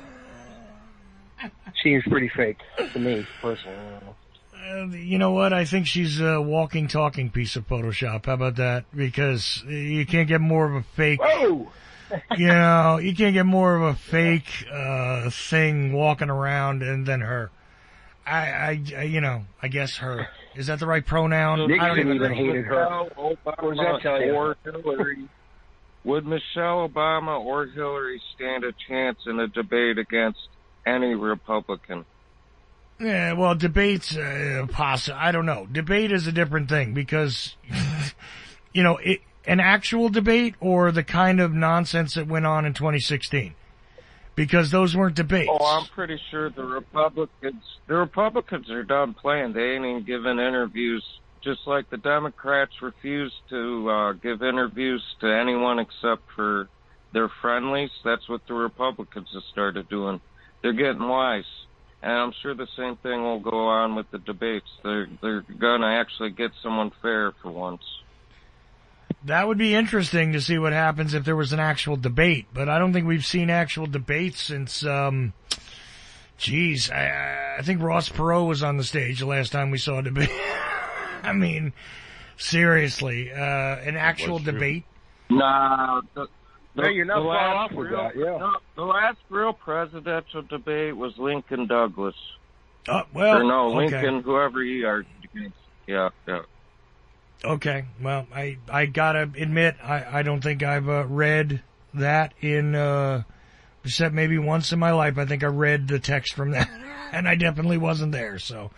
Seems pretty fake to me, personally. I don't know. Uh, you know what? I think she's a walking, talking piece of Photoshop. How about that? Because you can't get more of a fake. Whoa! You know, you can't get more of a fake uh thing walking around and than her. I, I, I, you know, I guess her. Is that the right pronoun? Nixon I don't even even know. hated her. Michelle What does that tell Obama you? or Hillary. Would Michelle Obama or Hillary stand a chance in a debate against any Republican? Yeah, well, debates, uh, possi I don't know. Debate is a different thing because, you know, it, an actual debate or the kind of nonsense that went on in twenty sixteen. Because those weren't debates. Oh, I'm pretty sure the Republicans, the Republicans are done playing. They ain't even giving interviews, just like the Democrats refuse to uh, give interviews to anyone except for their friendlies. That's what the Republicans have started doing. They're getting wise. And I'm sure the same thing will go on with the debates. They're, they're gonna actually get someone fair for once. That would be interesting to see what happens if there was an actual debate, but I don't think we've seen actual debates since, um, geez, I, I think Ross Perot was on the stage the last time we saw a debate. I mean, seriously, uh, an actual debate? Nah, the, the, Hey, you're not the far last off with real, that, yeah. no, the last real presidential debate was Lincoln Douglas. Uh, well, or no, okay. Lincoln, whoever he argued against. Yeah, yeah. Okay, well, I, I gotta admit, I, I don't think I've uh, read that in, uh, except maybe once in my life. I think I read the text from that, and I definitely wasn't there, so.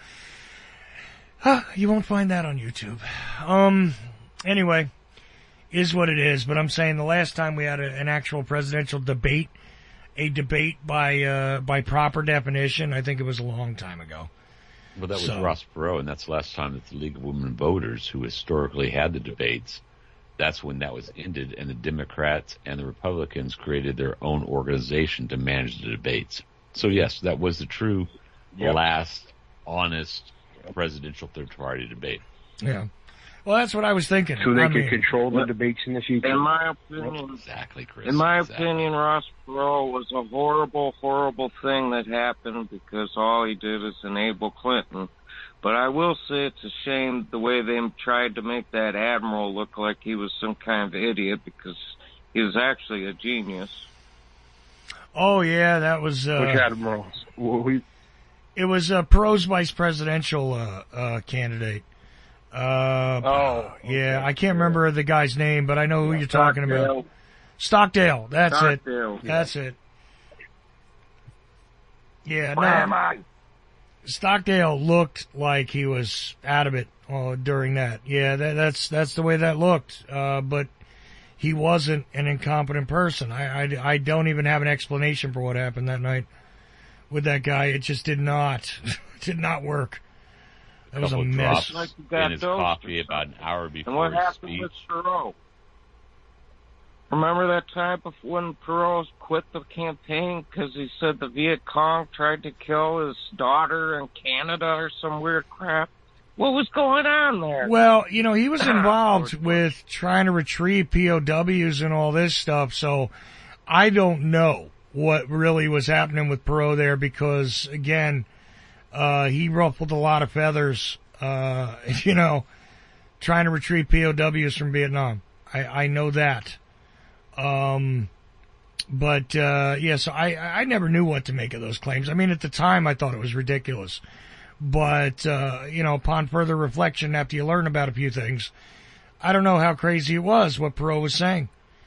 Huh, you won't find that on YouTube. Um, anyway, is what it is, but I'm saying the last time we had a, an actual presidential debate, a debate by, uh, by proper definition, I think it was a long time ago. Well, that was So- Ross Perot, and that's the last time that the League of Women Voters, who historically had the debates, that's when that was ended, and the Democrats and the Republicans created their own organization to manage the debates. So, yes, that was the true Yep. last honest presidential third-party debate. Yeah. Well, that's what I was thinking. So they I could mean, control the debates in the future. In my opinion, Exactly, Chris. in my exactly. opinion, Ross Perot was a horrible, horrible thing that happened because all he did is enable Clinton. But I will say it's a shame the way they tried to make that admiral look like he was some kind of idiot because he was actually a genius. Oh yeah, that was uh, which admiral? We, it was uh, Perot's vice presidential uh, uh, candidate. Uh, oh, yeah, okay. I can't remember the guy's name, but I know who you're talking about. Stockdale. That's Stockdale. it. That's it. Yeah, Where no. am I? Stockdale looked like he was out of it uh, during that. Yeah, that, that's that's the way that looked. Uh, but he wasn't an incompetent person. I, I, I don't even have an explanation for what happened that night with that guy. It just did not did not work. That was a mess. Drops in his coffee about an hour before And what his happened speech. with Perot? Remember that time bef- when Perot quit the campaign because he said the Viet Cong tried to kill his daughter in Canada or some weird crap? What was going on there? Well, you know, he was involved with trying to retrieve P O Ws and all this stuff, so I don't know what really was happening with Perot there because, again, uh, he ruffled a lot of feathers, uh, you know, trying to retrieve P O Ws from Vietnam. I, I know that. Um, but, uh, yeah, so I, I never knew what to make of those claims. I mean, at the time, I thought it was ridiculous. But, uh, you know, upon further reflection, after you learn about a few things, I don't know how crazy it was, what Perot was saying.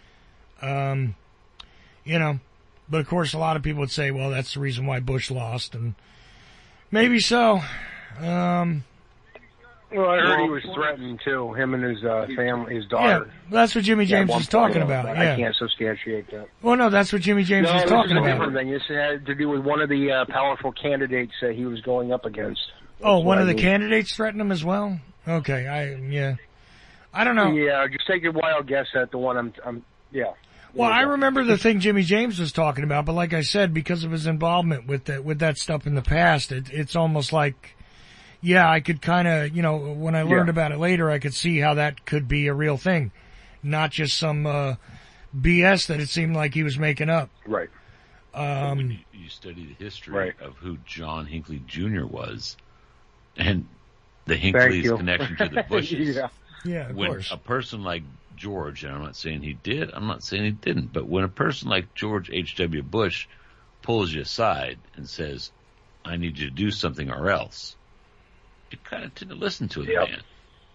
Um, you know, but of course, a lot of people would say, well, that's the reason why Bush lost, and maybe so. Um, Well, I heard he was threatened too. Him and his uh, family, his daughter. Yeah, that's what Jimmy James At one was talking point, about. but Yeah. I can't substantiate that. Well, no, that's what Jimmy James no, was this talking is a about. different thing. This had to do with one of the uh, powerful candidates that he was going up against. Oh, That's one what of I the mean. candidates threatened him as well? Okay, I, yeah. I don't know. Yeah, just take a wild guess at the one I'm, I'm yeah. Well, I remember the thing Jimmy James was talking about, but like I said, because of his involvement with that, with that stuff in the past, it, it's almost like, yeah, I could kind of, you know, when I learned Yeah. about it later, I could see how that could be a real thing, not just some uh, B S that it seemed like he was making up. Right. Um, when you, you study the history Right. of who John Hinckley Junior was, and the Thank Hinkley's you. connection to the Bushes. yeah. Yeah, of when course. a person like George, and I'm not saying he did, I'm not saying he didn't, but when a person like George H W. Bush pulls you aside and says, I need you to do something or else, you kind of tend to listen to the Yep. man.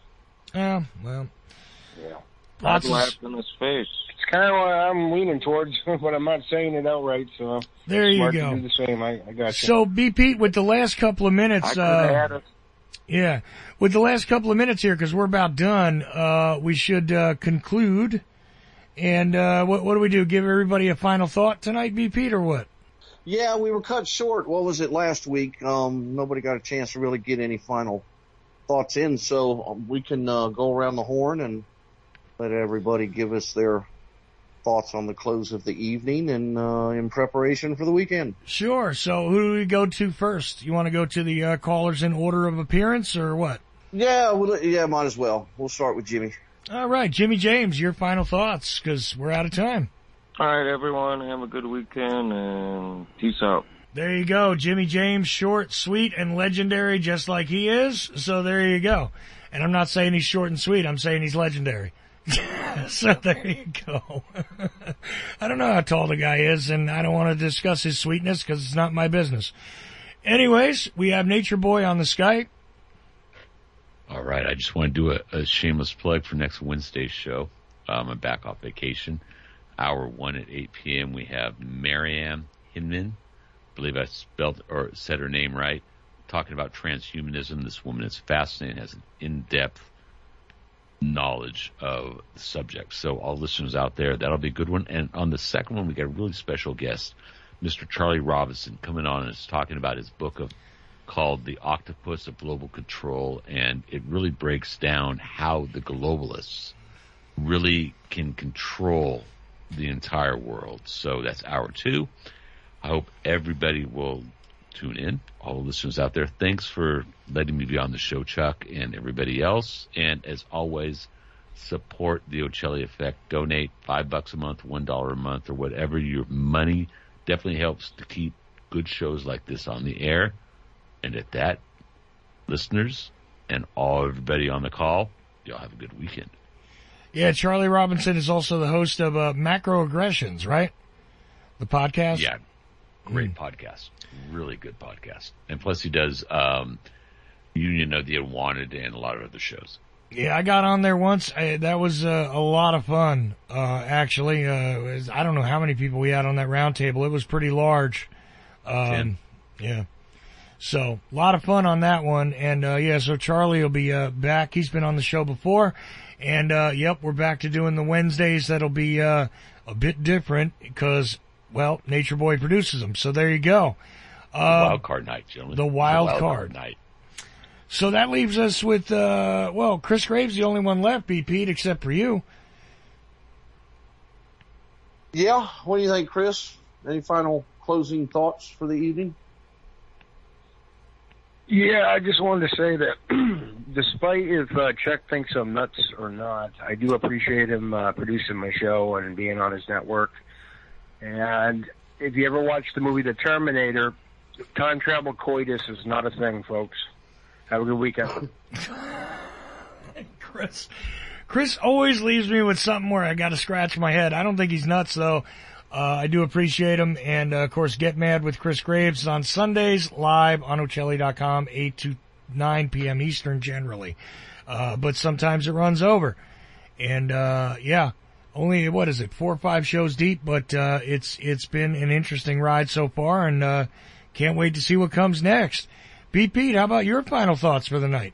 Oh, well. Yeah. I Lots of, laughed in his face. It's kind of what I'm leaning towards, but I'm not saying it outright, so. There you smart go. To do the same. I, I got you. so, B. Pete, with the last couple of I minutes, could have uh, had it. yeah, with the last couple of minutes here, because we're about done, uh, we should uh, conclude. And uh, what, what do we do? Give everybody a final thought tonight, B. Pete, or what? Yeah, we were cut short. What was it last week? Um, nobody got a chance to really get any final thoughts in, so um, we can uh, go around the horn and let everybody give us their thoughts on the close of the evening and uh, in preparation for the weekend. Sure. So, who do we go to first? You want to go to the uh, callers in order of appearance, or what? Yeah, well, yeah, might as well. We'll start with Jimmy. All right, Jimmy James, your final thoughts, because we're out of time. All right, everyone, have a good weekend, and peace out. There you go. Jimmy James, short, sweet, and legendary just like he is. So there you go. And I'm not saying he's short and sweet. I'm saying he's legendary. So there you go. I don't know how tall the guy is, and I don't want to discuss his sweetness because it's not my business. Anyways, we have Nature Boy on the Skype. All right, I just want to do a, a shameless plug for next Wednesday's show. Um, I'm back off vacation. Hour one at eight p.m. We have Marianne Hinman. I believe I spelled or said her name right. Talking about transhumanism. This woman is fascinating, has an in-depth knowledge of the subject. So all listeners out there, that'll be a good one. And on the second one, we got a really special guest, Mister Charlie Robinson, coming on and is talking about his book of called The Octopus of Global Control, and it really breaks down how the globalists really can control the entire world. So that's hour two. I hope everybody will tune in. All the listeners out there, thanks for letting me be on the show, Chuck, and everybody else. And as always, support the Ocelli Effect. Donate five bucks a month, one dollar a month, or whatever. Your money definitely helps to keep good shows like this on the air. And at that, listeners and all everybody on the call, y'all have a good weekend. Yeah, Charlie Robinson is also the host of uh, Macroaggressions, right? The podcast? Yeah. Great mm. podcast. Really good podcast. And plus he does um, Union of the Unwanted and a lot of other shows. Yeah, I got on there once. I, that was uh, a lot of fun, uh, actually. Uh, was, I don't know how many people we had on that round table. It was pretty large. Um, Ten. Yeah. So, a lot of fun on that one. And, uh, yeah, so Charlie will be uh, back. He's been on the show before. And, uh, yep, we're back to doing the Wednesdays. That'll be uh, a bit different because, well, Nature Boy produces them. So there you go. Uh, the wild card night, gentlemen. The wild, the wild card. card night. So that leaves us with, uh, well, Chris Graves, the only one left, B. Pete, except for you. Yeah, what do you think, Chris? Any final closing thoughts for the evening? Yeah, I just wanted to say that despite if uh, Chuck thinks I'm nuts or not, I do appreciate him uh, producing my show and being on his network. And if you ever watched the movie The Terminator, time travel coitus is not a thing, folks. Have a good weekend. Chris, Chris always leaves me with something where I got to scratch my head. I don't think he's nuts, though. Uh, I do appreciate him. And, uh, of course, Get Mad with Chris Graves is on Sundays, live on Ocelli dot com, eight to nine p.m. Eastern generally. Uh, but sometimes it runs over. And, uh, yeah, only, what is it, four or five shows deep, but, uh, it's, it's been an interesting ride so far, and, uh, can't wait to see what comes next. Pete, Pete, how about your final thoughts for the night?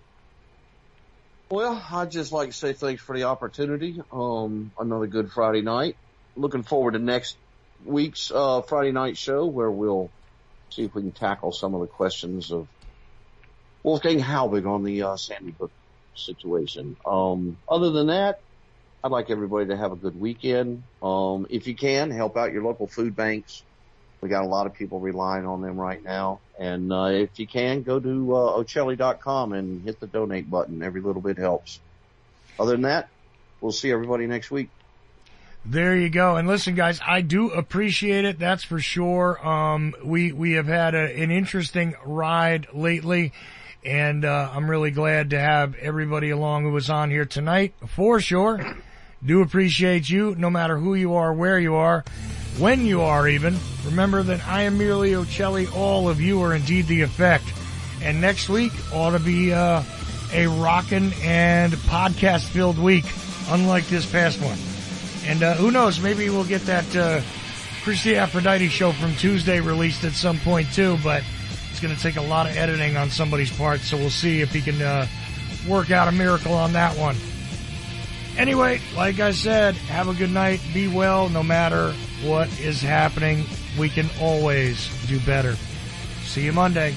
Well, I'd just like to say thanks for the opportunity. Um, another good Friday night. Looking forward to next week's uh, Friday night show where we'll see if we can tackle some of the questions of Wolfgang Halbig on the uh, Sandy Hook situation. Um, other than that, I'd like everybody to have a good weekend. Um, if you can, help out your local food banks. We got a lot of people relying on them right now. And uh, if you can, go to uh, Ocelli dot com and hit the donate button. Every little bit helps. Other than that, we'll see everybody next week. There you go. And listen, guys, I do appreciate it. That's for sure. Um, we, we have had a, an interesting ride lately. And uh, I'm really glad to have everybody along who was on here tonight, for sure. Do appreciate you, no matter who you are, where you are, when you are even. Remember that I am merely Ocelli. All of you are indeed the effect. And next week ought to be uh, a rockin' and podcast-filled week, unlike this past one. And uh, who knows, maybe we'll get that uh, Christy Aphrodite show from Tuesday released at some point too, but it's going to take a lot of editing on somebody's part, so we'll see if he can uh, work out a miracle on that one. Anyway, like I said, have a good night. Be well. No matter what is happening, we can always do better. See you Monday.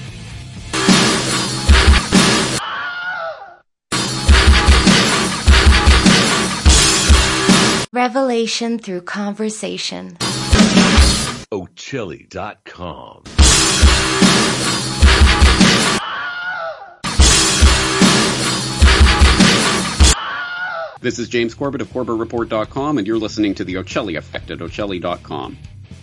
Revelation through conversation. Ocelli dot com. This is James Corbett of Corbett Report dot com, and you're listening to The Ocelli Effect at Ocelli dot com.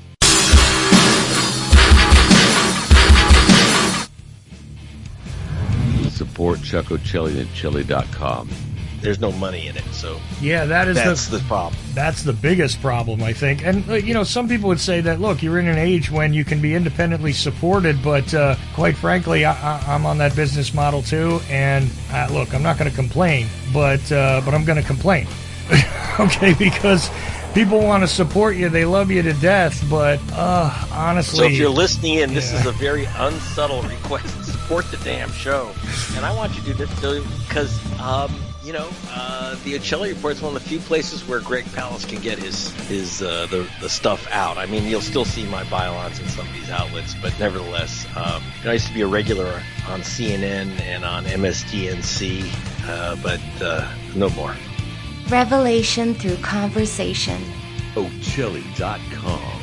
Support Chuck Ocelli at Ocelli dot com. There's no money in it, so yeah, that is that's the, the problem. That's the biggest problem, I think. And uh, you know, some people would say that, look, you're in an age when you can be independently supported, but uh, quite frankly, I, I, I'm on that business model too. And uh, look, I'm not going to complain, but uh, but I'm going to complain, okay? Because people want to support you, they love you to death, but uh, honestly, so if you're listening in, this yeah. is a very unsubtle request to support the damn show, and I want you to do this because. Um, You know, uh, the Ocelli Report is one of the few places where Greg Palast can get his his uh, the the stuff out. I mean, you'll still see my bylaws in some of these outlets, but nevertheless, um, I used to be a regular on C N N and on M S D N C, uh, but uh, no more. Revelation through conversation. Ocelli dot com.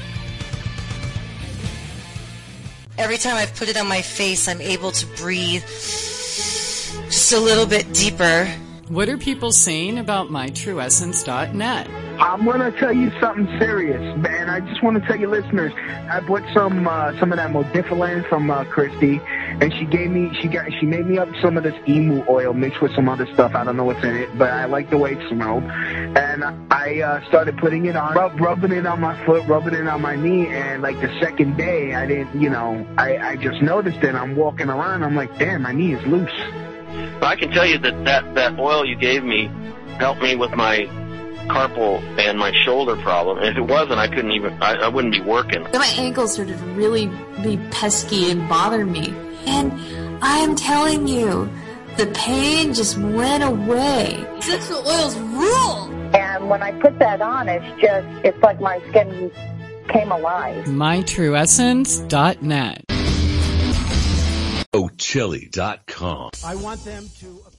Every time I put it on my face, I'm able to breathe just a little bit deeper. What are people saying about my true essence dot net? I'm gonna tell you something serious, man. I just want to tell you, listeners, I bought some uh, some of that Modifilan from uh, Christy, and she gave me she got she made me up some of this emu oil mixed with some other stuff. I don't know what's in it, but I like the way it smelled, and I uh, started putting it on, rub, rubbing it on my foot, rubbing it on my knee, and like the second day, I didn't, you know, I I just noticed it. I'm walking around, I'm like, damn, my knee is loose. I can tell you that, that that oil you gave me helped me with my carpal and my shoulder problem. And if it wasn't, I couldn't even, I, I wouldn't be working. My ankles started to really be pesky and bother me. And I am telling you, the pain just went away. Essential oils rule! And when I put that on, it's just, it's like my skin came alive. my true essence dot net. Ochelli dot com. I want them to